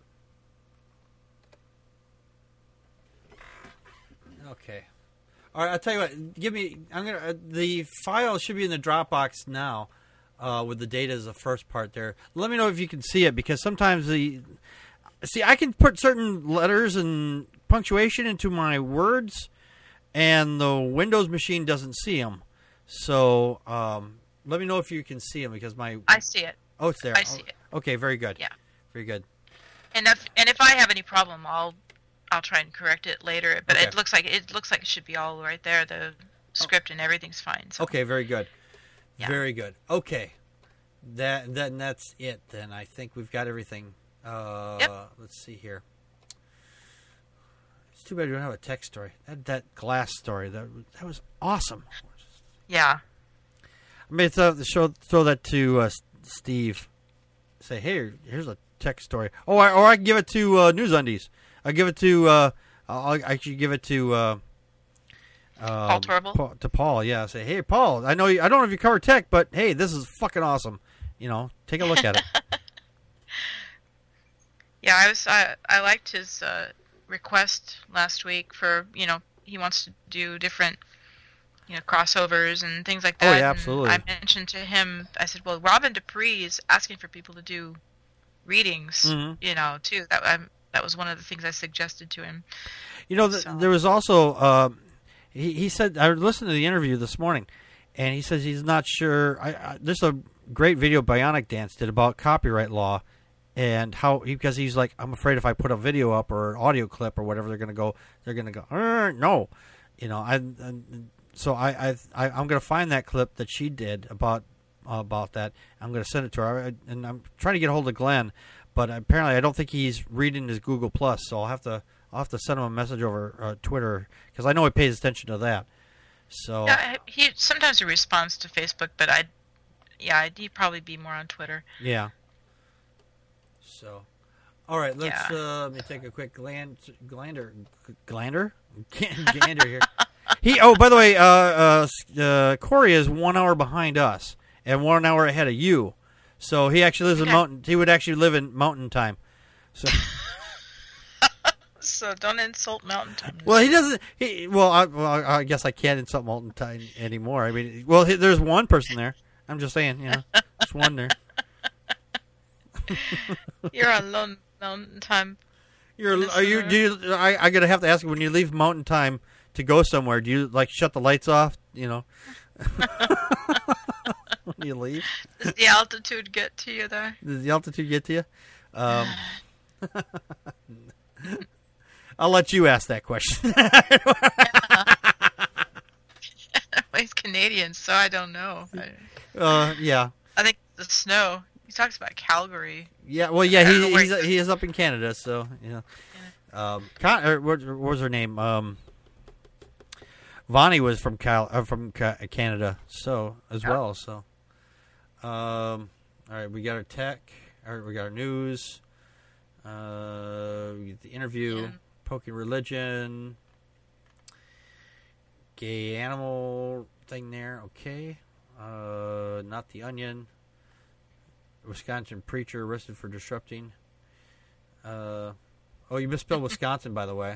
Okay. All right, I'll tell you what. Give me. I'm gonna. Uh, the file should be in the Dropbox now, uh, with the data as the first part there. Let me know if you can see it because sometimes the. See, I can put certain letters and punctuation into my words, and the Windows machine doesn't see them. So um, let me know if you can see them because my. I see it. Oh, it's there. I see oh, it. Okay, very good. Yeah. Very good. And if and if I have any problem, I'll. I'll try and correct it later, but Okay. it looks like it looks like it should be all right there. The script and everything's fine. So. Okay, very good. Yeah. Very good. Okay. That then that's it then. I think we've got everything. Uh Yep. Let's see here. It's too bad we don't have a text story. That that glass story, that that was awesome. Yeah. I mean, throw, show, throw that to uh, Steve. Say, hey, here's a text story. Oh, I, or I can give it to uh, News Undies. I give it to. Uh, I'll actually give it to. Uh, um, Paul Torble? Pa- to Paul, yeah. Say, hey, Paul. I know. You, I don't know if you cover tech, but hey, this is fucking awesome. You know, take a look at it. Yeah, I was. I I liked his uh, request last week for you know he wants to do different you know crossovers and things like Oh, that. yeah, and absolutely. I mentioned to him. I said, well, Robin Dupree is asking for people to do readings. Mhm. You know, too. That um, that was one of the things I suggested to him. You know, th- So- there was also. Uh, he he said I listened to the interview this morning, and he says he's not sure. I, I, there's a great video Bionic Dance did about copyright law. And how he, because he's like, I'm afraid if I put a video up or an audio clip or whatever, they're gonna go, they're gonna go, "Er, no, you know. I, I so I, I, I I'm gonna find that clip that she did about uh, about that. I'm gonna send it to her, I, and I'm trying to get a hold of Glenn, but apparently I don't think he's reading his Google Plus, so I'll have to I'll have to send him a message over uh, Twitter because I know he pays attention to that. So Yeah, he sometimes he responds to Facebook, but I, yeah, he'd probably be more on Twitter. yeah. So, all right, let's Yeah. uh, let me take a quick gland, glander, glander, gander here. He oh, by the way, uh, uh, uh, Corey is one hour behind us and one hour ahead of you. So he actually lives in Okay. mountain. He would actually live in mountain time. So So don't insult Mountain Time. well, he doesn't. He well, I, well, I guess I can't insult mountain time anymore. I mean, well, he, there's one person there. I'm just saying, you know, there's one there. You're on Lone Mountain Time. You're are you? Do you? I I gotta have to ask you when you leave mountain time to go somewhere. Do you like shut the lights off? You know, when you leave. Does the altitude get to you there? Does the altitude get to you? Um, I'll let you ask that question. He's Canadian, so I don't know. I, uh, yeah, I think the snow. He talks about Calgary. yeah. Well, yeah. I don't He know where he's, he- he is up in Canada, so yeah. Um, Con- or, what, what was her name? Um, Vonnie was from Cal uh, from Ca- Canada, so as Oh. well. So, um, all right, we got our tech. All right, we got our news. Uh, we get the interview, Yeah. poking religion, gay animal thing there. Okay, uh, not the Onion. Wisconsin preacher arrested for disrupting. Uh, oh, you misspelled Wisconsin, by the way.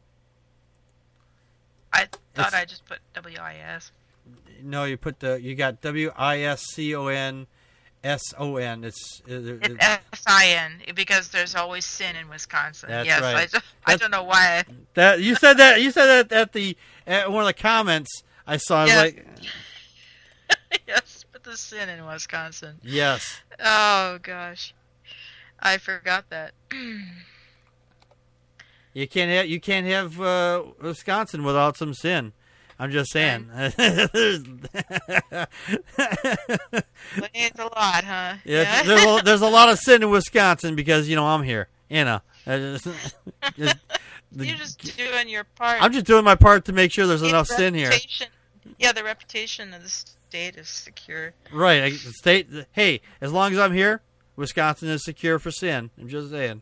I thought It's- I just put W I S. No, you put the you got W I S C O N S O N. It's it, it, It's S I N because there's always sin in Wisconsin. That's yes, right. I, just, I That's- don't know why. I, that you said that you said that at the at one of the comments I saw. I was Yes. like, yes, put the sin in Wisconsin. yes, Oh gosh, I forgot that. you can't have you can't have uh, Wisconsin without some sin. I'm just saying. It's a lot, huh? Yeah, there's a, there's a lot of sin in Wisconsin because you know I'm here. You know, I just- just- the- You're just doing your part. I'm just doing my part to make sure there's The enough sin here. reputation- Yeah, the reputation of the state is secure. Right. I- The state. Hey, as long as I'm here, Wisconsin is secure for sin. I'm just saying.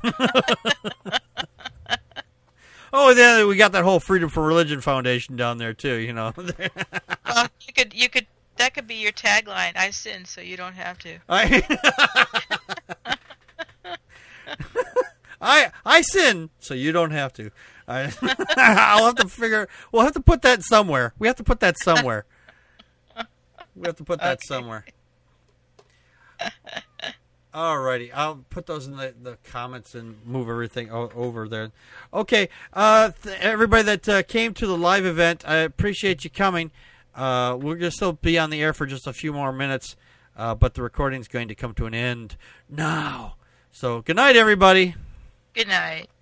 Oh, then we got that whole Freedom for Religion Foundation down there too. You know. Well, you could, you could, that could be your tagline. I sin, so you don't have to. I. I I sin, so you don't have to. I, I'll have to figure. We'll have to put that somewhere. We have to put that somewhere. We have to put that Okay. somewhere. Alrighty, I'll put those in the, the comments and move everything o- over there. Okay, uh, th- everybody that uh, came to the live event, I appreciate you coming. Uh, we're going to still be on the air for just a few more minutes, uh, but the recording's going to come to an end now. So, good night, everybody. Good night.